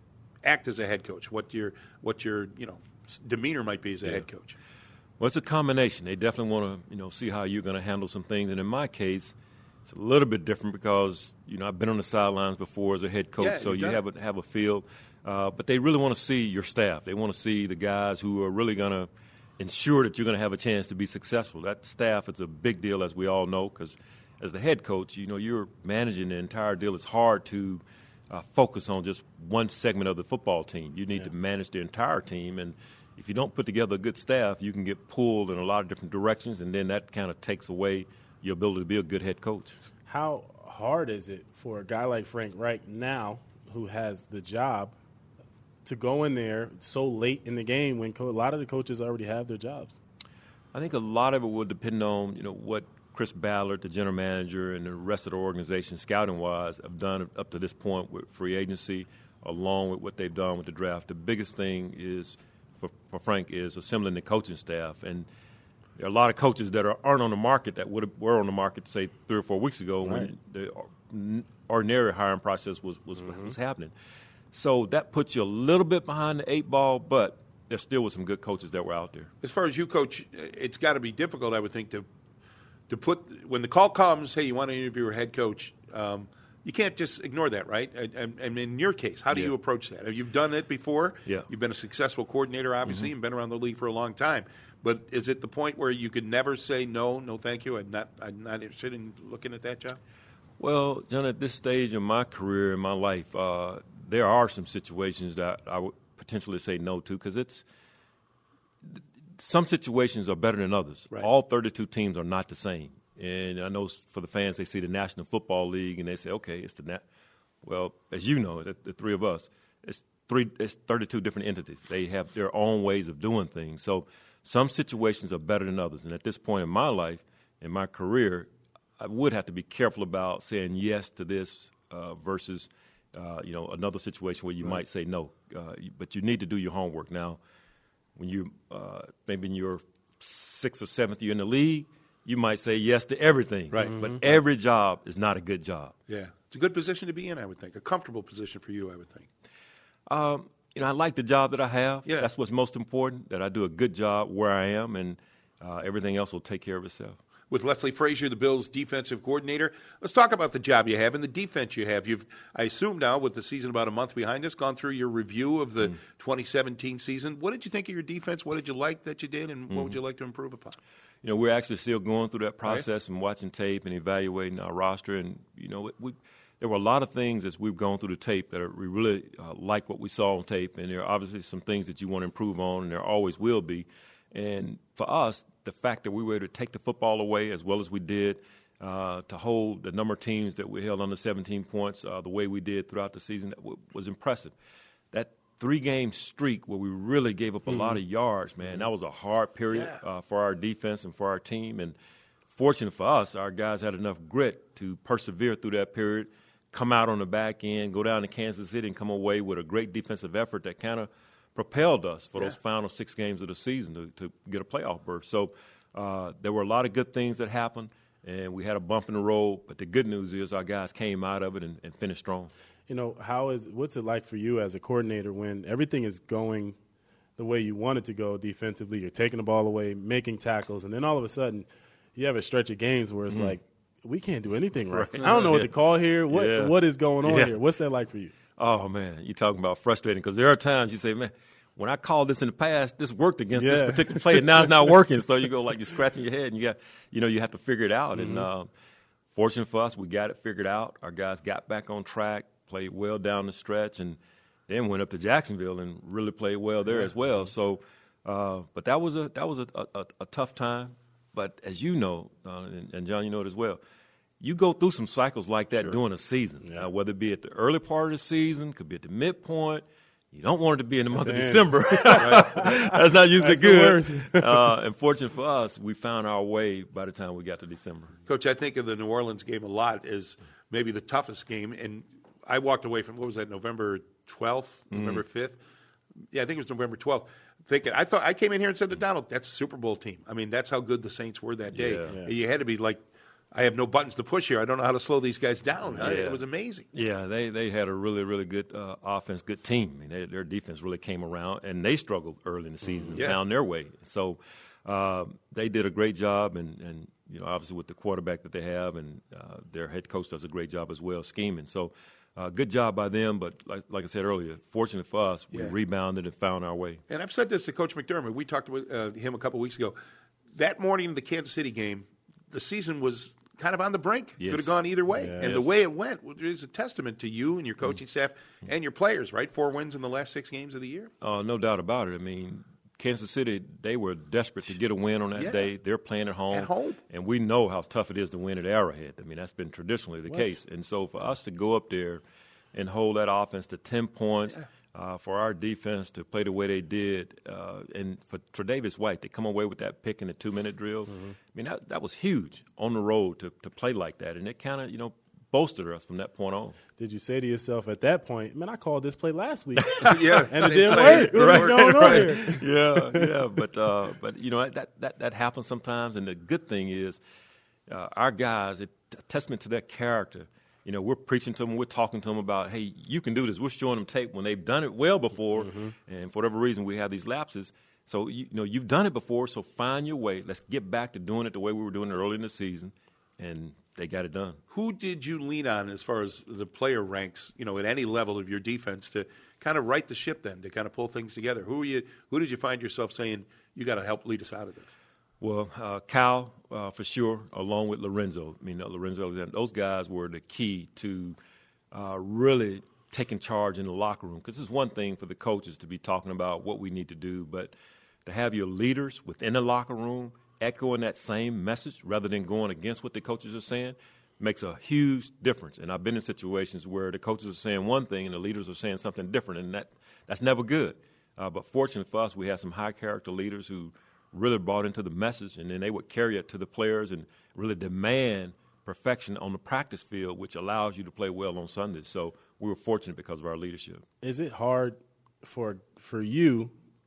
act as a head coach, what your what your you know demeanor might be as a Yeah. head coach? Well, it's a combination. They definitely want to, you know, see how you're going to handle some things. And in my case, it's a little bit different because, you know, I've been on the sidelines before as a head coach, Yeah, so you've you done have a, have a feel. Uh, but they really want to see your staff. They want to see the guys who are really going to ensure that you're going to have a chance to be successful. That staff is a big deal, as we all know, because as the head coach, you know, you're managing the entire deal. It's hard to uh, focus on just one segment of the football team. You need Yeah. to manage the entire team, and if you don't put together a good staff, you can get pulled in a lot of different directions, and then that kind of takes away your ability to be a good head coach. How hard is it for a guy like Frank Reich now, who has the job, to go in there so late in the game when co- a lot of the coaches already have their jobs? I think a lot of it will depend on, you know, what Chris Ballard, the general manager, and the rest of the organization, scouting-wise, have done up to this point with free agency, along with what they've done with the draft. The biggest thing is for, for Frank is assembling the coaching staff. And there are a lot of coaches that are, aren't on the market that would have, were on the market, say, three or four weeks ago Right. when the ordinary hiring process was, was, Mm-hmm. was happening. So that puts you a little bit behind the eight ball, but there still was some good coaches that were out there. As far as you coach, it's got to be difficult, I would think, to to put when the call comes. Hey, you want to interview a head coach? Um, you can't just ignore that, right? And, and, and in your case, how do Yeah. you approach that? You've done it before. Yeah. You've been a successful coordinator, obviously, Mm-hmm. and been around the league for a long time. But is it the point where you could never say no, no, thank you? I'm not, I'm not interested in looking at that job. Well, John, at this stage in my career, in my life, uh, there are some situations that I would potentially say no to because it's some situations are better than others. Right. All thirty-two teams are not the same. And I know for the fans, they see the National Football League and they say, okay, it's the nat. Well, as you know, the, the three of us, it's three, it's thirty-two different entities. They have their own ways of doing things. So some situations are better than others. And at this point in my life, in my career, I would have to be careful about saying yes to this uh, versus, uh, you know, another situation where you right. might say no. Uh, but you need to do your homework. Now, when you uh, maybe in your sixth or seventh year in the league, you might say yes to everything. Right. But Mm-hmm. every job is not a good job. Yeah. It's a good position to be in, I would think. A comfortable position for you, I would think. Um, you know, I like the job that I have. Yeah. That's what's most important, that I do a good job where I am, and uh, everything else will take care of itself. With Leslie Frazier, the Bills' defensive coordinator. Let's talk about the job you have and the defense you have. You've, I assume now, with the season about a month behind us, gone through your review of the mm. twenty seventeen season. What did you think of your defense? What did you like that you did, and mm. what would you like to improve upon? You know, we're actually still going through that process and watching tape and evaluating our roster. And, you know, we, there were a lot of things as we've gone through the tape that are, we really uh, like what we saw on tape. And there are obviously some things that you want to improve on, and there always will be. And for us, the fact that we were able to take the football away as well as we did, uh, to hold the number of teams that we held under seventeen points uh, the way we did throughout the season, that w- was impressive. That three-game streak where we really gave up a mm-hmm. lot of yards, man, that was a hard period yeah. uh, for our defense and for our team. And fortunate for us, our guys had enough grit to persevere through that period, come out on the back end, go down to Kansas City and come away with a great defensive effort that kind of propelled us for yeah. those final six games of the season to, to get a playoff berth. So uh, there were a lot of good things that happened, and we had a bump in the road. But the good news is our guys came out of it and, and finished strong. You know, how is what's it like for you as a coordinator when everything is going the way you want it to go defensively? You're taking the ball away, making tackles, and then all of a sudden you have a stretch of games where it's mm. like, we can't do anything right. right. I don't know what to call here. What yeah. What is going on yeah. here? What's that like for you? Oh, man, you're talking about frustrating because there are times you say, man, when I called this in the past, this worked against yeah. this particular play, and now it's not working. So you go like you're scratching your head, and you got, you know, you have to figure it out. Mm-hmm. And uh, fortunate for us, we got it figured out. Our guys got back on track, played well down the stretch, and then went up to Jacksonville and really played well there yeah. as well. So, uh, but that was a that was a, a, a tough time. But as you know, uh, and, and John, you know it as well, you go through some cycles like that sure. during a season, yeah. uh, whether it be at the early part of the season, could be at the midpoint. You don't want it to be in the month of December. That's not usually That's good. uh, and fortunate for us, we found our way by the time we got to December. Coach, I think of the New Orleans game a lot as maybe the toughest game. And I walked away from, what was that, November twelfth, mm. November fifth? Yeah, I think it was November twelfth. Thinking, I thought I came in here and said to Donald, that's a Super Bowl team. I mean, that's how good the Saints were that day. Yeah. Yeah. You had to be like, I have no buttons to push here. I don't know how to slow these guys down. Yeah. It was amazing. Yeah, they, they had a really, really good uh, offense, good team. I mean, they, their defense really came around, and they struggled early in the season and yeah. found their way. So uh, they did a great job, and, and you know, obviously with the quarterback that they have, and uh, their head coach does a great job as well scheming. So uh, good job by them, but like, like I said earlier, fortunate for us, we yeah. rebounded and found our way. And I've said this to Coach McDermott. We talked with uh, him a couple weeks ago. That morning in the Kansas City game, the season was – kind of on the brink. Yes. Could have gone either way. Yeah, and yes. the way it went is a testament to you and your coaching mm. staff and your players, right? Four wins in the last six games of the year. Uh, no doubt about it. I mean, Kansas City, they were desperate to get a win on that yeah. day. They're playing at home. At home. And we know how tough it is to win at Arrowhead. I mean, that's been traditionally the what? case. And so for us to go up there and hold that offense to ten points, yeah. Uh, for our defense to play the way they did, uh, and for Tre'Davious White to come away with that pick in the two-minute drill, mm-hmm. I mean, that that was huge on the road to, to play like that. And it kind of, you know, bolstered us from that point on. Did you say to yourself at that point, man, I called this play last week. yeah. And it didn't work. What right, was going right. on here? yeah, yeah. But, uh, but you know, that, that, that happens sometimes. And the good thing is uh, our guys, it's a testament to their character. You know, we're preaching to them, we're talking to them about, hey, you can do this. We're showing them tape when they've done it well before, mm-hmm. and for whatever reason we have these lapses. So, you, you know, you've done it before, so find your way. Let's get back to doing it the way we were doing it early in the season, and they got it done. Who did you lean on as far as the player ranks, you know, at any level of your defense to kind of right the ship then, to kind of pull things together? Who, are you, who did you find yourself saying, you got to help lead us out of this? Well, uh, Cal, uh, for sure, along with Lorenzo. I mean, uh, Lorenzo, those guys were the key to uh, really taking charge in the locker room. Because it's one thing for the coaches to be talking about what we need to do, but to have your leaders within the locker room echoing that same message rather than going against what the coaches are saying makes a huge difference. And I've been in situations where the coaches are saying one thing and the leaders are saying something different, and that, that's never good. Uh, but fortunately for us, we had some high-character leaders who really bought into the message, and then they would carry it to the players and really demand perfection on the practice field, which allows you to play well on Sundays. So we were fortunate because of our leadership. Is it hard for for you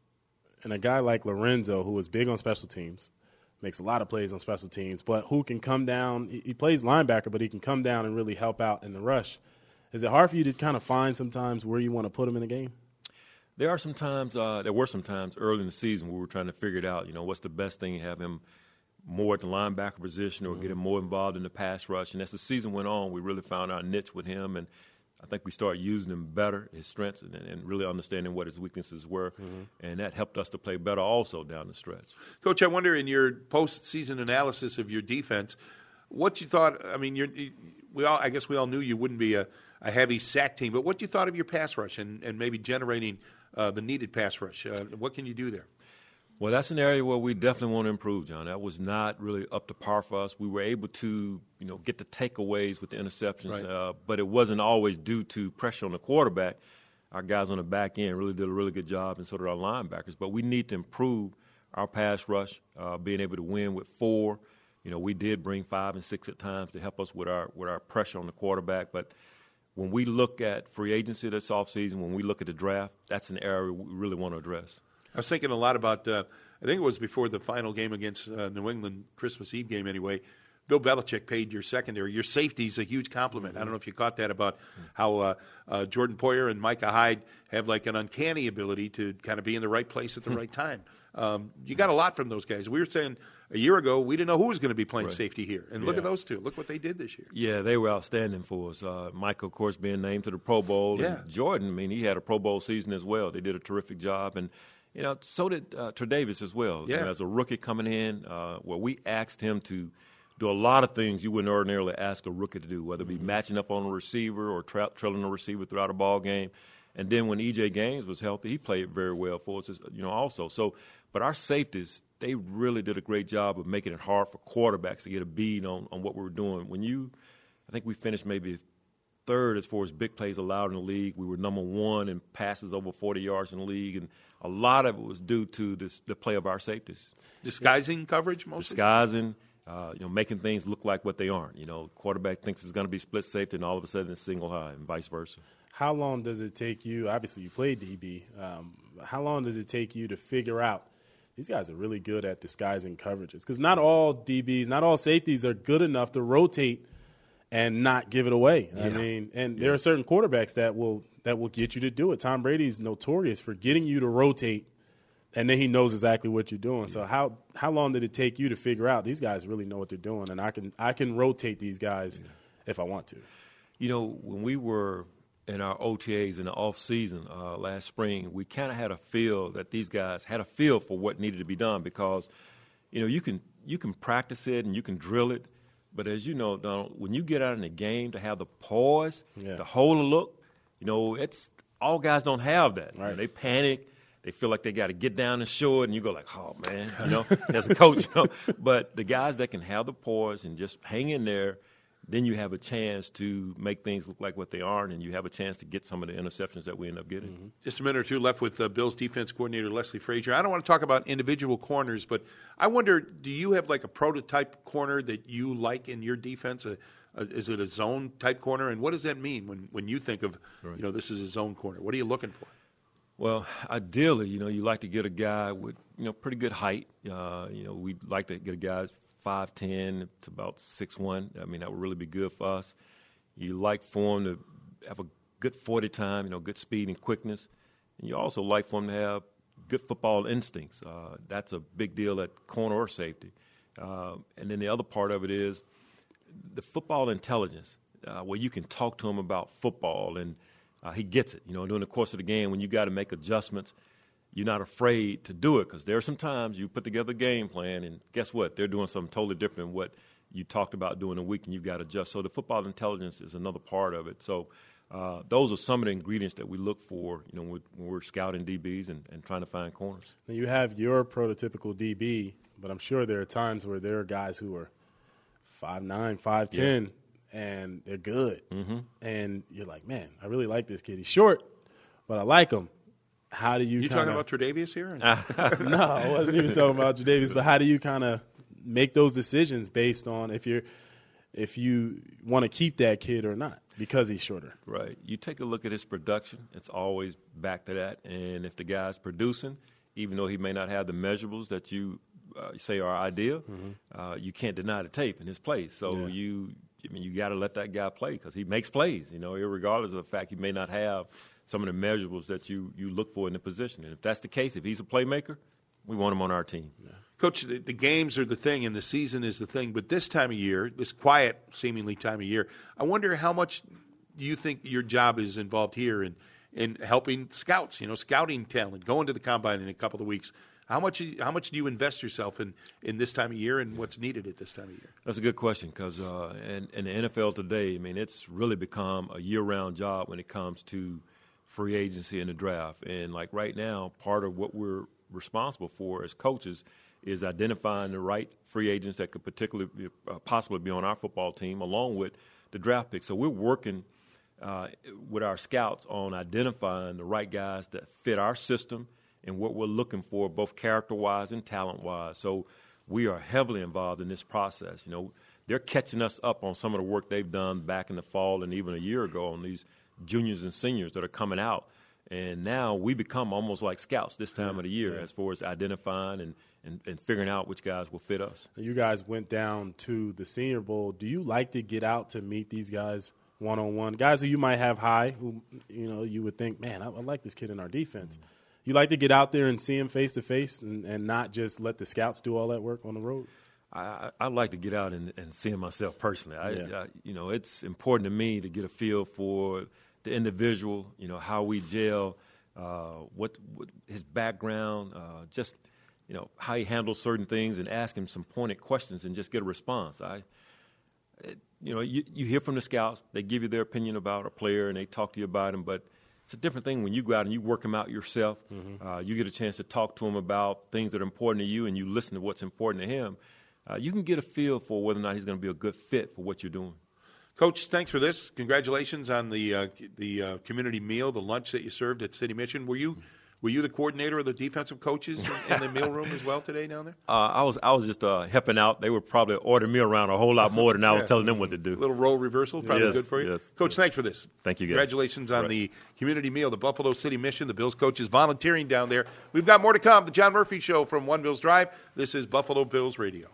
and a guy like Lorenzo, who is big on special teams, makes a lot of plays on special teams, but who can come down, he plays linebacker, but he can come down and really help out in the rush. Is it hard for you to kind of find sometimes where you want to put him in the game? There are some times, uh, there were some times early in the season where we were trying to figure it out, you know, what's the best thing to have him more at the linebacker position or mm-hmm. get him more involved in the pass rush. And as the season went on, we really found our niche with him, and I think we started using him better, his strengths, and, and really understanding what his weaknesses were, mm-hmm. and that helped us to play better also down the stretch. Coach, I wonder in your postseason analysis of your defense, what you thought. I mean, you're, we all, I guess we all knew you wouldn't be a, a heavy sack team, but what you thought of your pass rush and, and maybe generating uh, the needed pass rush? Uh, what can you do there? Well, that's an area where we definitely want to improve, John. That was not really up to par for us. We were able to, you know, get the takeaways with the interceptions, right. uh, but it wasn't always due to pressure on the quarterback. Our guys on the back end really did a really good job, and so did our linebackers. But we need to improve our pass rush, uh, being able to win with four. You know, we did bring five and six at times to help us with our with our pressure on the quarterback. But when we look at free agency this offseason, when we look at the draft, that's an area we really want to address. I was thinking a lot about, uh, I think it was before the final game against uh, New England, Christmas Eve game anyway, Bill Belichick paid your secondary. Your safety is a huge compliment. Mm-hmm. I don't know if you caught that about how uh, uh, Jordan Poyer and Micah Hyde have like an uncanny ability to kind of be in the right place at the right time. Um, you got a lot from those guys. We were saying a year ago we didn't know who was going to be playing right. safety here. And yeah. look at those two. Look what they did this year. Yeah, they were outstanding for us. Uh, Micah, of course, being named to the Pro Bowl. Yeah. And Jordan, I mean, he had a Pro Bowl season as well. They did a terrific job. And you know, so did uh, Tre'Davious as well. Yeah. You know, as a rookie coming in, uh, where we asked him to do a lot of things you wouldn't ordinarily ask a rookie to do, whether it be mm-hmm. matching up on a receiver or tra- trailing a receiver throughout a ball game. And then when E J Gaines was healthy, he played very well for us, you know, also. So, but our safeties, they really did a great job of making it hard for quarterbacks to get a bead on, on what we were doing. When you, I think we finished maybe third as far as big plays allowed in the league. We were number one in passes over forty yards in the league, and a lot of it was due to this, the play of our safeties. Disguising yeah. coverage mostly? Disguising, uh, you know, making things look like what they aren't. You know, quarterback thinks it's going to be split safety, and all of a sudden it's single high, and vice versa. How long does it take you – obviously you played D B. Um, how long does it take you to figure out these guys are really good at disguising coverages? Because not all D Bs, not all safeties are good enough to rotate and not give it away. Yeah. I mean, and yeah. there are certain quarterbacks that will that will get you to do it. Tom Brady's notorious for getting you to rotate, and then he knows exactly what you're doing. Yeah. So how how long did it take you to figure out these guys really know what they're doing, and I can I can rotate these guys yeah. if I want to? You know, when we were in our O T As in the off season uh, last spring, we kind of had a feel that these guys had a feel for what needed to be done because, you know, you can you can practice it and you can drill it. But as you know, Donald, when you get out in the game to have the poise, yeah. to hold a look, you know, it's all guys don't have that. Right. You know, they panic. They feel like they got to get down and show it, and you go like, oh, man, you know, as a coach. You know? But the guys that can have the poise and just hang in there, then you have a chance to make things look like what they aren't, and you have a chance to get some of the interceptions that we end up getting. Mm-hmm. Just a minute or two left with uh, Bill's defense coordinator, Leslie Frazier. I don't want to talk about individual corners, but I wonder, do you have like a prototype corner that you like in your defense? A, a, is it a zone-type corner? And what does that mean when, when you think of, right. you know, this is a zone corner? What are you looking for? Well, ideally, you know, you like to get a guy with, you know, pretty good height. Uh, you know, we'd like to get a guy five ten to about six one. I mean, that would really be good for us. You like for him to have a good forty time, you know, good speed and quickness. And you also like for him to have good football instincts. Uh, that's a big deal at corner or safety. Uh, and then the other part of it is the football intelligence, uh, where you can talk to him about football and uh, he gets it. You know, during the course of the game when you got to make adjustments, you're not afraid to do it because there are some times you put together a game plan and guess what? They're doing something totally different than what you talked about doing a week and you've got to adjust. So the football intelligence is another part of it. So uh, those are some of the ingredients that we look for, you know, when we're scouting D Bs and, and trying to find corners. Now you have your prototypical D B, but I'm sure there are times where there are guys who are five nine, five ten, yeah. and they're good. Mm-hmm. And you're like, man, I really like this kid. He's short, but I like him. how do you? You kinda, talking about Tre'Davious here? No, I wasn't even talking about Tre'Davious. But how do you kind of make those decisions based on if you're if you want to keep that kid or not because he's shorter? Right. You take a look at his production. It's always back to that. And if the guy's producing, even though he may not have the measurables that you uh, say are ideal, mm-hmm. uh, you can't deny the tape in his plays. So yeah. you, I mean, you got to let that guy play because he makes plays. You know, regardless of the fact he may not have some of the measurables that you you look for in the position. And if that's the case, if he's a playmaker, we want him on our team. Yeah. Coach, the, the games are the thing and the season is the thing. But this time of year, this quiet, seemingly time of year, I wonder how much do you think your job is involved here in in helping scouts, you know, scouting talent, going to the combine in a couple of weeks. How much how much do you invest yourself in, in this time of year and what's needed at this time of year? That's a good question because uh, in, in the N F L today, I mean, it's really become a year-round job when it comes to free agency and the draft. And, like, right now, part of what we're responsible for as coaches is identifying the right free agents that could particularly be, uh, possibly be on our football team along with the draft pick. So we're working uh, with our scouts on identifying the right guys that fit our system and what we're looking for, both character-wise and talent-wise. So we are heavily involved in this process. You know, they're catching us up on some of the work they've done back in the fall and even a year ago on these juniors and seniors that are coming out. And now we become almost like scouts this time of the year yeah. as far as identifying and, and, and figuring out which guys will fit us. You guys went down to the Senior Bowl. Do you like to get out to meet these guys one-on-one? Guys who you might have high, who, you know, you would think, man, I, I like this kid in our defense. Mm-hmm. You like to get out there and see him face-to-face and, and not just let the scouts do all that work on the road? I, I like to get out and, and see him myself personally. I, yeah. I, you know, it's important to me to get a feel for the individual, you know, how we gel, uh, what, what his background, uh, just, you know, how he handles certain things and ask him some pointed questions and just get a response. I, it, you know, you, you hear from the scouts, they give you their opinion about a player and they talk to you about him, but it's a different thing when you go out and you work them out yourself. Mm-hmm. Uh, you get a chance to talk to him about things that are important to you and you listen to what's important to him. Uh, you can get a feel for whether or not he's going to be a good fit for what you're doing. Coach, thanks for this. Congratulations on the uh, the uh, community meal, the lunch that you served at City Mission. Were you were you the coordinator of the defensive coaches in, in the meal room as well today down there? Uh, I was I was just uh, helping out. They would probably order me around a whole lot more than I was yeah. telling them what to do. A little role reversal, probably yes, good for you. Yes, Coach, yes. thanks for this. Thank you, guys. Congratulations on right. the community meal, the Buffalo City Mission, the Bills coaches volunteering down there. We've got more to come. The John Murphy Show from One Bills Drive. This is Buffalo Bills Radio.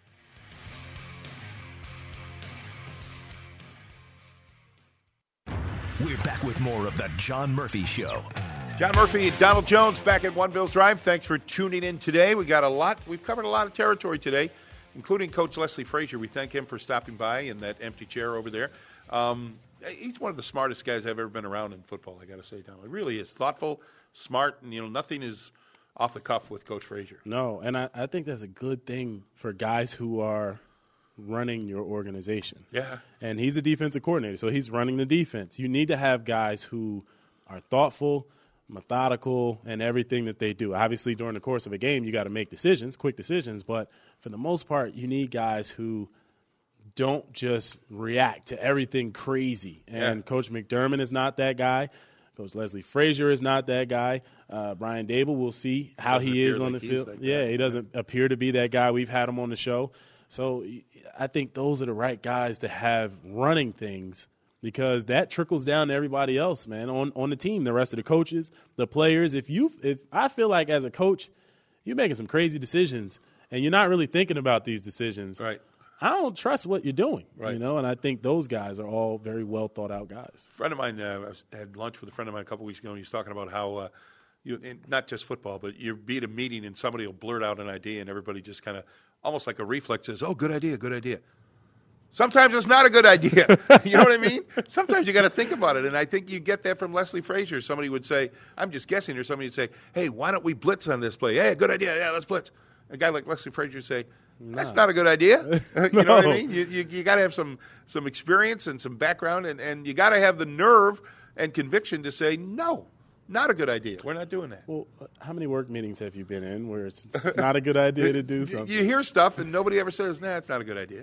We're back with more of the John Murphy Show. John Murphy and Donald Jones back at One Bills Drive. Thanks for tuning in today. We got a lot. We've covered a lot of territory today, including Coach Leslie Frazier. We thank him for stopping by in that empty chair over there. Um, he's one of the smartest guys I've ever been around in football, I got to say, Donald. He really is thoughtful, smart, and, you know, nothing is off the cuff with Coach Frazier. No, and I, I think that's a good thing for guys who are running your organization. Yeah. And he's a defensive coordinator, so he's running the defense. You need to have guys who are thoughtful, methodical, and everything that they do. Obviously, during the course of a game, you got to make decisions, quick decisions, but for the most part, you need guys who don't just react to everything crazy. And yeah. Coach McDermott is not that guy. Coach Leslie Frazier is not that guy. Uh, Brian Dable, we'll see how he is on like the field. That yeah, he doesn't appear to be that guy. We've had him on the show. So I think those are the right guys to have running things because that trickles down to everybody else, man, on, on the team, the rest of the coaches, the players. If you, if I feel like as a coach, you're making some crazy decisions and you're not really thinking about these decisions. Right. I don't trust what you're doing, right. you know, and I think those guys are all very well thought out guys. A friend of mine, uh, I had lunch with a friend of mine a couple weeks ago, and he was talking about how, uh, you, not just football, but you be at a meeting and somebody will blurt out an idea and everybody just kind of, almost like a reflex says, oh, good idea, good idea. Sometimes it's not a good idea. You know what I mean? Sometimes you got to think about it, and I think you get that from Leslie Frazier. Somebody would say, I'm just guessing, or somebody would say, hey, why don't we blitz on this play? Hey, good idea, yeah, let's blitz. A guy like Leslie Frazier would say, that's nah. not a good idea. You no. know what I mean? You, you, you got to have some some experience and some background, and, and you got to have the nerve and conviction to say, no, not a good idea. We're not doing that. Well, how many work meetings have you been in where it's not a good idea to do something? You hear stuff, and nobody ever says, nah, it's not a good idea.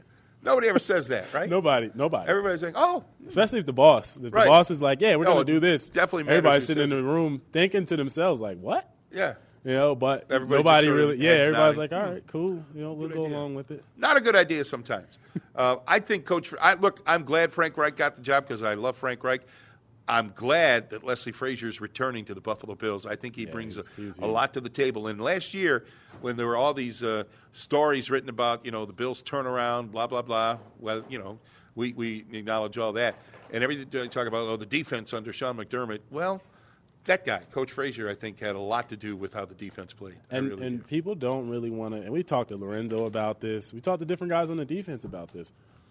Nobody ever says that, right? Nobody, nobody. Everybody's like, oh. Especially if the boss. If Right. the boss is like, yeah, we're No, going to do this. definitely matters Everybody's who sitting in says the room thinking to themselves, like, what? Yeah. You know, but Everybody nobody just sort of really, yeah, heads everybody's nodding. like, all right, cool. You know, we'll Good go idea. along with it. Not a good idea sometimes. uh, I think Coach. I look. I'm glad Frank Reich got the job because I love Frank Reich. I'm glad that Leslie Frazier is returning to the Buffalo Bills. I think he Yeah, brings a, he's- he's a lot to the table. And last year, when there were all these uh, stories written about, you know, the Bills turnaround, blah blah blah. Well, you know, we we acknowledge all that, and everything they talk about, oh, the defense under Sean McDermott. Well, that guy, Coach Frazier, I think had a lot to do with how the defense played. I And really and do. people don't really want to. And we talked to Lorenzo about this. We talked to different guys on the defense about this.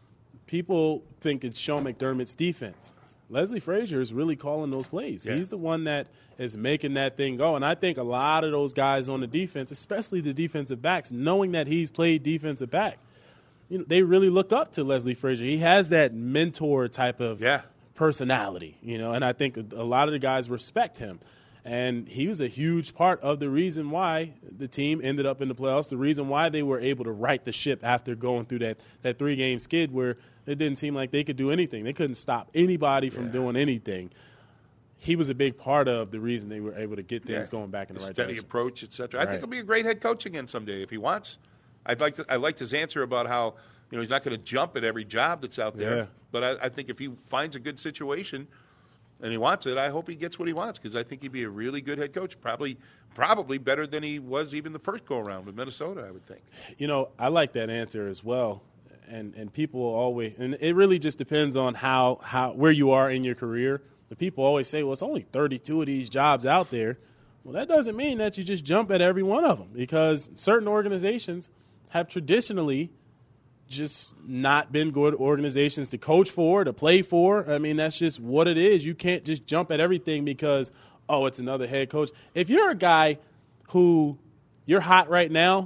People think it's Sean McDermott's defense. Leslie Frazier is really calling those plays. Yeah. He's the one that is making that thing go. And I think a lot of those guys on the defense, especially the defensive backs, knowing that he's played defensive back, you know, they really look up to Leslie Frazier. He has that mentor type of Yeah. personality, you know, and I think a lot of the guys respect him. And he was a huge part of the reason why the team ended up in the playoffs, the reason why they were able to right the ship after going through that, that three-game skid where it didn't seem like they could do anything. They couldn't stop anybody from Yeah. doing anything. He was a big part of the reason they were able to get things Yeah. going back in the, the right steady direction. approach, et cetera. I think Right. he'll be a great head coach again someday if he wants. I'd like to. I liked his answer about how you know he's not going to jump at every job that's out there. Yeah. But I, I think if he finds a good situation and he wants it, I hope he gets what he wants because I think he'd be a really good head coach. Probably, probably better than he was even the first go around with Minnesota. I would think. You know, I like that answer as well. And and people will always, and it really just depends on how, how where you are in your career. The people always say, well, it's only thirty-two of these jobs out there. Well, that doesn't mean that you just jump at every one of them because certain organizations have traditionally just not been good organizations to coach for, to play for. I mean, that's just what it is. You can't just jump at everything because, oh, it's another head coach. If you're a guy who you're hot right now,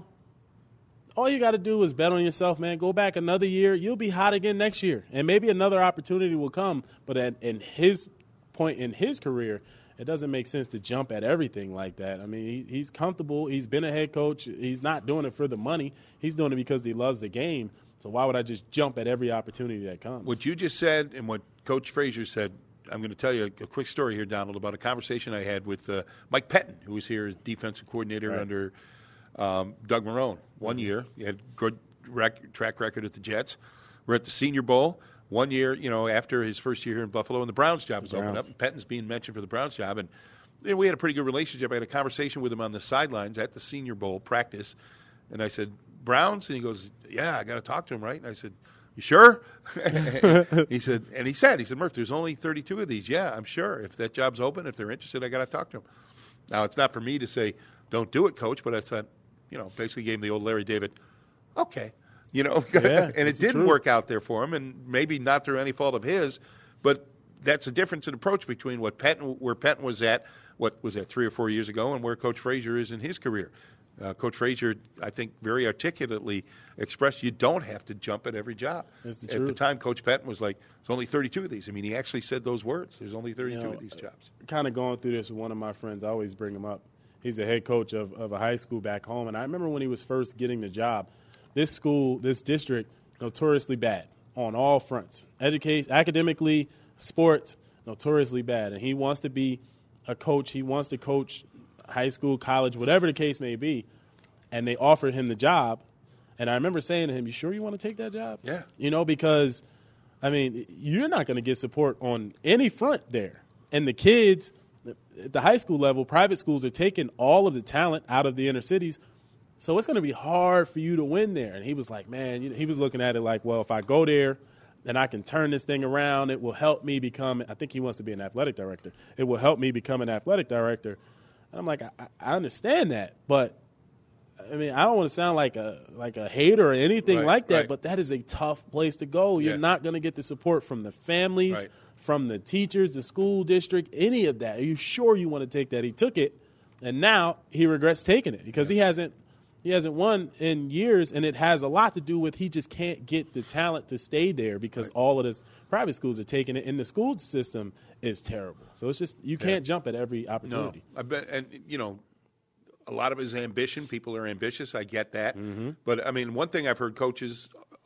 all you got to do is bet on yourself, man. Go back another year. You'll be hot again next year. And maybe another opportunity will come. But at in his point in his career, it doesn't make sense to jump at everything like that. I mean, he, he's comfortable. He's been a head coach. He's not doing it for the money. He's doing it because he loves the game. So why would I just jump at every opportunity that comes? What you just said and what Coach Frazier said, I'm going to tell you a, a quick story here, Donald, about a conversation I had with uh, Mike Pettin, who was here as defensive coordinator Right. under um, Doug Marrone. One year, he had good rec- track record at the Jets. We're at the Senior Bowl. One year, you know, after his first year here in Buffalo, and the Browns job was opened up. Browns. And Pettin's being mentioned for the Browns job, and you know, we had a pretty good relationship. I had a conversation with him on the sidelines at the Senior Bowl practice, and I said, Browns? And he goes, yeah, I got to talk to him, right? And I said, you sure? he said, and he said, he said, Murph, there's only thirty-two of these. Yeah, I'm sure. If that job's open, if they're interested, I got to talk to them. Now, it's not for me to say, don't do it, Coach, but I said, you know, basically gave him the old Larry David, okay. You know, Yeah, and it that's the didn't truth. work out there for him, and maybe not through any fault of his, but that's a difference in approach between what Pettin, where Pettin was at, what was that, three or four years ago, and where Coach Frazier is in his career. Uh, Coach Frazier, I think, very articulately expressed you don't have to jump at every job. That's the at truth. the time, Coach Pettin was like, there's only thirty-two of these. I mean, he actually said those words. There's only thirty-two You know, of these jobs. Kind of going through this with one of my friends. I always bring him up. He's a head coach of, of a high school back home. And I remember when he was first getting the job, this school, this district, notoriously bad on all fronts. Education, academically, sports, notoriously bad. And he wants to be a coach. He wants to coach high school, college, whatever the case may be. And they offered him the job. And I remember saying to him, you sure you want to take that job? Yeah. You know, because, I mean, you're not going to get support on any front there. And the kids at the high school level, private schools are taking all of the talent out of the inner cities. So it's going to be hard for you to win there. And he was like, man, you know, he was looking at it like, well, if I go there and I can turn this thing around, it will help me become, I think he wants to be an athletic director. It will help me become an athletic director. And I'm like, I, I understand that, but I mean, I don't want to sound like a like a hater or anything Right, like that, right. but that is a tough place to go. You're Yeah. not going to get the support from the families, Right. from the teachers, the school district, any of that. Are you sure you want to take that? He took it, and now he regrets taking it because he hasn't he hasn't won in years, and it has a lot to do with he just can't get the talent to stay there because all of the private schools are taking it, and the school system is terrible. So it's just you can't jump at every opportunity. No, I bet, and you know, a lot of his ambition. People are ambitious. I get that, Mm-hmm. but I mean, one thing I've heard coaches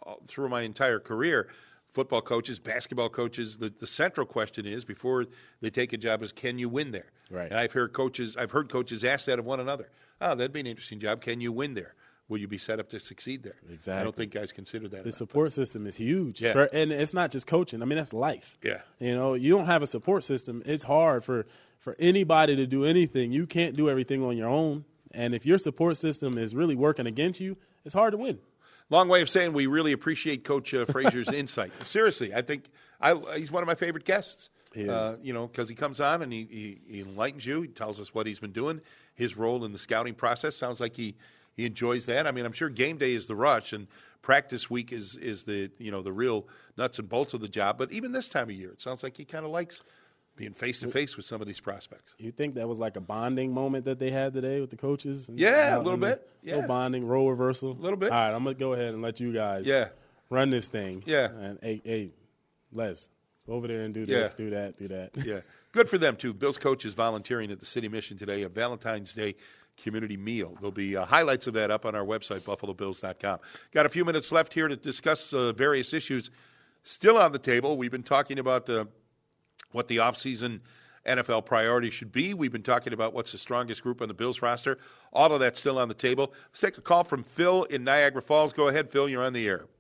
through my entire career, football coaches, basketball coaches, the, the central question is before they take a job is, can you win there? Right. And I've heard coaches, I've heard coaches ask that of one another. Oh, that'd be an interesting job. Can you win there? Will you be set up to succeed there? Exactly. I don't think guys consider that. The enough, support but. system is huge. Yeah. For, and it's not just coaching. I mean, that's life. Yeah. You know, you don't have a support system. It's hard for, for anybody to do anything. You can't do everything on your own. And if your support system is really working against you, it's hard to win. Long way of saying we really appreciate Coach uh, Frazier's insight. Seriously, I think I, he's one of my favorite guests. He is. Uh, you know, because he comes on and he, he, he enlightens you. He tells us what he's been doing, his role in the scouting process. Sounds like he, he enjoys that. I mean, I'm sure game day is the rush and practice week is is the you know the real nuts and bolts of the job. But even this time of year, it sounds like he kind of likes being face to face with some of these prospects. You think that was like a bonding moment that they had today with the coaches? Yeah, Out a little in the- bit. Yeah, little bonding, role reversal. A little bit. All right, I'm gonna go ahead and let you guys. Yeah. Run this thing. Yeah. And hey, hey, Les, go over there and do this, Yeah. do that, do that. Yeah, good for them too. Bills coaches volunteering at the City Mission today, a Valentine's Day community meal. There'll be uh, highlights of that up on our website, buffalo bills dot com. Got a few minutes left here to discuss uh, various issues still on the table. We've been talking about uh, what the offseason N F L priority should be. We've been talking about what's the strongest group on the Bills roster. All of that's still on the table. Let's take a call from Phil in Niagara Falls. Go ahead, Phil. You're on the air.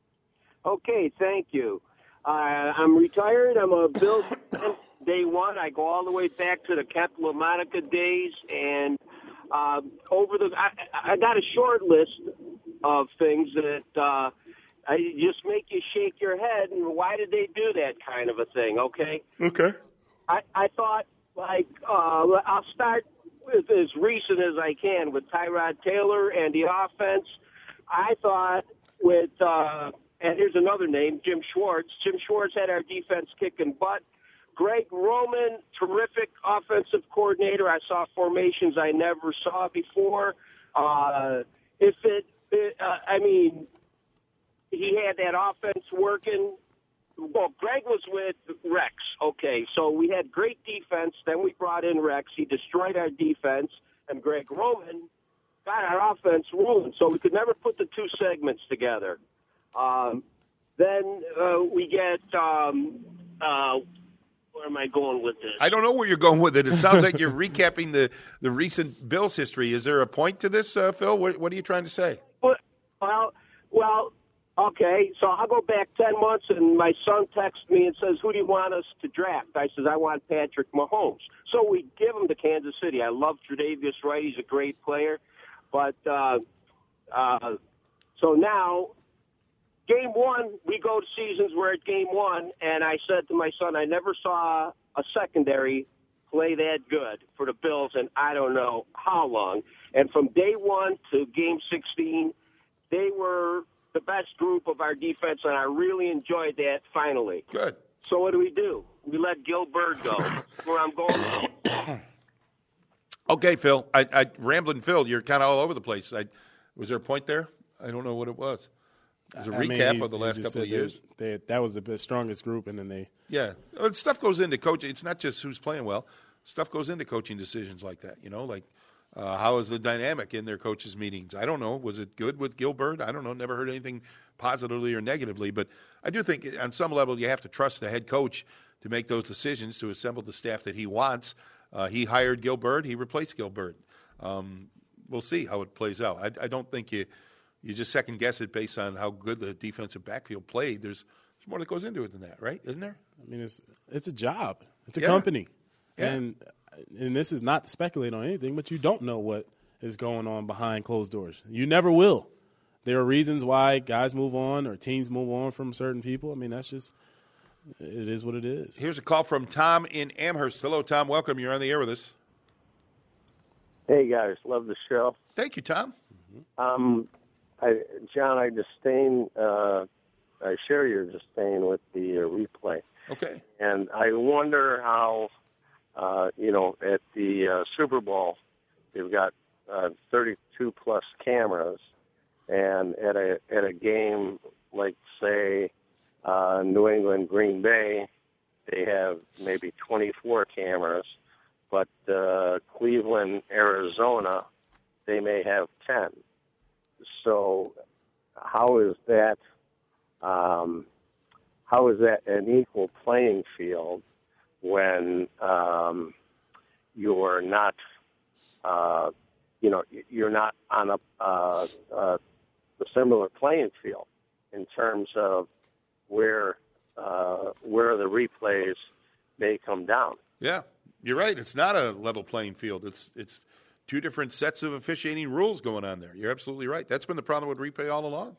Okay, thank you. Uh, I'm retired. I'm a Bills fan day one. I go all the way back to the Kent LaMonica days, and uh, over the I, I got a short list of things that uh, I just make you shake your head. And why did they do that kind of a thing? Okay. Okay. I, I thought, like, uh, I'll start with as recent as I can with Tyrod Taylor and the offense. I thought with, uh, and here's another name, Jim Schwartz. Jim Schwartz had our defense kicking butt. Greg Roman, terrific offensive coordinator. I saw formations I never saw before. Uh, if it, it uh, I mean, he had that offense working. Well, Greg was with Rex. Okay, so we had great defense. Then we brought in Rex. He destroyed our defense, and Greg Roman got our offense rolling. So we could never put the two segments together. Um, then uh, we get um, uh, where am I going with this? I don't know where you're going with it. It sounds like you're recapping the, the recent Bills history. Is there a point to this, uh, Phil? What, what are you trying to say? Well, well, well. Okay, so I'll go back ten months, and my son texts me and says, who do you want us to draft? I says, I want Patrick Mahomes. So we give him to Kansas City. I love Tre'Davious Wright. He's a great player. But uh, uh, so now, game one, we go to seasons, we're at game one, and I said to my son, I never saw a secondary play that good for the Bills, and I don't know how long. And from day one to game sixteen, they were the best group of our defense, and I really enjoyed that finally. Good. So what do we do? We let Gilbert go. Where I'm going. Okay, Phil. I, I Rambling Phil, you're kind of all over the place. I, was there a point there? I don't know what it was. It was a I mean, recap he- of the he last just couple said of years. They, they, that was the best, strongest group, and then they. Yeah. Well, stuff goes into coaching. It's not just who's playing well. Stuff goes into coaching decisions like that, you know, like uh, how is the dynamic in their coaches' meetings? I don't know. Was it good with Gilbert? I don't know. Never heard anything positively or negatively. But I do think on some level you have to trust the head coach to make those decisions, to assemble the staff that he wants. Uh, he hired Gilbert. He replaced Gilbert. Um, we'll see how it plays out. I, I don't think you you just second guess it based on how good the defensive backfield played. There's, there's more that goes into it than that, right? Isn't there? I mean, it's it's a job. It's a Yeah. company, Yeah. and and this is not to speculate on anything, but you don't know what is going on behind closed doors. You never will. There are reasons why guys move on or teams move on from certain people. I mean, that's just it is what it is. Here's a call from Tom in Amherst. Hello, Tom. Welcome. You're on the air with us. Hey guys, love the show. Thank you, Tom. Um, I, John, I disdain. Uh, I share your disdain with the uh, replay. Okay. And I wonder how, uh, you know, at the uh, Super Bowl, they've got uh, thirty-two plus cameras, and at a at a game like say uh, New England Green Bay, they have maybe twenty-four cameras, but uh, Cleveland Arizona, they may have ten. So how is that how is that an equal playing field when um, you're not, uh, you know, you're not on a, uh, uh, a similar playing field in terms of where uh, where the replays may come down. Yeah, you're right. It's not a level playing field. It's it's two different sets of officiating rules going on there. You're absolutely right. That's been the problem with replay all along.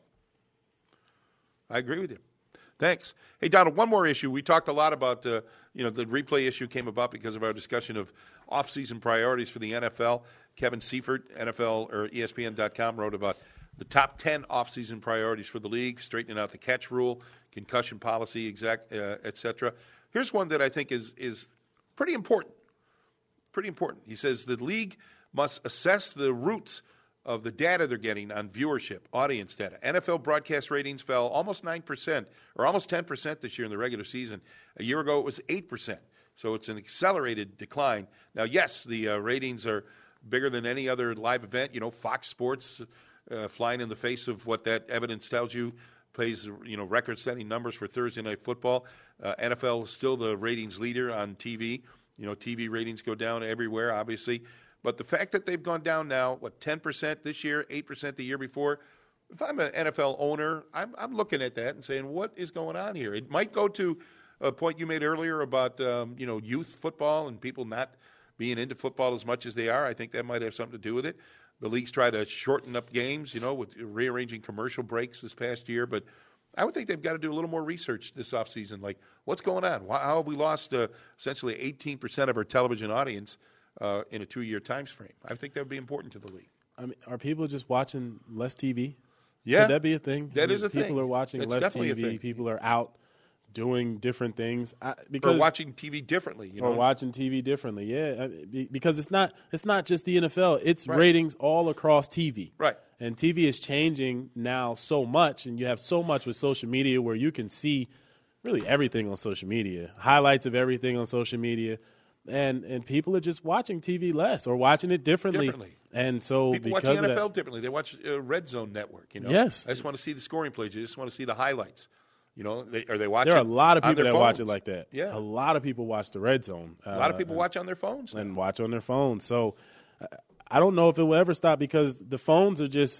I agree with you. Thanks. Hey, Donald, one more issue. We talked a lot about, uh, you know, the replay issue came about because of our discussion of off-season priorities for the N F L. Kevin Seifert, N F L or E S P N dot com, wrote about the top ten off-season priorities for the league, straightening out the catch rule, concussion policy, exact, uh, et cetera. Here's one that I think is is pretty important. Pretty important. He says the league must assess the roots of the data they're getting on viewership, audience data. N F L broadcast ratings fell almost nine percent, or almost ten percent this year in the regular season. A year ago, it was eight percent. So it's an accelerated decline. Now, yes, the uh, ratings are bigger than any other live event. You know, Fox Sports uh, flying in the face of what that evidence tells you, plays, you know, record-setting numbers for Thursday Night Football. Uh, N F L is still the ratings leader on T V. You know, T V ratings go down everywhere, obviously. But the fact that they've gone down now, what, ten percent this year, eight percent the year before, if I'm an N F L owner, I'm, I'm looking at that and saying, what is going on here? It might go to a point you made earlier about, um, you know, youth football and people not being into football as much as they are. I think that might have something to do with it. The leagues try to shorten up games, you know, with rearranging commercial breaks this past year. But I would think they've got to do a little more research this offseason. Like, what's going on? How have we lost uh, essentially eighteen percent of our television audience uh, in a two-year time frame? I think that would be important to the league. I mean, are people just watching less T V? Yeah. Could that be a thing? That I mean, is a people thing. People are watching That's less definitely T a V. thing. People are out doing different things. I, because or watching T V differently. You or know? watching T V differently, yeah. I, be- because it's not it's not just the N F L. It's Right. ratings all across T V. Right. And T V is changing now so much, and you have so much with social media where you can see really everything on social media, highlights of everything on social media. And and people are just watching T V less or watching it differently. Differently. And so People watch because the N F L of that, differently. They watch uh, Red Zone Network. You know, Yes. I just want to see the scoring plays. I just want to see the highlights. You know, they, are they watching? there are a lot of on people their that watch it phones? like that. Yeah, A lot of people watch the Red Zone. a lot of uh, people watch on their phones now. and watch on their phones. So uh, I don't know if it will ever stop because the phones are just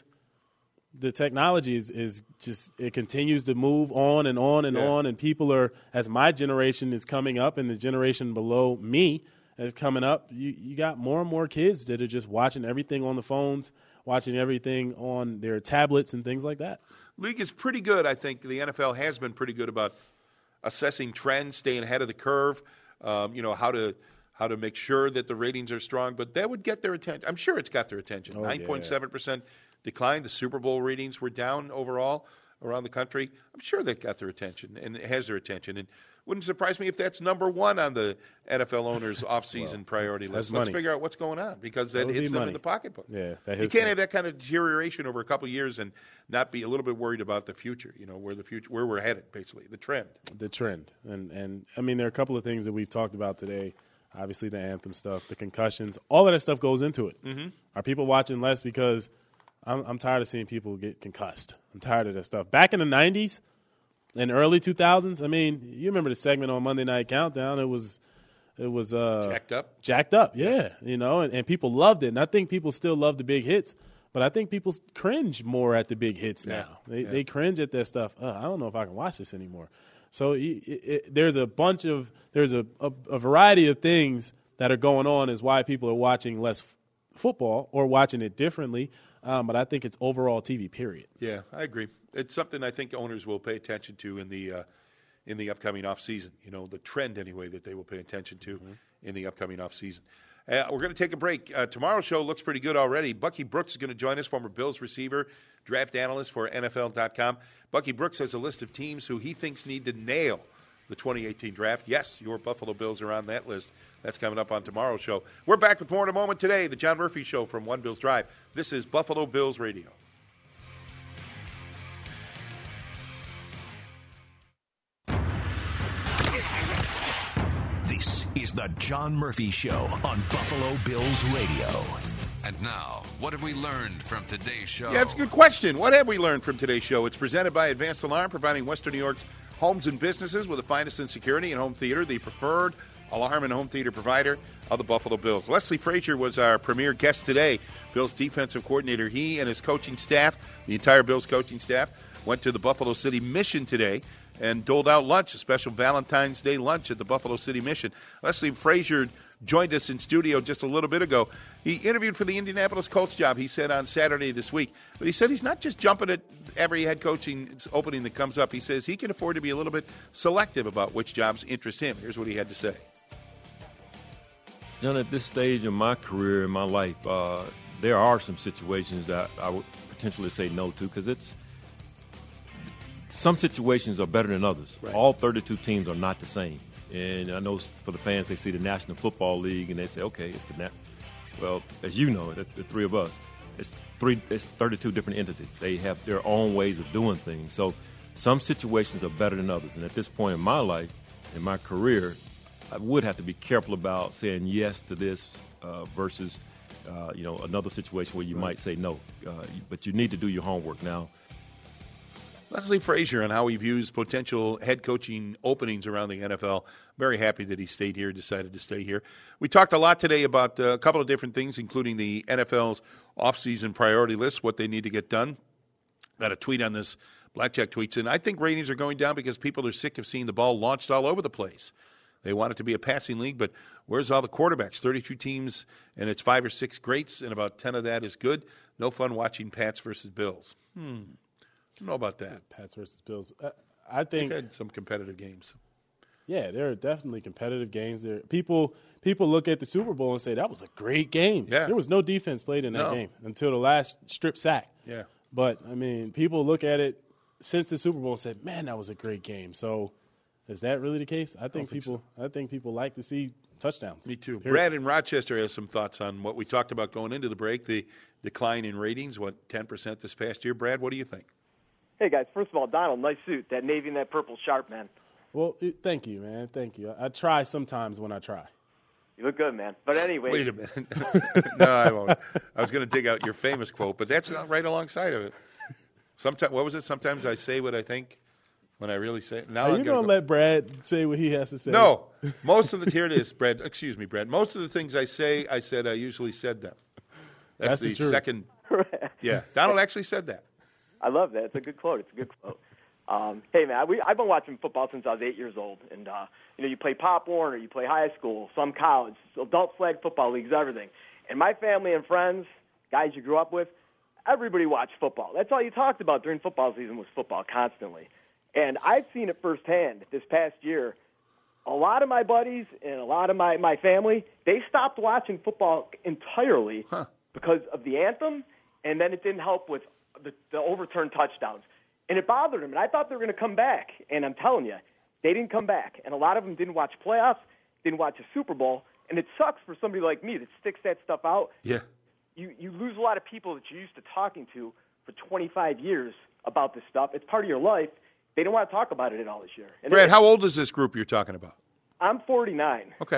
the technology is, is just it continues to move on and on and Yeah. on, and people are as my generation is coming up and the generation below me is coming up. You you got more and more kids that are just watching everything on the phones, watching everything on their tablets and things like that. League is pretty good. I think the N F L has been pretty good about assessing trends, staying ahead of the curve. Um, you know how to how to make sure that the ratings are strong. But that would get their attention. I'm sure it's got their attention. Oh, Nine point seven percent decline. The Super Bowl ratings were down overall around the country. I'm sure that got their attention, and it has their attention. And wouldn't surprise me if that's number one on the N F L owners' off-season Well, priority that's list. Let's money. figure out what's going on because That that, would hits be them money. in the pocketbook. Yeah, that you hits can't them. have that kind of deterioration over a couple of years and not be a little bit worried about the future. You know where the future, where we're headed, basically the trend. The trend, and and I mean there are a couple of things that we've talked about today. Obviously, the anthem stuff, the concussions, all of that stuff goes into it. Mhm. Are people watching less because I'm, I'm tired of seeing people get concussed? I'm tired of that stuff. Back in the nineties and early two thousands, I mean, you remember the segment on Monday Night Countdown? It was, it was uh, Jacked up. jacked up, yeah. You know, and, and people loved it, and I think people still love the big hits. But I think people cringe more at the big hits Yeah. now. They Yeah. they cringe at that stuff. Uh, I don't know if I can watch this anymore. So it, it, there's a bunch of there's a, a, a variety of things that are going on is why people are watching less f- football or watching it differently. Um, but I think it's overall T V. Period. Yeah, I agree. It's something I think owners will pay attention to in the uh, in the upcoming off season. You know, the trend anyway that they will pay attention to Mm-hmm. in the upcoming off season. Uh, we're going to take a break. Uh, tomorrow's show looks pretty good already. Bucky Brooks is going to join us, former Bills receiver, draft analyst for N F L dot com. Bucky Brooks has a list of teams who he thinks need to nail the twenty eighteen draft. Yes, your Buffalo Bills are on that list. That's coming up on tomorrow's show. We're back with more in a moment today. The John Murphy Show from One Bills Drive. This is Buffalo Bills Radio. This is the John Murphy Show on Buffalo Bills Radio. And now, what have we learned from today's show? Yeah, it's a good question. What have we learned from today's show? It's presented by Advanced Alarm, providing Western New York's homes and businesses with the finest in security and home theater, the preferred alarm and home theater provider of the Buffalo Bills. Leslie Frazier was our premier guest today, Bills defensive coordinator. He and his coaching staff, the entire Bills coaching staff, went to the Buffalo City Mission today and doled out lunch, a special Valentine's Day lunch at the Buffalo City Mission. Leslie Frazier joined us in studio just a little bit ago. He interviewed for the Indianapolis Colts job, he said, on Saturday this week. But he said he's not just jumping at every head coaching opening that comes up. He says he can afford to be a little bit selective about which jobs interest him. Here's what he had to say. John, at this stage in my career, in my life, uh, there are some situations that I would potentially say no to because it's some situations are better than others. Right. All thirty-two teams are not the same. And I know for the fans, they see the National Football League and they say, okay, it's the Nat. Well, as you know, the, the three of us, it's three, it's thirty-two different entities. They have their own ways of doing things. So some situations are better than others. And at this point in my life, in my career, I would have to be careful about saying yes to this uh, versus, uh, you know, another situation where you right. might say no. Uh, but you need to do your homework now. Leslie Frazier and how he views potential head coaching openings around the N F L. Very happy that he stayed here, decided to stay here. We talked a lot today about uh, a couple of different things, including the N F L's offseason priority list, what they need to get done. Got a tweet on this. Blackjack tweets in, I think ratings are going down because people are sick of seeing the ball launched all over the place. They want it to be a passing league, but where's all the quarterbacks? thirty-two teams, and it's five or six greats, and about ten of that is good. No fun watching Pats versus Bills. Hmm. I don't know about that. Pats versus Bills. Uh, I think they've had some competitive games. Yeah, there are definitely competitive games. There, people people look at the Super Bowl and say that was a great game. Yeah. There was no defense played in that no. game until the last strip sack. Yeah, but I mean, people look at it since the Super Bowl and said, "Man, that was a great game." So, is that really the case? I think I people. Think so. I think people like to see touchdowns. Me too. Period. Brad in Rochester has some thoughts on what we talked about going into the break. The decline in ratings, what ten percent this past year. Brad, what do you think? Hey, guys, first of all, Donald, nice suit. That navy and that purple sharp, man. Well, thank you, man. Thank you. I, I try sometimes when I try. You look good, man. But anyway. Wait a minute. No, I won't. I was going to dig out your famous quote, but that's right alongside of it. Sometimes, what was it? Sometimes I say what I think when I really say it. Now Are you going to go. let Brad say what he has to say? No. Most of the, here it is, Brad. Excuse me, Brad. Most of the things I say, I said I usually said them. That's, That's the, the truth. second. Yeah. Donald actually said that. I love that. It's a good quote. It's a good quote. Um, hey, man, we, I've been watching football since I was eight years old. And, uh, you know, you play Pop Warner, you play high school, some college, adult flag football leagues, everything. And my family and friends, guys you grew up with, everybody watched football. That's all you talked about during football season was football constantly. And I've seen it firsthand this past year. A lot of my buddies and a lot of my, my family, they stopped watching football entirely huh. because of the anthem, and then it didn't help with the, the overturned touchdowns. And it bothered them, and I thought they were going to come back. And I'm telling you, they didn't come back. And a lot of them didn't watch playoffs, didn't watch a Super Bowl. And it sucks for somebody like me that sticks that stuff out. Yeah. You, you lose a lot of people that you're used to talking to for twenty-five years about this stuff. It's part of your life. They don't want to talk about it at all this year. And Brad, how old is this group you're talking about? I'm forty-nine. Okay.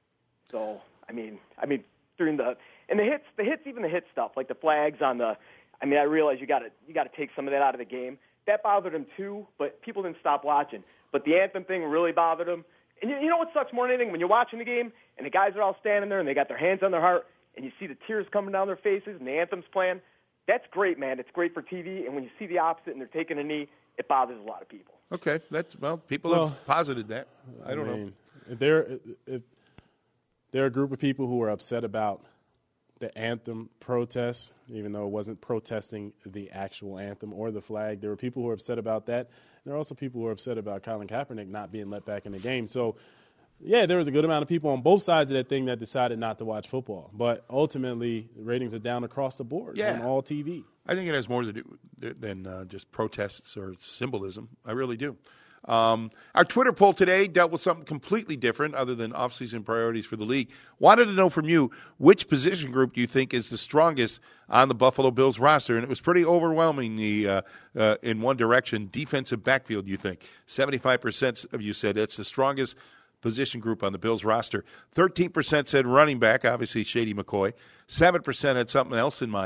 So, I mean, I mean, during the and the hits, the hits, even the hit stuff, like the flags on the. I mean, I realize you got to you got to take some of that out of the game. That bothered them too, but people didn't stop watching. But the anthem thing really bothered them. And you, you know what sucks more than anything? When you're watching the game and the guys are all standing there and they got their hands on their heart and you see the tears coming down their faces and the anthem's playing. That's great, man. It's great for T V. And when you see the opposite and they're taking a knee, it bothers a lot of people. Okay, that's well, people well, have posited that. I don't I mean, know. There, if, there are a group of people who are upset about the anthem protests, even though it wasn't protesting the actual anthem or the flag. There were people who were upset about that. There are also people who are upset about Colin Kaepernick not being let back in the game. So, yeah, there was a good amount of people on both sides of that thing that decided not to watch football. But ultimately, ratings are down across the board yeah. on all T V. I think it has more to do than uh, just protests or symbolism. I really do. Um, our Twitter poll today dealt with something completely different other than offseason priorities for the league. Wanted to know from you, which position group do you think is the strongest on the Buffalo Bills roster? And it was pretty overwhelmingly uh, uh, in one direction, defensive backfield, you think. seventy-five percent of you said it's the strongest position group on the Bills roster. thirteen percent said running back, obviously Shady McCoy. seven percent had something else in mind.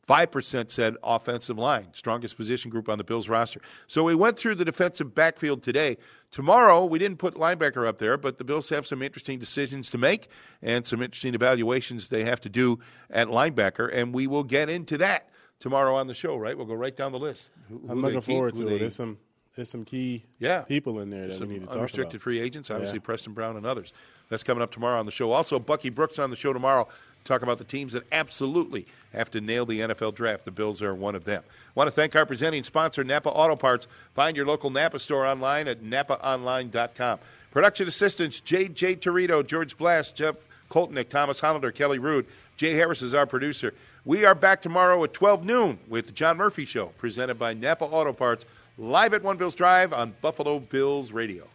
five percent said offensive line, strongest position group on the Bills roster. So we went through the defensive backfield today. Tomorrow, we didn't put linebacker up there, but the Bills have some interesting decisions to make and some interesting evaluations they have to do at linebacker, and we will get into that tomorrow on the show, right? We'll go right down the list. Who, who I'm looking keep, forward to they, it. There's some there's some key yeah. people in there that some we need to talk about. Unrestricted free agents, obviously yeah. Preston Brown and others. That's coming up tomorrow on the show. Also, Bucky Brooks on the show tomorrow. Talk about the teams that absolutely have to nail the N F L draft. The Bills are one of them. I want to thank our presenting sponsor, Napa Auto Parts. Find your local Napa store online at napa online dot com. Production assistants, J J Torito, George Blast, Jeff Koltnick, Thomas Hollander, Kelly Rude. Jay Harris is our producer. We are back tomorrow at twelve noon with the John Murphy Show, presented by Napa Auto Parts, live at One Bills Drive on Buffalo Bills Radio.